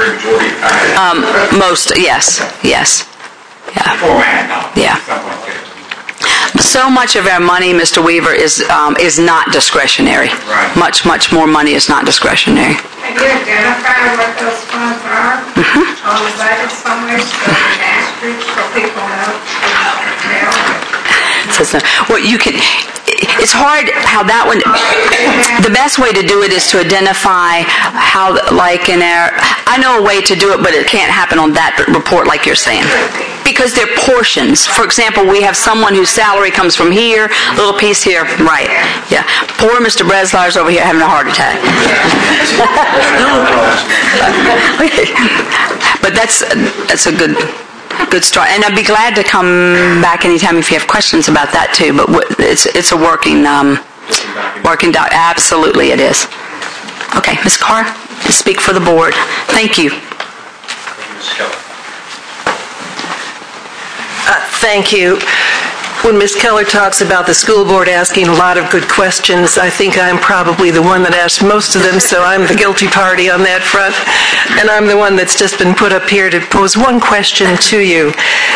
Most, yes. Yeah. Format. Yeah. So much of our money, Mr. Weaver, is not discretionary. Right. Much more money is not discretionary. Can you identify what those funds are on the budget somewhere, so people know? Well, you can. It's hard how that one. The best way to do it is to identify how, like in our. I know a way to do it, but it can't happen on that report, like you're saying, because they're portions. For example, we have someone whose salary comes from here, little piece here, right? Yeah. Poor Mr. Breslau's over here having a heart attack. But that's a good start, and I'd be glad to come back anytime if you have questions about that too. But it's a working doc. Absolutely, it is. Okay, Ms. Carr, speak for the board. Thank you. Thank you. When Ms. Keller talks about the school board asking a lot of good questions, I think I'm probably the one that asked most of them, so I'm the guilty party on that front. And I'm the one that's just been put up here to pose one question to you.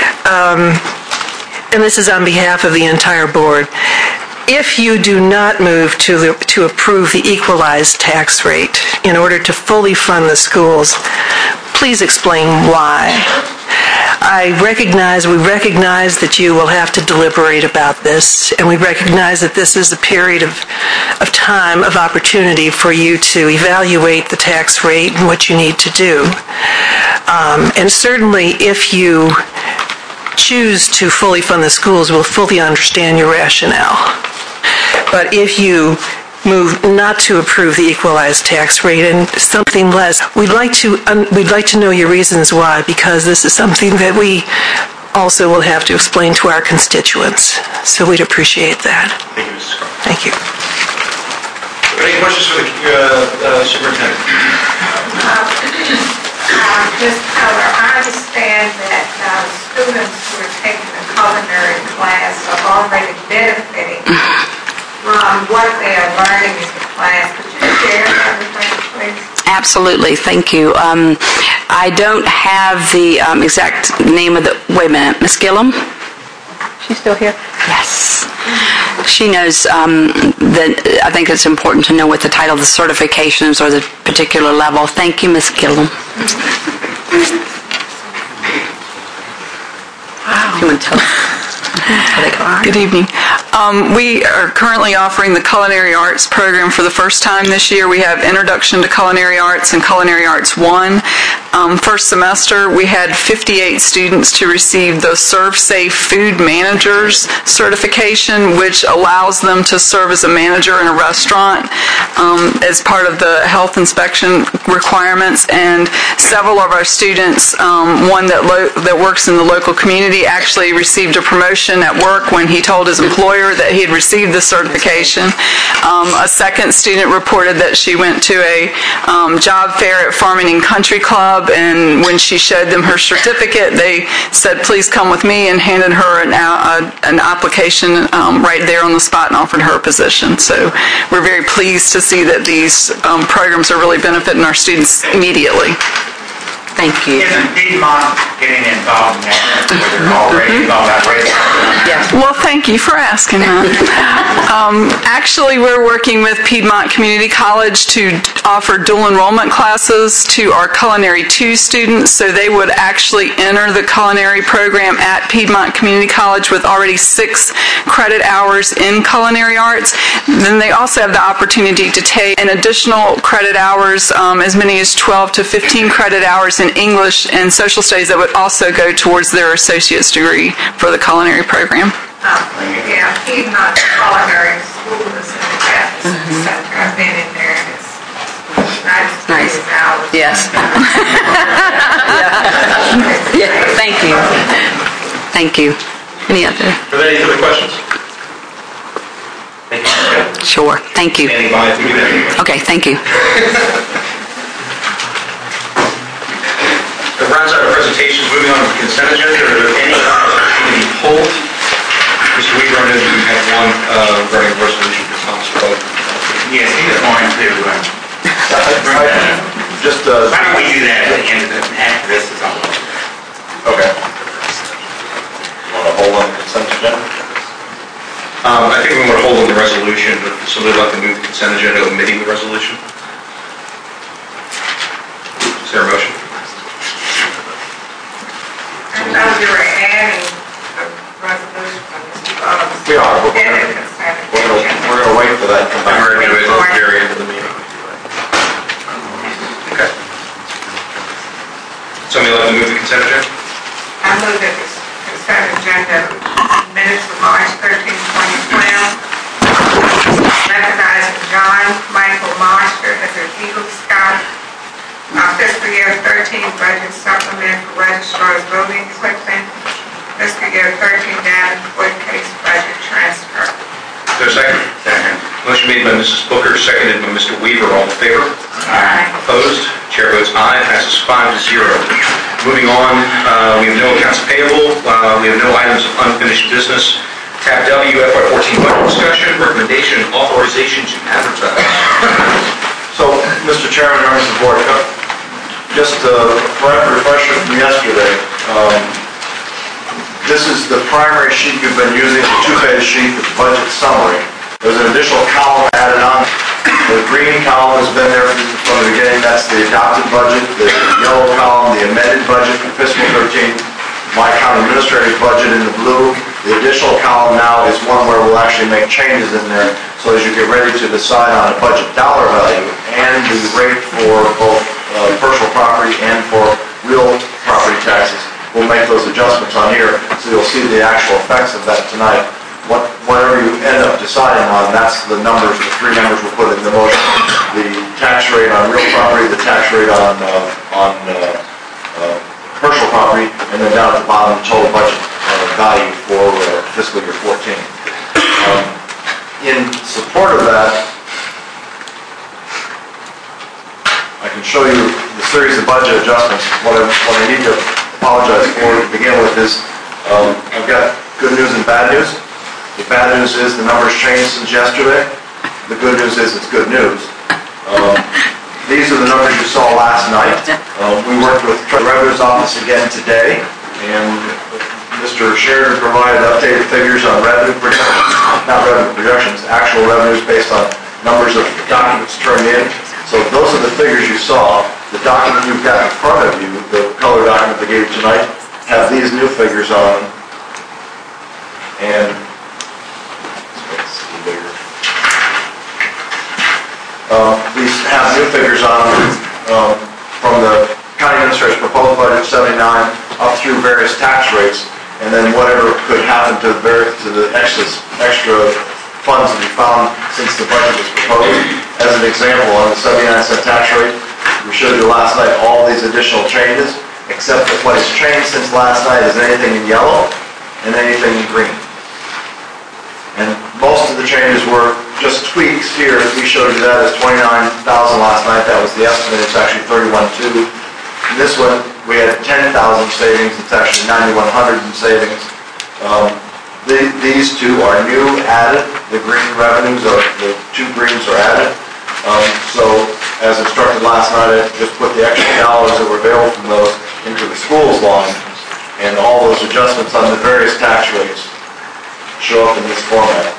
And this is on behalf of the entire board. If you do not move to approve the equalized tax rate in order to fully fund the schools, please explain why. We recognize that you will have to deliberate about this, and we recognize that this is a period of time, of opportunity for you to evaluate the tax rate and what you need to do. And certainly if you choose to fully fund the schools, we'll fully understand your rationale. But if you move not to approve the equalized tax rate and something less. We'd like to know your reasons why, because this is something that we also will have to explain to our constituents. So we'd appreciate that. Thank you, Mrs. Carr. Thank you. Any questions for the superintendent? Ms. Keller, I understand that students who are taking a culinary class are already benefiting from what they are learning in the class. Could you share that with us, please? Absolutely, thank you. I don't have the exact name of the, wait a minute, Ms. Gillum? She's still here? Yes. She knows that I think it's important to know what the title of the certifications or the particular level. Thank you, Ms. Gillum. Wow. You want to tell Good evening. We are currently offering the Culinary Arts program for the first time this year. We have Introduction to Culinary Arts and Culinary Arts 1. First semester, we had 58 students to receive the Serve Safe Food Managers certification, which allows them to serve as a manager in a restaurant as part of the health inspection requirements. And several of our students, one that works in the local community, actually received a promotion at work when he told his employer that he had received the certification. A second student reported that she went to a job fair at Farming and Country Club, and when she showed them her certificate, they said, please come with me, and handed her an application right there on the spot and offered her a position. So we're very pleased to see that these programs are really benefiting our students immediately. Thank you. Isn't Piedmont getting involved in that? They're already involved already. Yes. Well, thank you for asking that. Actually, we're working with Piedmont Community College to offer dual enrollment classes to our Culinary 2 students, so they would actually enter the culinary program at Piedmont Community College with already 6 credit hours in culinary arts. Then they also have the opportunity to take an additional credit hours, as many as 12 to 15 credit hours in English and social studies that would also go towards their associate's degree for the culinary program. Yeah, Piedmont Culinary School is in the Jefferson Center. I've been in there, and it's not as great as ours. Yes. Yeah. Thank you. Thank you. Any other? Are there any other questions? Thank you. Sure. Thank you. Standing by if we do that. Okay, thank you. That rounds out our presentations. Moving on to the consent agenda. Are there any items that need to be pulled? Mr. Weaver, I know that you had one regarding resolution for Thomas Road. Yes, he just wanted to bring that up. Just, why don't we do that at the end of the, after this is all over? Okay. Want to hold on the consent agenda? I think we want to hold on the resolution, but somebody would like to move the consent agenda omitting the resolution? Is there a motion? I thought you were adding the resolution from Mr. Boggs. We are. We're In the consent going agenda. to wait for that to come back. We're going to do it at the very end of the meeting. Okay. Somebody like to move the consent agenda? I move that the consent agenda minutes of March 13, 2012, recognizing John Michael Monster as an Eagle Scout, fiscal year 13 budget supplement for registrar's voting equipment, fiscal year 13 data court case budget transfer. Is there a second? Second. Motion made by Mrs. Booker, seconded by Mr. Weaver. All in favor? Aye. Opposed? Chair votes aye. Passes 5-0. Moving on, we have no accounts payable. We have no items of unfinished business. Tab W, FY14 budget discussion, recommendation, authorization to advertise. So, Mr. Chairman, members of the board, just a refresher from yesterday. This is the primary sheet you've been using, the 2-page sheet, the budget summary. There's an additional column added on. The green column has been there from the beginning. That's the adopted budget. The yellow column, the amended budget for fiscal 13. My county administrative budget in the blue. The additional column now is one where we'll actually make changes in there. So as you get ready to decide on a budget dollar value and the rate for both personal property and for real property taxes, we'll make those adjustments on here. So you'll see the actual effects of that tonight. Whatever you end up deciding on, that's the numbers, the three numbers we'll put in the motion. The tax rate on real property, the tax rate on commercial property, and then down at the bottom, the total budget value for fiscal year 14. In support of that, I can show you the series of budget adjustments. What I need to apologize for to begin with is I've got good news and bad news. The bad news is the numbers changed since yesterday. The good news is it's good news. These are the numbers you saw last night. We worked with the Revenue's Office again today, and Mr. Sheridan provided updated figures on revenue projections, not revenue projections, actual revenues based on numbers of documents turned in. So those are the figures you saw. The document you've got in front of you, the color document they gave you tonight, have these new figures on them. And these have new figures on them from the county administrator's proposed budget 79 up through various tax rates, and then whatever could happen to the extra funds that we found since the budget was proposed. As an example, on the 79-cent tax rate, we showed you last night all these additional changes, except that what has changed since last night is anything in yellow and anything in green. And most of the changes were just tweaks here. We showed you that as 29,000 last night. That was the estimate. It's actually 31,200. In this one, we had 10,000 savings. It's actually 9,100 in savings. These two are new, added. The green revenues, the two greens are added. So, as instructed last night, I just put the extra dollars that were available from those into the schools line, and all those adjustments on the various tax rates show up in this format.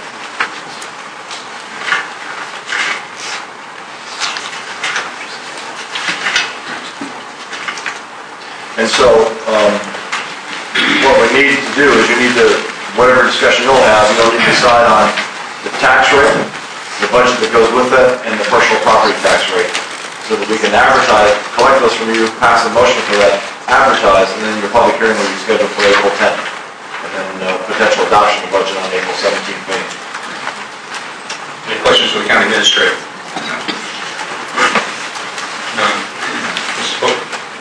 And so, what we need to do is you need to, whatever discussion you'll have, you'll need to decide on the tax rate, the budget that goes with it, and the personal property tax rate, so that we can advertise, collect those from you, pass a motion for that, advertise, and then your public hearing will be scheduled for April 10th. And then potential adoption of the budget on April 17th meeting. Any questions for the county administrator? None. Mrs. Book?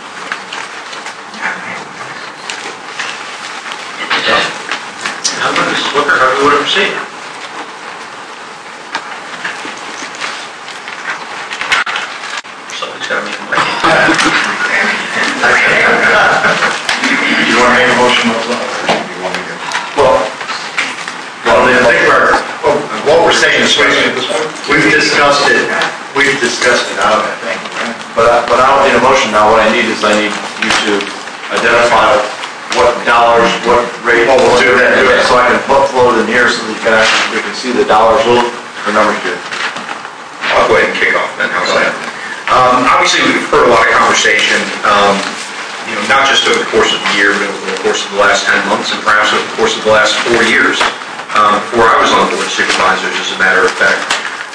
How about Mrs. Booker? How do we want to proceed? Somebody's got to make a motion. Do you want to make a motion? I think what we're saying is we've discussed it out, I think. But I don't need a motion now. What I need is I need you to identify what dollars, what rate. Oh, we'll do that. So I can float it in here so that we can see the dollars, the numbers good. I'll go ahead and kick off then. How's that? Obviously, we've heard a lot of conversation, not just over the course of the year, but over the course of the last 10 months, and perhaps over the course of the last 4 years, before I was on the Board of Supervisors, as a matter of fact.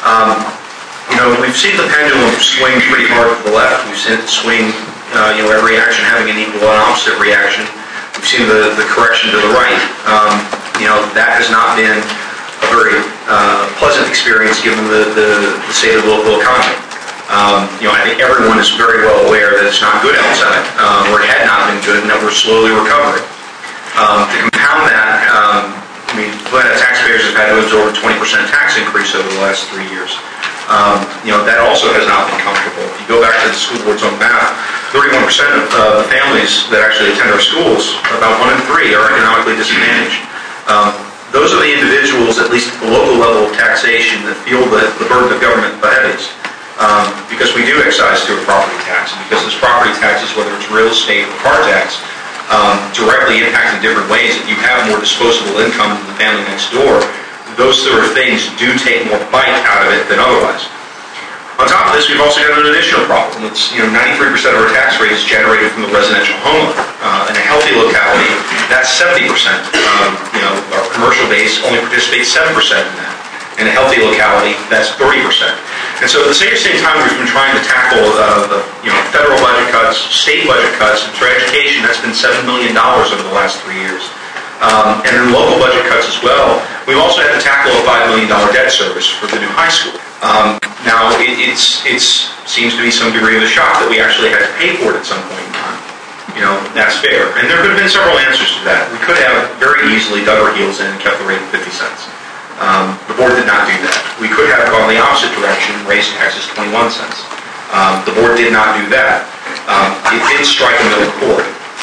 We've seen the pendulum swing pretty hard to the left. We've seen it swing, every action having an equal and opposite reaction. We've seen the correction to the right. That has not been a very pleasant experience given the state of the local economy. I think everyone is very well aware that it's not good outside, or it had not been good, and that we're slowly recovering. To compound that, Atlanta taxpayers have had to absorb a 20% tax increase over the last 3 years. That also has not been comfortable. If you go back to the school board's own math, 31% of the families that actually attend our schools, about 1 in 3, are economically disadvantaged. Those are the individuals, at least at the local level of taxation, that feel the burden of government the heaviest. Because we do excise through a property tax, and because those property taxes, whether it's real estate or car tax, directly impact in different ways. If you have more disposable income than the family next door, those sort of things do take more bite out of it than otherwise. On top of this, we've also got an additional problem. It's 93% of our tax rate is generated from the residential homeowner. In a healthy locality, that's 70%. Our commercial base only participates 7% in that. In a healthy locality, that's 30%. And so at the same time, we've been trying to tackle the federal budget cuts, state budget cuts, and for education, that's been $7 million over the last 3 years. And then local budget cuts as well. We've also had to tackle a $5 million debt service for the new high school. Now, it seems to be some degree of a shock that we actually had to pay for it at some point in time. That's fair. And there could have been several answers to that. We could have very easily dug our heels in and kept the rate at 50 cents. The board did not do that. We could have gone the opposite direction and raised taxes 21 cents. The board did not do that. It did strike a middle chord.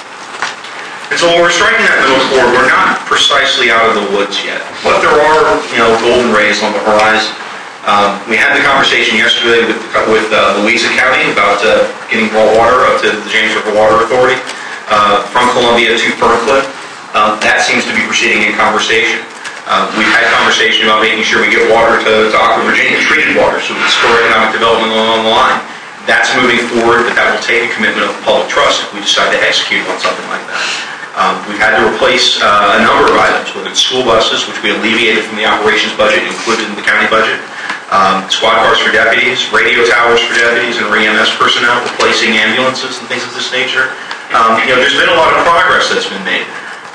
And so when we're striking that middle chord, we're not precisely out of the woods yet. But there are, golden rays on the horizon. We had the conversation yesterday with Louisa County about getting raw water up to the James River Water Authority from Columbia to Ferncliff. That seems to be proceeding in conversation. We've had conversation about making sure we get water to Aqua Virginia, treated water, so we can spur economic development along the line. That's moving forward, but that will take a commitment of public trust if we decide to execute on something like that. We've had to replace a number of items, whether it's school buses, which we alleviated from the operations budget and included in the county budget, squad cars for deputies, radio towers for deputies and EMS personnel, replacing ambulances and things of this nature. There's been a lot of progress that's been made.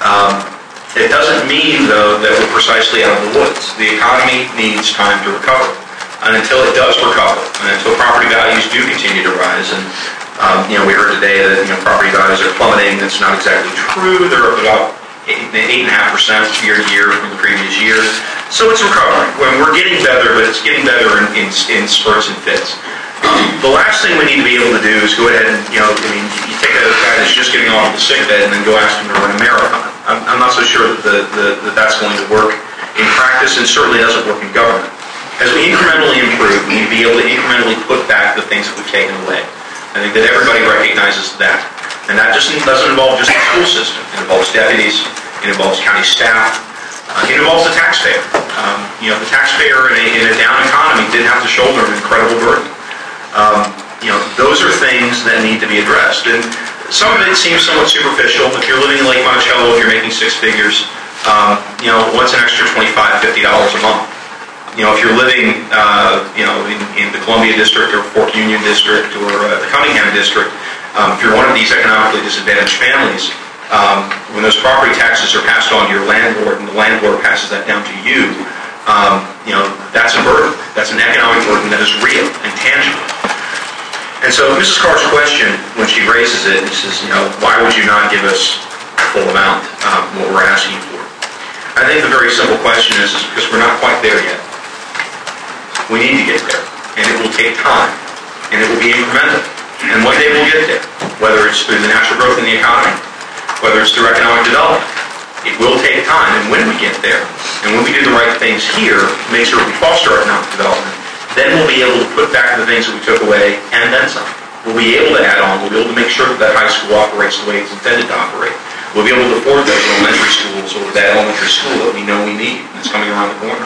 It doesn't mean, though, that we're precisely out of the woods. The economy needs time to recover. And until it does recover, and until property values do continue to rise, and we heard today that property values are plummeting. That's not exactly true. They're up about 8.5% year to year from the previous year. So it's recovering. We're getting better, but it's getting better in spurts and fits. The last thing we need to be able to do is go ahead and, you take a guy that's just getting off the sick bed and then go ask him to run a marathon. I'm not so sure that that's going to work in practice, and certainly doesn't work in government. As we incrementally improve, we need to be able to incrementally put back the things that we've taken away. I think that everybody recognizes that. And that just doesn't involve just the school system. It involves deputies, it involves county staff, it involves the taxpayer. The taxpayer in a down economy didn't have to shoulder an incredible burden. Those are things that need to be addressed. And some of it seems somewhat superficial. If you're living in Lake Monticello, if you're making six figures, what's an extra $25, $50 a month? If you're living, in the Columbia District or Fork Union District or the Cunningham District, if you're one of these economically disadvantaged families, when those property taxes are passed on to your landlord and the landlord passes that down to you, that's a burden. That's an economic burden that is real and tangible. And so Mrs. Carr's question, when she raises it, and says, why would you not give us the full amount, what we're asking for? I think the very simple question is because we're not quite there yet. We need to get there, and it will take time, and it will be incremental. And one day we'll get there, whether it's through the natural growth in the economy, whether it's through economic development. It will take time, and when we get there, and when we do the right things here, make sure we foster economic development, then we'll be able to put back the things that we took away, and then some. We'll be able to add on, we'll be able to make sure that high school operates the way it's intended to operate. We'll be able to afford those elementary schools or that elementary school that we know we need, and it's coming around the corner.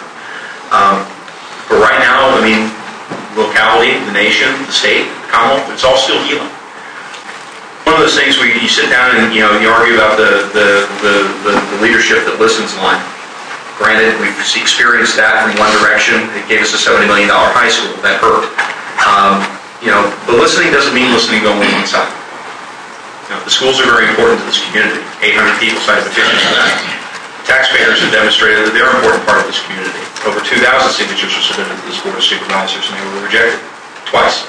But right now, locality, the nation, the state, the Commonwealth, it's all still healing. One of those things where you sit down and you argue about the leadership that listens line. Granted, we've experienced that from one direction. It gave us a $70 million high school. That hurt. But listening doesn't mean listening to only one side. The schools are very important to this community. 800 people signed petitions for that. Taxpayers have demonstrated that they're an important part of this community. Over 2,000 signatures were submitted to this Board of Supervisors, and they were rejected twice.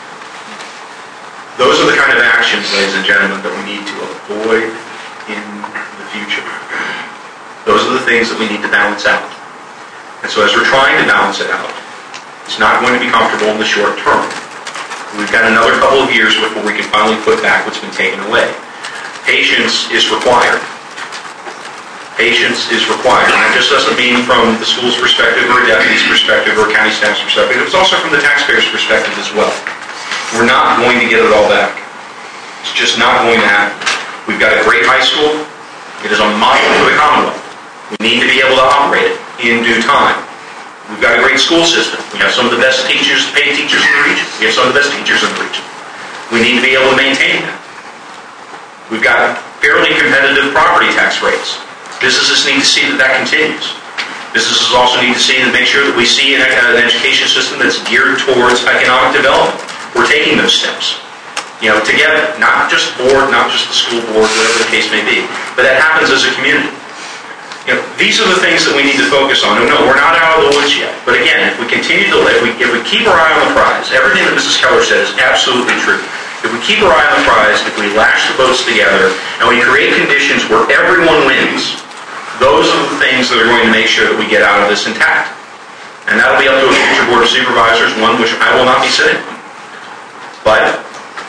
Those are the kind of actions, ladies and gentlemen, that we need to avoid in the future. Those are the things that we need to balance out. And so as we're trying to balance it out, it's not going to be comfortable in the short term. We've got another couple of years before we can finally put back what's been taken away. Patience is required. Patience is required. And that just doesn't mean from the school's perspective or a deputy's perspective or a county staff's perspective. It's also from the taxpayer's perspective as well. We're not going to get it all back. It's just not going to happen. We've got a great high school. It is a model for the Commonwealth. We need to be able to operate it in due time. We've got a great school system. We have some of the best teachers, paid teachers in the region. We have some of the best teachers in the region. We need to be able to maintain that. We've got fairly competitive property tax rates. Businesses need to see that continues. Businesses also need to see and make sure that we see an education system that's geared towards economic development. We're taking those steps, together, not just board, not just the school board, whatever the case may be. But that happens as a community. These are the things that we need to focus on. No, we're not out of the woods yet. But again, if we continue to, if we keep our eye on the prize, everything that Mrs. Keller said is absolutely true. If we keep our eye on the prize, if we lash the boats together, and we create conditions where everyone wins, those are the things that are going to make sure that we get out of this intact. And that'll be up to a future Board of Supervisors, one which I will not be sitting on. But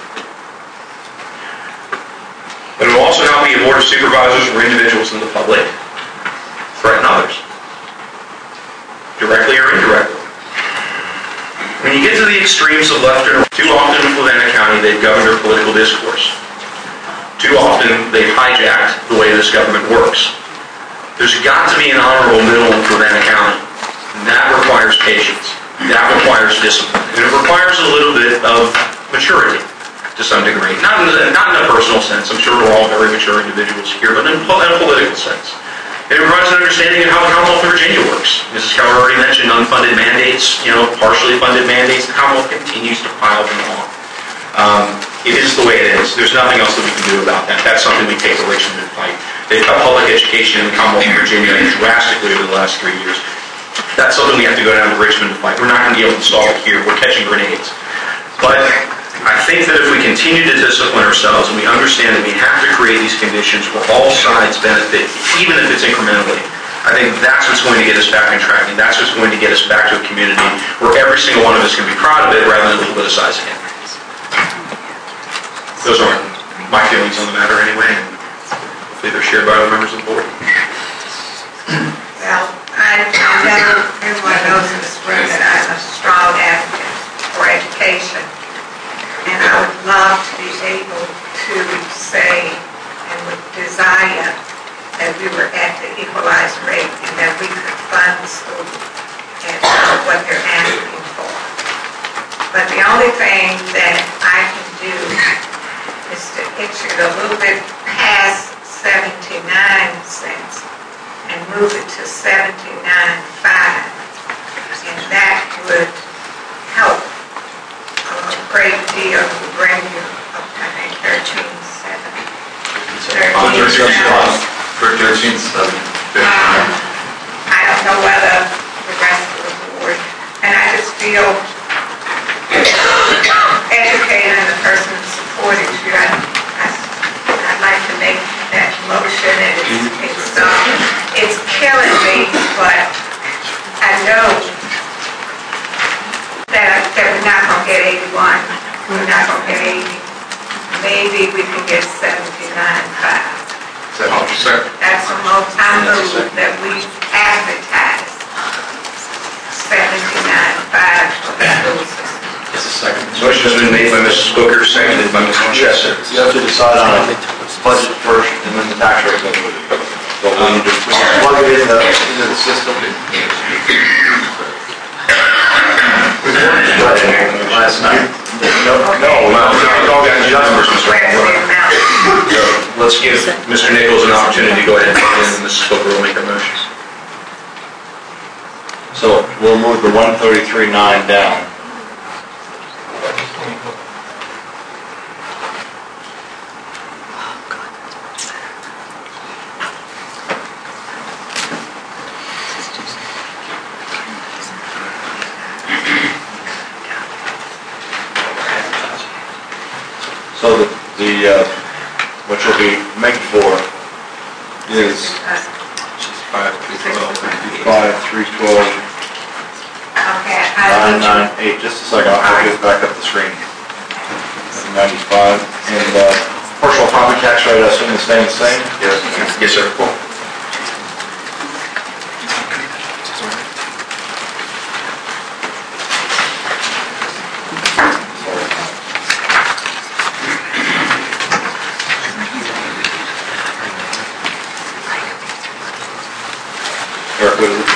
it will also not be a Board of Supervisors where individuals in the public threaten others, directly or indirectly. When you get to the extremes of left and right, too often in Fluvanna County they've governed their political discourse. Too often they've hijacked the way this government works. There's got to be an honorable middle in Fluvanna County. And that requires patience. That requires discipline. And it requires a little bit of maturity to some degree. Not in a personal sense. I'm sure we're all very mature individuals here, but in a political sense. It requires an understanding of how the Commonwealth of Virginia works. Mrs. Keller already mentioned unfunded mandates, partially funded mandates. The Commonwealth continues to pile them on. It is the way it is. There's nothing else that we can do about that. That's something we take to Richmond and fight. They've cut public education in the Commonwealth of Virginia drastically over the last 3 years. That's something we have to go down to Richmond to fight. We're not going to be able to solve it here. We're catching grenades. But I think that if we continue to discipline ourselves and we understand that we have to create these conditions where all sides benefit, even if it's incrementally, I think that's what's going to get us back on track, and that's what's going to get us back to a community where every single one of us can be proud of it rather than politicizing it. Those are my feelings on the matter anyway, and hopefully they're shared by other members of the board. Well, I know everyone knows in this room that I'm a strong advocate for education. And I would love to be able to say and would desire that we were at the equalized rate and that we could fund the school and what they're asking for. But the only thing that I can do is to itch it a little bit past 79 cents and move it to 79.5, and that would help a great deal to bring you up to, I think, 13.7. I don't know whether the rest of the board, and I just feel educated and the person who supported you. I'd like to make that motion, and it's killing me, but I know that we're not going to get 81. We're not going to get 80. Maybe we can get 79.5. That's the most I move that we advertise 79.5 for the school system. Motion has been made by Mrs. Booker, seconded by Mr. Chesser. You have to decide on a budget first and then the tax rate. So when you just plug it into the system. Last night. No, all got numbers, Mr. Let's give Mr. Nichols an opportunity to go ahead and Mrs. Booker will make a motion. So we'll move the 133.9 down. So what you'll be making for is 5,312, 998. Just a second, I'll get back up the screen. 95. And personal property tax rate, I assume is staying the same? Yes, sir. Cool. Eric, what is it?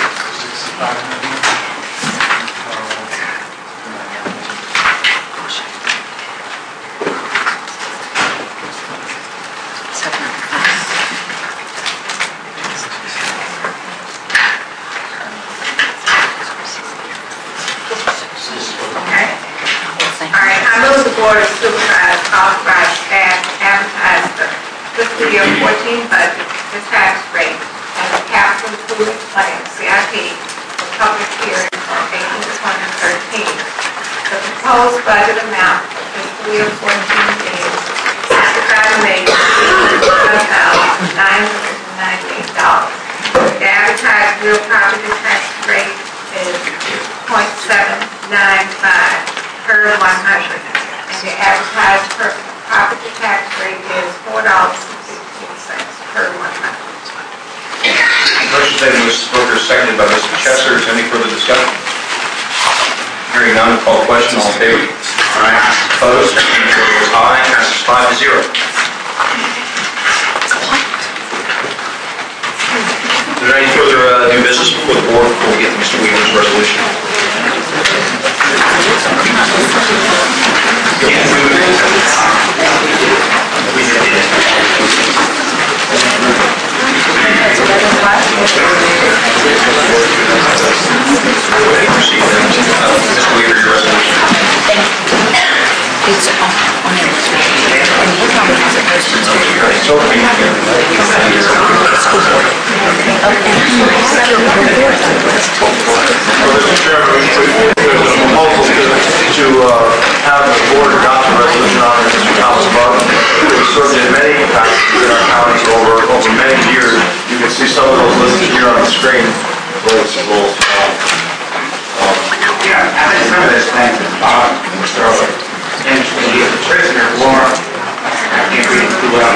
Board of Supervisors authorized staff to advertise the fiscal year 14 budget, the tax rate, and the capital capital improvement plan, CIP, for public hearing on April 2013. The proposed budget amount for fiscal year 14 is $65,998,998. The advertised real property tax rate is 0.795 per 100, and the advertised property tax rate is $4.16 per 100. Motion made by Mrs. Booker, seconded by Mr. Chesser. Is any further discussion? Hearing none, call the question. All in favor? Aye. Opposed? Aye. Passes 5-0. Is there any further new business before the board before we get to Mr. Weaver's resolution? Mr. Weaver, your resolution. It's on there. And he probably has it posted Mr. Chairman, there's a proposal to have the board adopt a resolution on Mr. Thomas Bug, who has served in many capacities in our county over many years. You can see some of those listed here on the screen. Yeah, I think some of this things is interesting. The prisoner war, I can't read it too well.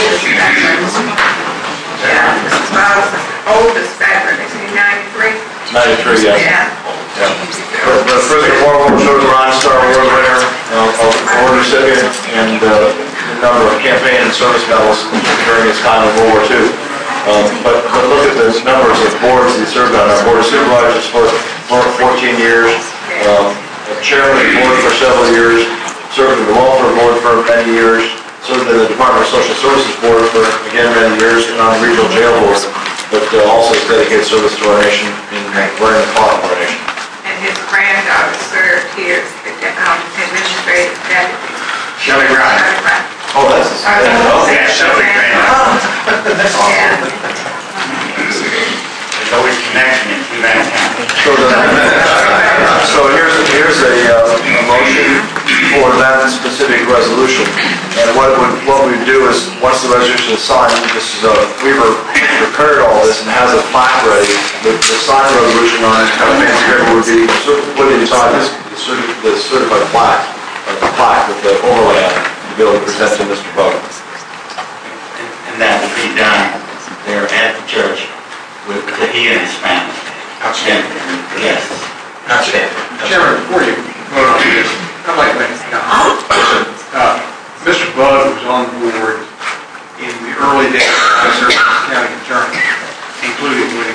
Yeah, this is the oldest veteran, is he 93? 93, yes. Yeah. The Prisoner of War shows a Ron Star Award winner, award recipient, and a number of campaign and service medals during his time in World War II. But look at the numbers of boards he served on. Our Board of Supervisors for 14 years, chairman of the board for several years, served in the Welfare Board for many years, served in the Department of Social Services Board for, again, many years, and on the Regional Jail Board, but also has dedicated service to our nation in running the clock of our nation. And his granddaughter served here as the administrative deputy. Shelley Ryan. Oh, that's yeah, Shelley Ryan. Yeah. There's always connection in Fluvanna County. So here's a motion for that specific resolution. And what we do is, once the resolution is signed, Weaver prepared all this and has a plaque ready. The signed resolution on it, kind of fancy paper, would be put inside the certified plaque with the overlay on it to be able to present to Mr. Bowden. And that will be done there at the church with he and his family. Outstanding. Yes. Outstanding. Chairman, before you vote on this, I'd like to make a comment. Mr. Bud was on board in the early days of my service as county attorney, including when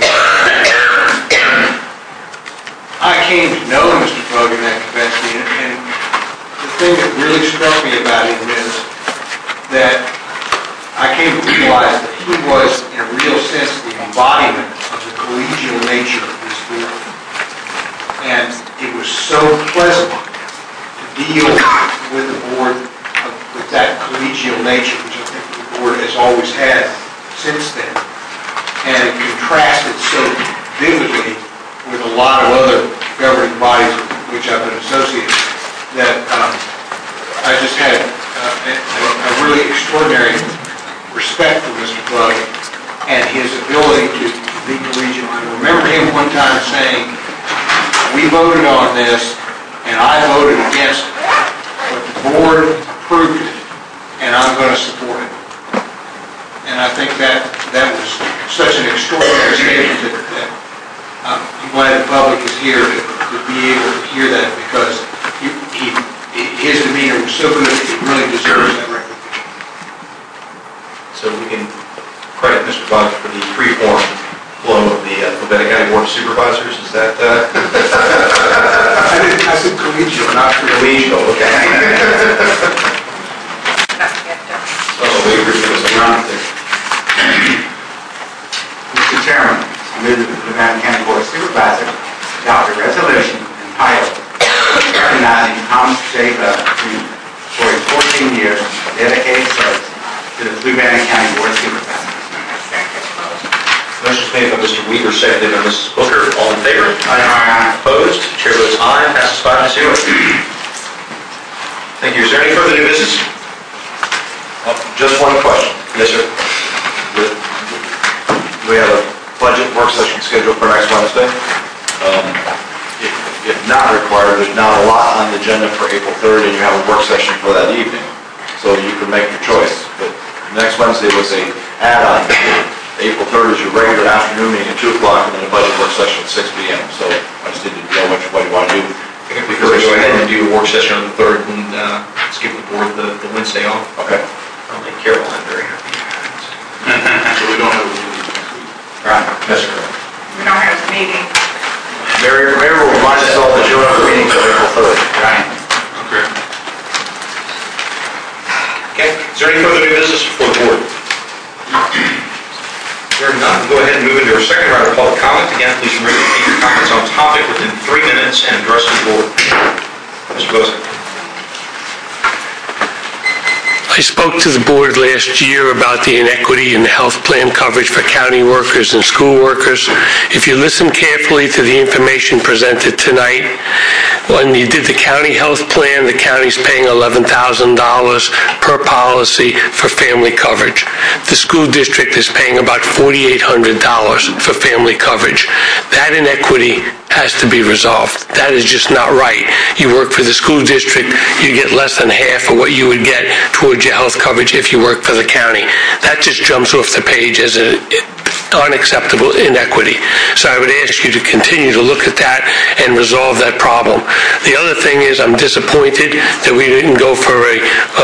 I came to know Mr. Bud in that capacity, and the thing that really struck me about him is that I came to realize that he was, in a real sense, the embodiment of the collegial nature of this board. And it was so pleasant to deal with the board with that collegial nature, which I think the board has always had since then. And it contrasted so vividly with a lot of other governing bodies with which I've been associated that I just had a really extraordinary respect for Mr. Bud and his ability to be collegial. I remember him one time saying, "We voted on this, and I voted against it, but the board approved it, and I'm going to support it." And I think that was such an extraordinary statement that I'm glad the public is here to be able to hear that, because his demeanor was so good, he really deserves that recognition. So we can credit Mr. Boggs for the free-form flow of the Fluvanna County Board of Supervisors. Is that? I said collegial, not collegial. Okay. Mr. Chairman, I move that the Fluvanna County Board of Supervisors adopt a resolution entitled recognizing Thomas J. Bud for his 14 years of dedicated service to the Fluvanna County Board of Supervisors. Motion made by Mr. Weaver, seconded by Mrs. Booker. All in favor? Aye. Opposed? Chair votes aye. Passes 5-0. Thank you. Is there any further new business? Just one question. Yes, sir. We have a budget work session scheduled for next Wednesday. If not required, there's not a lot on the agenda for April 3rd, and you have a work session for that evening. So you can make your choice. But next Wednesday was a add-on. April 3rd is your regular afternoon meeting at 2 o'clock, and then a budget work session at 6 p.m. So I just didn't know which way you want to do. I think we could go ahead and do a work session on the 3rd and let's give the board the Wednesday off. Okay. I'll make Caroline very happy. So we don't have a meeting next week. Right. That's correct. We don't have a meeting. Mary will remind us all that you don't have a meeting until April 3rd. Right. Okay. Okay. Is there any further new business before the board? Hearing none, we'll go ahead and move into our second round of public comment. Again, please remember to keep your comments on topic within 3 minutes and address the board. Mr. Boza. I spoke to the board last year about the inequity in the health plan coverage for county workers and school workers. If you listen carefully to the information presented tonight, when you did the county health plan, the county's paying $11,000 per policy for family coverage. The school district is paying about $4,800 for family coverage. That inequity has to be resolved. That is just not right. You work for the school district, you get less than half of what you would get towards your health coverage if you work for the county. That just jumps off the page as an unacceptable inequity. So I would ask you to continue to look at that and resolve that problem. The other thing is I'm disappointed that we didn't go for a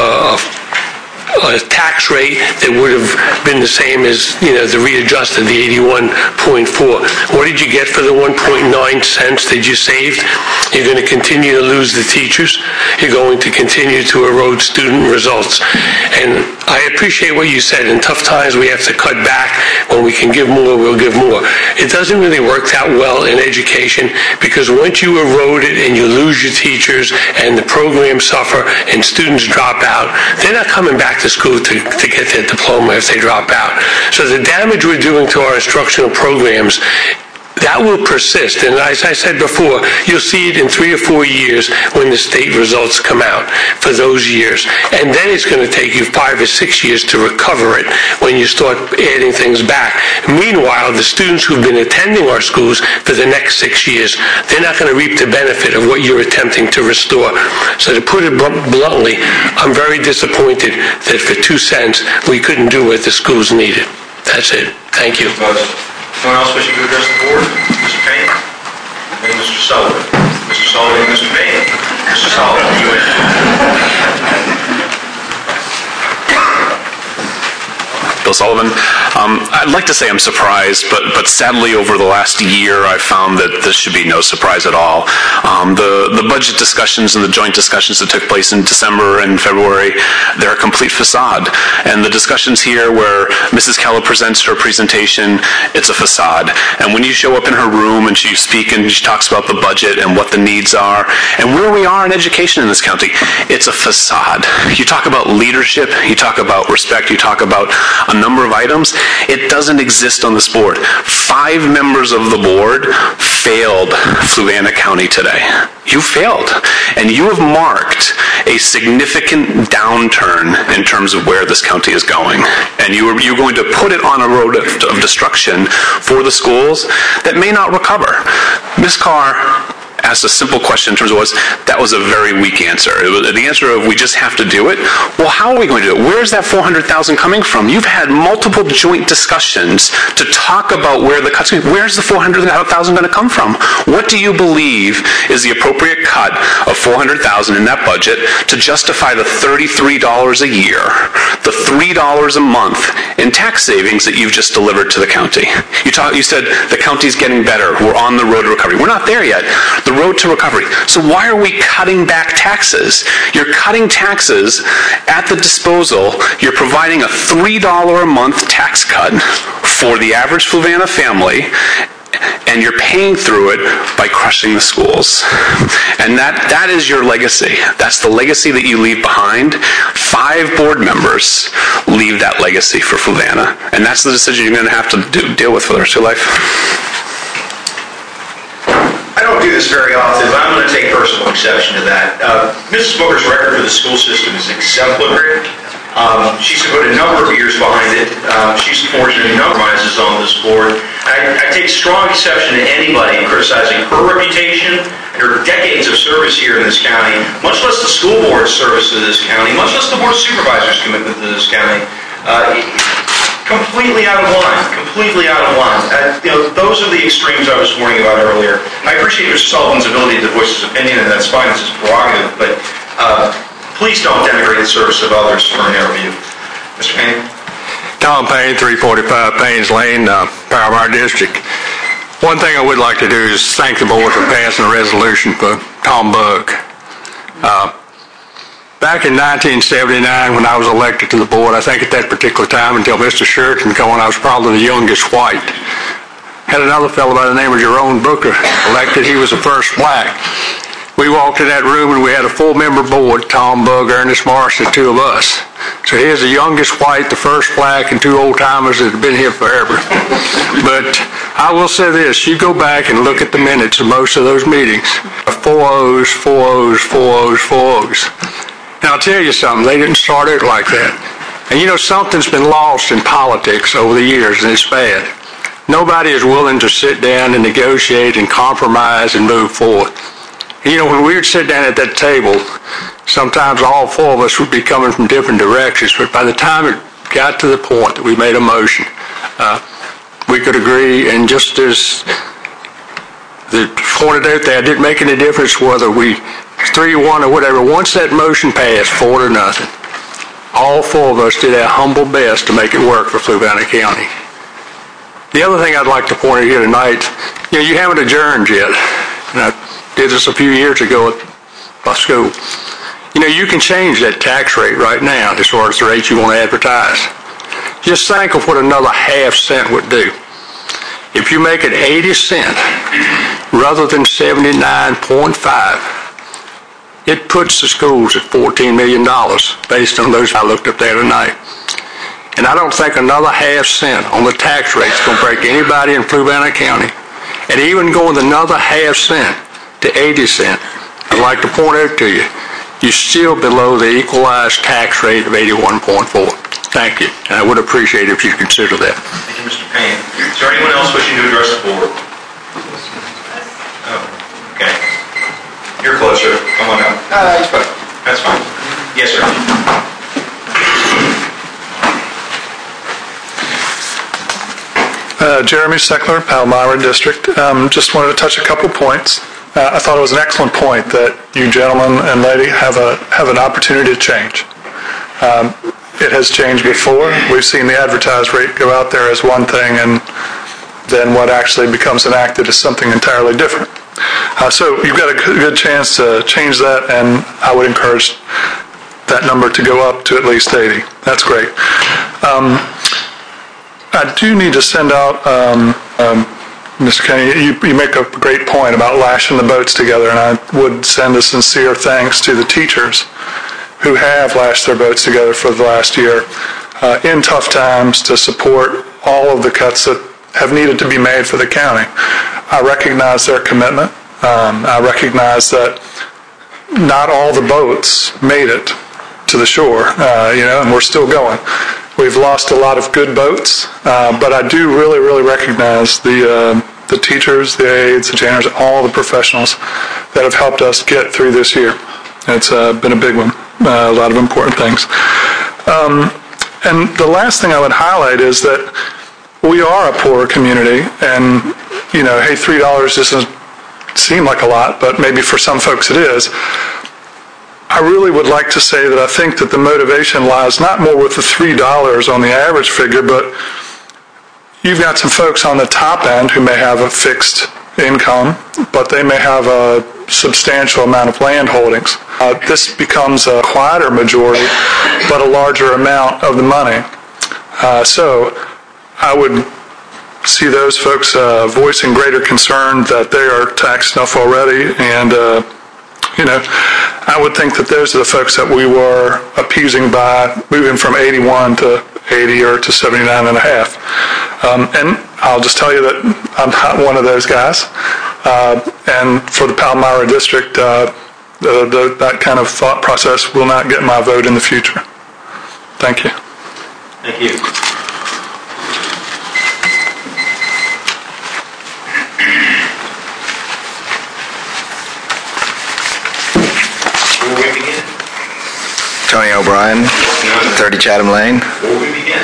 tax rate that would have been the same as, the readjusted, the 81.4. What did you get for the 1.9 cents that you saved? You're going to continue to lose the teachers. You're going to continue to erode student results. And I appreciate what you said. In tough times, we have to cut back. When we can give more, we'll give more. It doesn't really work that well in education because once you erode it and you lose your teachers and the programs suffer and students drop out, they're not coming back to school to get their diploma if they drop out. So the damage we're doing to our instructional programs, that will persist. And as I said before, you'll see it in 3 or 4 years when the state results come out for those years. And then it's going to take you 5 or 6 years to recover it when you start adding things back. Meanwhile, the students who've been attending our schools for the next 6 years, they're not going to reap the benefit of what you're attempting to restore. So to put it bluntly, I'm very disappointed that for 2 cents we couldn't do what the schools needed. That's it. Thank you. Anyone else wishing to address the board? Mr. Payne? And Mr. Sullivan. Mr. Sullivan and Mr. Payne. Mr. Sullivan, you in. Bill Sullivan. I'd like to say I'm surprised, but sadly over the last year I've found that this should be no surprise at all. The budget discussions and the joint discussions that took place in December and February, they're a complete facade. And the discussions here where Mrs. Keller presents her presentation, it's a facade. And when you show up in her room and she speaks and she talks about the budget and what the needs are and where we are in education in this county, it's a facade. You talk about leadership, you talk about respect, you talk about a number of items. It doesn't exist on this board. 5 members of the board failed Fluvanna County today. You failed. And you have marked a significant downturn in terms of where this county is going. And you're going to put it on a road of destruction for the schools that may not recover. Ms. Carr asked a simple question in terms of that was a very weak answer. The answer of we just have to do it. Well, how are we going to do it? Where's that $400,000 coming from? You've had multiple joint discussions to talk about where the cuts are. Where's the $400,000 going to come from? What do you believe is the appropriate cut of $400,000 in that budget to justify the $33 a year, the $3 a month in tax savings that you've just delivered to the county? You said the county's getting better. We're on the road to recovery. We're not there yet. The road to recovery. So why are we cutting back taxes? You're cutting taxes at the disposal. You're providing a $3 a month tax cut for the average Fluvanna family, and you're paying through it by crushing the schools. And that is your legacy. That's the legacy that you leave behind. 5 board members leave that legacy for Fluvanna, and that's the decision you're going to have to deal with for the rest of your life. I don't do this very often, but I'm going to take personal exception to that. Mrs. Booker's record for the school system is exemplary. She's put a number of years behind it. She's fortunate in compromises on this board. I take strong exception to anybody criticizing her reputation and her decades of service here in this county, much less the school board's service to this county, much less the board of supervisors' commitment to this county. Completely out of line. Completely out of line. Those are the extremes I was warning about earlier. I appreciate Mr. Sullivan's ability to voice his opinion, and that's fine. It's his prerogative. But please don't denigrate the service of others for an interview. Mr. Payne? Tom Payne, 345 Paynes Lane, Paramount District. One thing I would like to do is thank the board for passing a resolution for Tom Bugg. Back in 1979, when I was elected to the board, I think at that particular time, until Mr. Sheridan came on, I was probably the youngest white. Had another fellow by the name of Jerome Booker elected. He was the first black. We walked in that room and we had a full-member board, Tom Bugg, Ernest Morris, the 2 of us. So here's the youngest white, the first black, and 2 old-timers that have been here forever. But I will say this, you go back and look at the minutes of most of those meetings. 4 O's, 4 O's, 4 O's, 4 O's. Now, I'll tell you something, they didn't start out like that. And something's been lost in politics over the years, and it's bad. Nobody is willing to sit down and negotiate and compromise and move forward. And when we would sit down at that table, sometimes all 4 of us would be coming from different directions, but by the time it got to the point that we made a motion, we could agree, and just as they pointed out there, it didn't make any difference whether we 3-1 or whatever. Once that motion passed, 4-0, all 4 of us did our humble best to make it work for Fluvanna County. The other thing I'd like to point out here tonight, you haven't adjourned yet. And I did this a few years ago at my school. You can change that tax rate right now as far as the rate you want to advertise. Just think of what another half cent would do. If you make it 80 cents rather than 79.5, it puts the schools at $14 million based on those I looked up there tonight. And I don't think another half cent on the tax rate is going to break anybody in Fluvanna County. And even going another half cent to 80 cents, I'd like to point out to you, you're still below the equalized tax rate of 81.4. Thank you. And I would appreciate it if you consider that. Thank you, Mr. Payne. Is there anyone else wishing to address the board? Oh, okay. You're closer. Come on up. That's fine. Yes, sir. Jeremy Seckler, Palmyra District. Just wanted to touch a couple points. I thought it was an excellent point that you gentlemen and lady have an opportunity to change. It has changed before. We've seen the advertised rate go out there as one thing, and then what actually becomes enacted is something entirely different. So you've got a good chance to change that, and I would encourage that number to go up to at least 80. That's great. I do need to send out, Mr. Kenny, you make a great point about lashing the boats together, and I would send a sincere thanks to the teachers who have lashed their boats together for the last year in tough times to support all of the cuts that have needed to be made for the county. I recognize their commitment. I recognize that not all the boats made it to the shore, and we're still going. We've lost a lot of good boats, but I do really, really recognize the teachers, the aides, the janitors, all the professionals that have helped us get through this year. It's been a big one, a lot of important things. And the last thing I would highlight is that we are a poor community, and, hey, $3 doesn't seem like a lot, but maybe for some folks it is. I really would like to say that I think that the motivation lies not more with the $3 on the average figure, but you've got some folks on the top end who may have a fixed income, but they may have a substantial amount of land holdings. This becomes a quieter majority, but a larger amount of the money. So I would see those folks voicing greater concern that they are taxed enough already. And, I would think that those are the folks that we were appeasing by moving from 81 to 80 or to 79 and a half. And I'll just tell you that I'm not one of those guys. And for the Palmyra District, that kind of thought process will not get my vote in the future. Thank you. Thank you. Where will we begin? Tony O'Brien, 30 Chatham Lane. Where will we begin?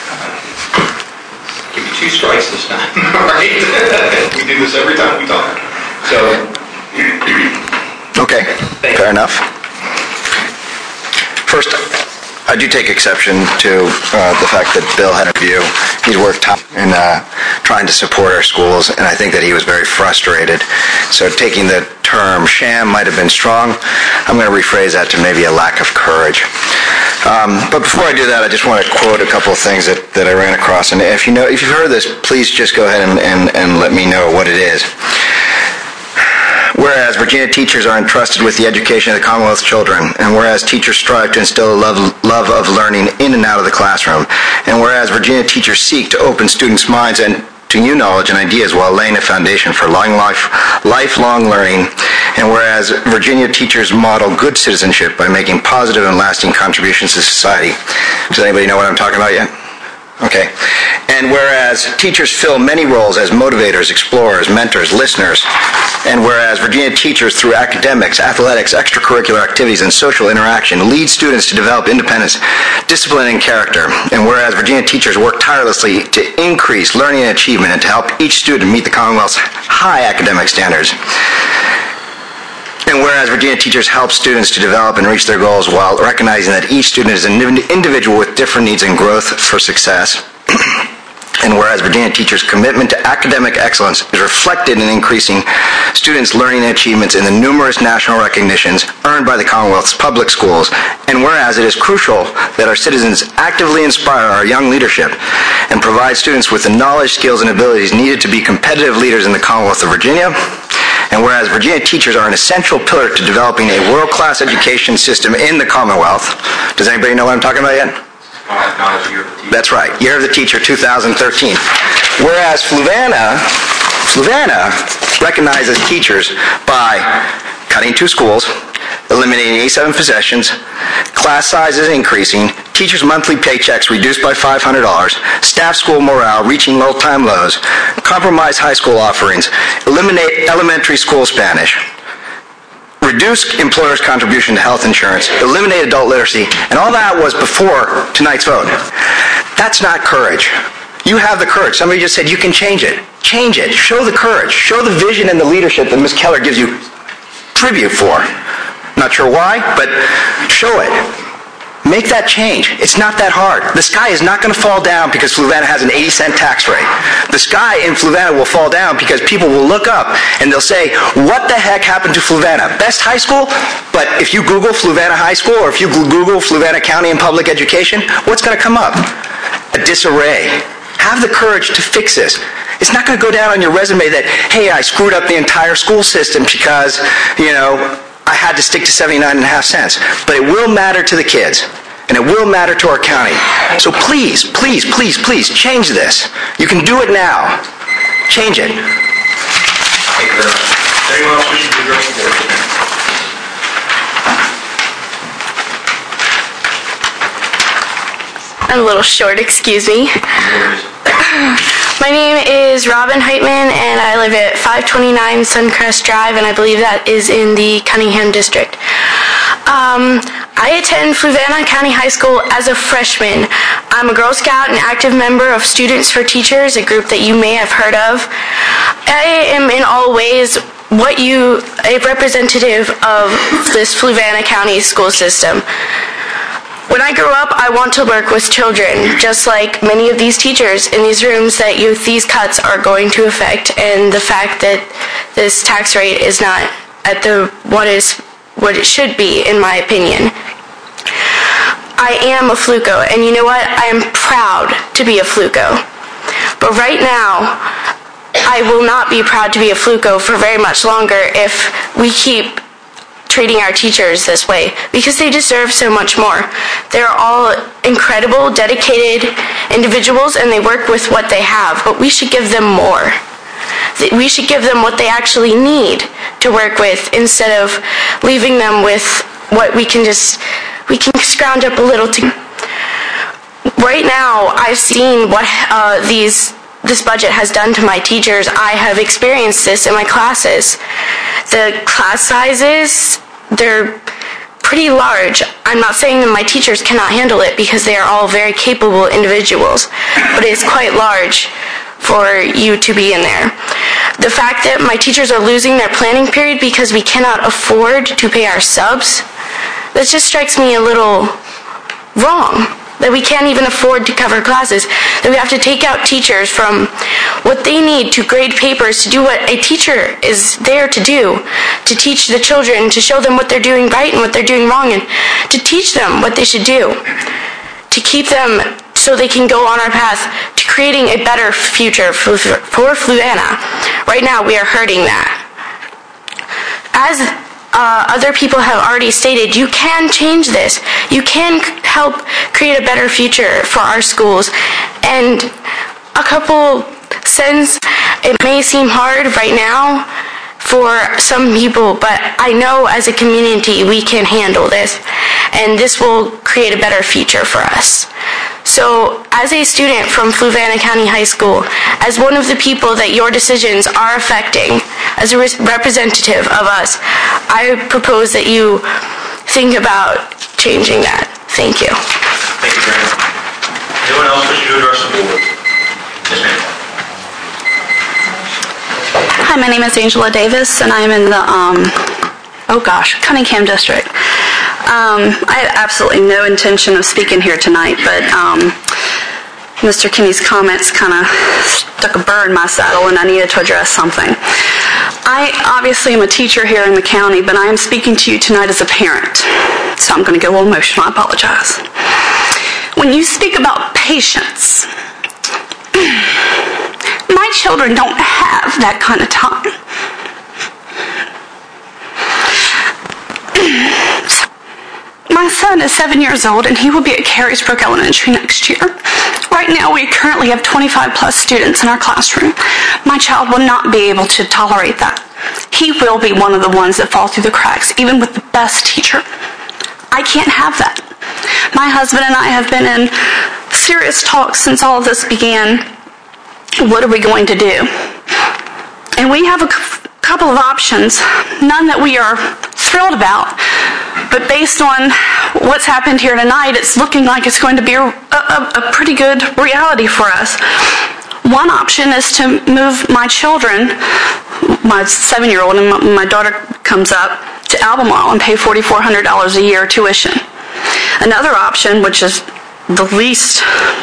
Give you 2 strikes this time, all right? We do this every time we talk. So. Okay, fair enough. First, I do take exception to the fact that Bill had a view. He's worked hard in trying to support our schools, and I think that he was very frustrated. So taking the term sham might have been strong. I'm going to rephrase that to maybe a lack of courage. But before I do that, I just want to quote a couple of things that I ran across. And if you've heard this, please just go ahead and let me know what it is. Whereas Virginia teachers are entrusted with the education of the Commonwealth's children, and whereas teachers strive to instill a love of learning in and out of the classroom, and whereas Virginia teachers seek to open students' minds and to new knowledge and ideas while laying a foundation for lifelong learning, and whereas Virginia teachers model good citizenship by making positive and lasting contributions to society. Does anybody know what I'm talking about yet? Okay. And whereas teachers fill many roles as motivators, explorers, mentors, listeners, and whereas Virginia teachers through academics, athletics, extracurricular activities, and social interaction lead students to develop independence, discipline, and character, and whereas Virginia teachers work tirelessly to increase learning and achievement and to help each student meet the Commonwealth's high academic standards, and whereas Virginia teachers help students to develop and reach their goals while recognizing that each student is an individual with different needs and growth for success, and whereas Virginia teachers' commitment to academic excellence is reflected in increasing students' learning and achievements in the numerous national recognitions earned by the Commonwealth's public schools, and whereas it is crucial that our citizens actively inspire our young leadership and provide students with the knowledge, skills, and abilities needed to be competitive leaders in the Commonwealth of Virginia, and whereas Virginia teachers are an essential pillar to developing a world-class education system in the Commonwealth. Does anybody know what I'm talking about yet? That's right, Year of the Teacher 2013. Whereas Fluvanna recognizes teachers by cutting 2 schools, eliminating 87 possessions, class sizes increasing, teachers' monthly paychecks reduced by $500, staff school morale reaching all-time lows, compromise high school offerings, eliminate elementary school Spanish, reduce employers' contribution to health insurance, eliminate adult literacy, and all that was before tonight's vote. That's not courage. You have the courage. Somebody just said you can change it. Change it. Show the courage. Show the vision and the leadership that Ms. Keller gives you tribute for. Not sure why, but show it. Make that change. It's not that hard. The sky is not going to fall down because Fluvanna has an 80-cent tax rate. The sky in Fluvanna will fall down because people will look up and they'll say, what the heck happened to Fluvanna? Best high school? But if you Google Fluvanna High School or if you Google Fluvanna County in public education, what's going to come up? A disarray. Have the courage to fix this. It's not going to go down on your resume that, hey, I screwed up the entire school system because, I had to stick to 79.5 cents. But it will matter to the kids. And it will matter to our county. So please, please, please, please, change this. You can do it now. Change it. Thank you very much. Anyone else wishing to address the board? I'm a little short, excuse me. My name is Robin Heitman, and I live at 529 Suncrest Drive, and I believe that is in the Cunningham District. I attend Fluvanna County High School as a freshman. I'm a Girl Scout and active member of Students for Teachers, a group that you may have heard of. I am in all ways a representative of this Fluvanna County school system. When I grow up, I want to work with children, just like many of these teachers in these rooms that these cuts are going to affect, and the fact that this tax rate is not at what it should be, in my opinion. I am a Fluco, and you know what? I am proud to be a Fluco. But right now, I will not be proud to be a Fluco for very much longer if we keep treating our teachers this way, because they deserve so much more. They're all incredible, dedicated individuals, and they work with what they have, but we should give them more. We should give them what they actually need to work with, instead of leaving them with what we can scrounge up a little to. Right now, I've seen what this budget has done to my teachers. I have experienced this in my classes. The class sizes, they're pretty large. I'm not saying that my teachers cannot handle it, because they are all very capable individuals, but it's quite large for you to be in there. The fact that my teachers are losing their planning period because we cannot afford to pay our subs, that just strikes me a little wrong. That we can't even afford to cover classes, that we have to take out teachers from what they need to grade papers, to do what a teacher is there to do, to teach the children, to show them what they're doing right and what they're doing wrong, and to teach them what they should do, to keep them so they can go on our path to creating a better future for Fluvanna. Right now, we are hurting that. As other people have already stated, you can change this. You can help create a better future for our schools. And a couple cents, it may seem hard right now for some people, but I know as a community we can handle this, and this will create a better future for us. So, as a student from Fluvanna County High School, as one of the people that your decisions are affecting, as a representative of us, I propose that you think about changing that. Thank you. Thank you, Brandon. Anyone else wish to address the board? Yes, ma'am. Hi, my name is Angela Davis, and I'm in the, Cunningham District. I had absolutely no intention of speaking here tonight, but Mr. Kinney's comments kind of stuck a burr in my saddle, and I needed to address something. I obviously am a teacher here in the county, but I am speaking to you tonight as a parent, so I'm going to get a little emotional. I apologize. When you speak about patience, my children don't have that kind of time. My son is 7 years old, and he will be at Carysbrook Elementary next year. Right now, we currently have 25 plus students in our classroom. My child will not be able to tolerate that. He will be one of the ones that fall through the cracks, even with the best teacher. I can't have that. My husband and I have been in serious talks since all of this began. What are we going to do? And we have a couple of options, none that we are thrilled about, but based on what's happened here tonight, it's looking like it's going to be a pretty good reality for us. One option is to move my children, my 7-year-old and my daughter comes up, to Albemarle and pay $4,400 a year tuition. Another option, which is the least,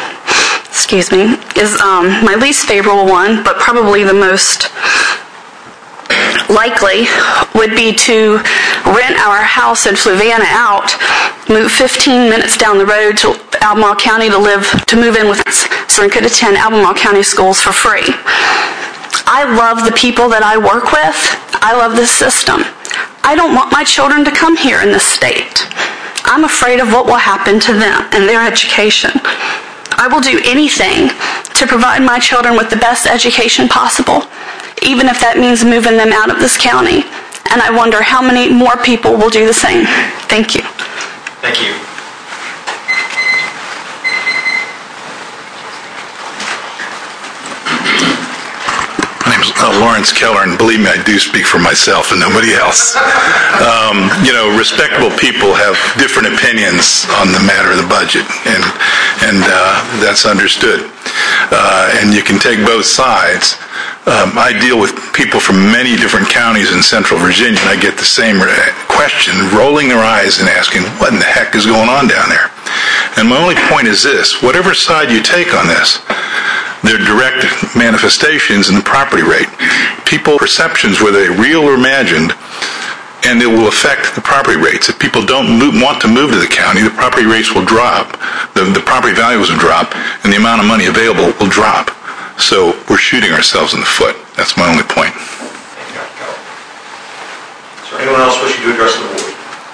is my least favorable one, but probably the most likely, would be to rent our house in Fluvanna out, move 15 minutes down the road to Albemarle County to move in with us, so we could attend Albemarle County schools for free. I love the people that I work with. I love this system. I don't want my children to come here in this state. I'm afraid of what will happen to them and their education. I will do anything to provide my children with the best education possible, even if that means moving them out of this county. And I wonder how many more people will do the same. Thank you. Thank you. My name's Lawrence Keller, and believe me, I do speak for myself and nobody else. Respectable people have different opinions on the matter of the budget, and that's understood. And you can take both sides. I deal with people from many different counties in Central Virginia, and I get the same question, rolling their eyes and asking, what in the heck is going on down there? And my only point is this: whatever side you take on this, there are direct manifestations in the property rate. People's perceptions, whether they're real or imagined, and it will affect the property rates. If people don't want to move to the county, the property rates will drop, the property values will drop, and the amount of money available will drop. So we're shooting ourselves in the foot. That's my only point. Is there anyone else wishing to address the board?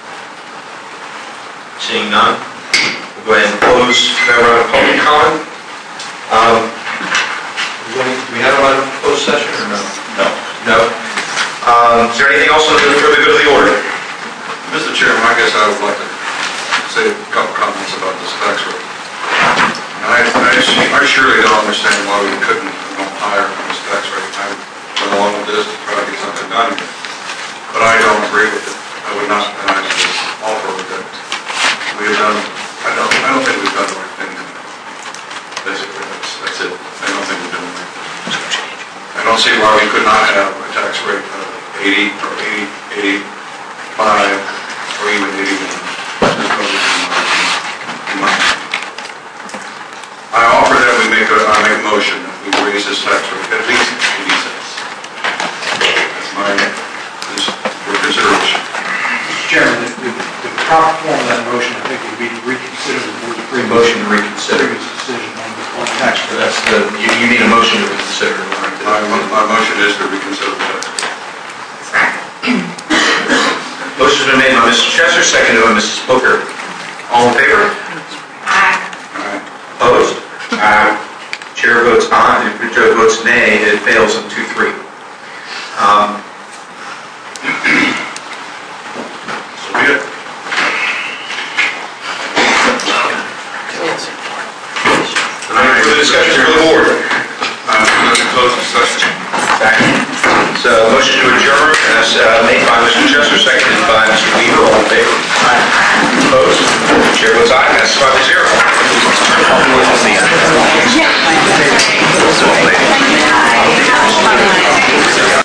Seeing none, we'll go ahead and close that round of public comment. Do we have a closed session or no? No. Is there anything else for the good of the order? Mr. Chairman, I guess I would like to say a couple comments about this tax rate. I surely don't understand why we couldn't go higher on this tax rate. I went along with this to try to get something done, but I don't agree with it. I would not, and I would offer that we have done. I don't think we've done the right thing. Basically, that's it. I don't think we've done the right thing. I don't see why we could not have a tax rate of 80 or 85 or even 81. I offer that I make a motion that we raise this tax rate at least 80 cents. That's for consideration. Mr. Chairman, the proper form of that motion, I think, would be to reconsider the board's previous Motion to reconsider. decision on the tax rate. That's you need a motion to reconsider. My motion is to reconsider the tax rate. Motion's been made by Mr. Chesser, seconded by Mrs. Booker. All in favor? Aye. Opposed? Chair votes aye. If Joe votes nay, it fails on 2-3.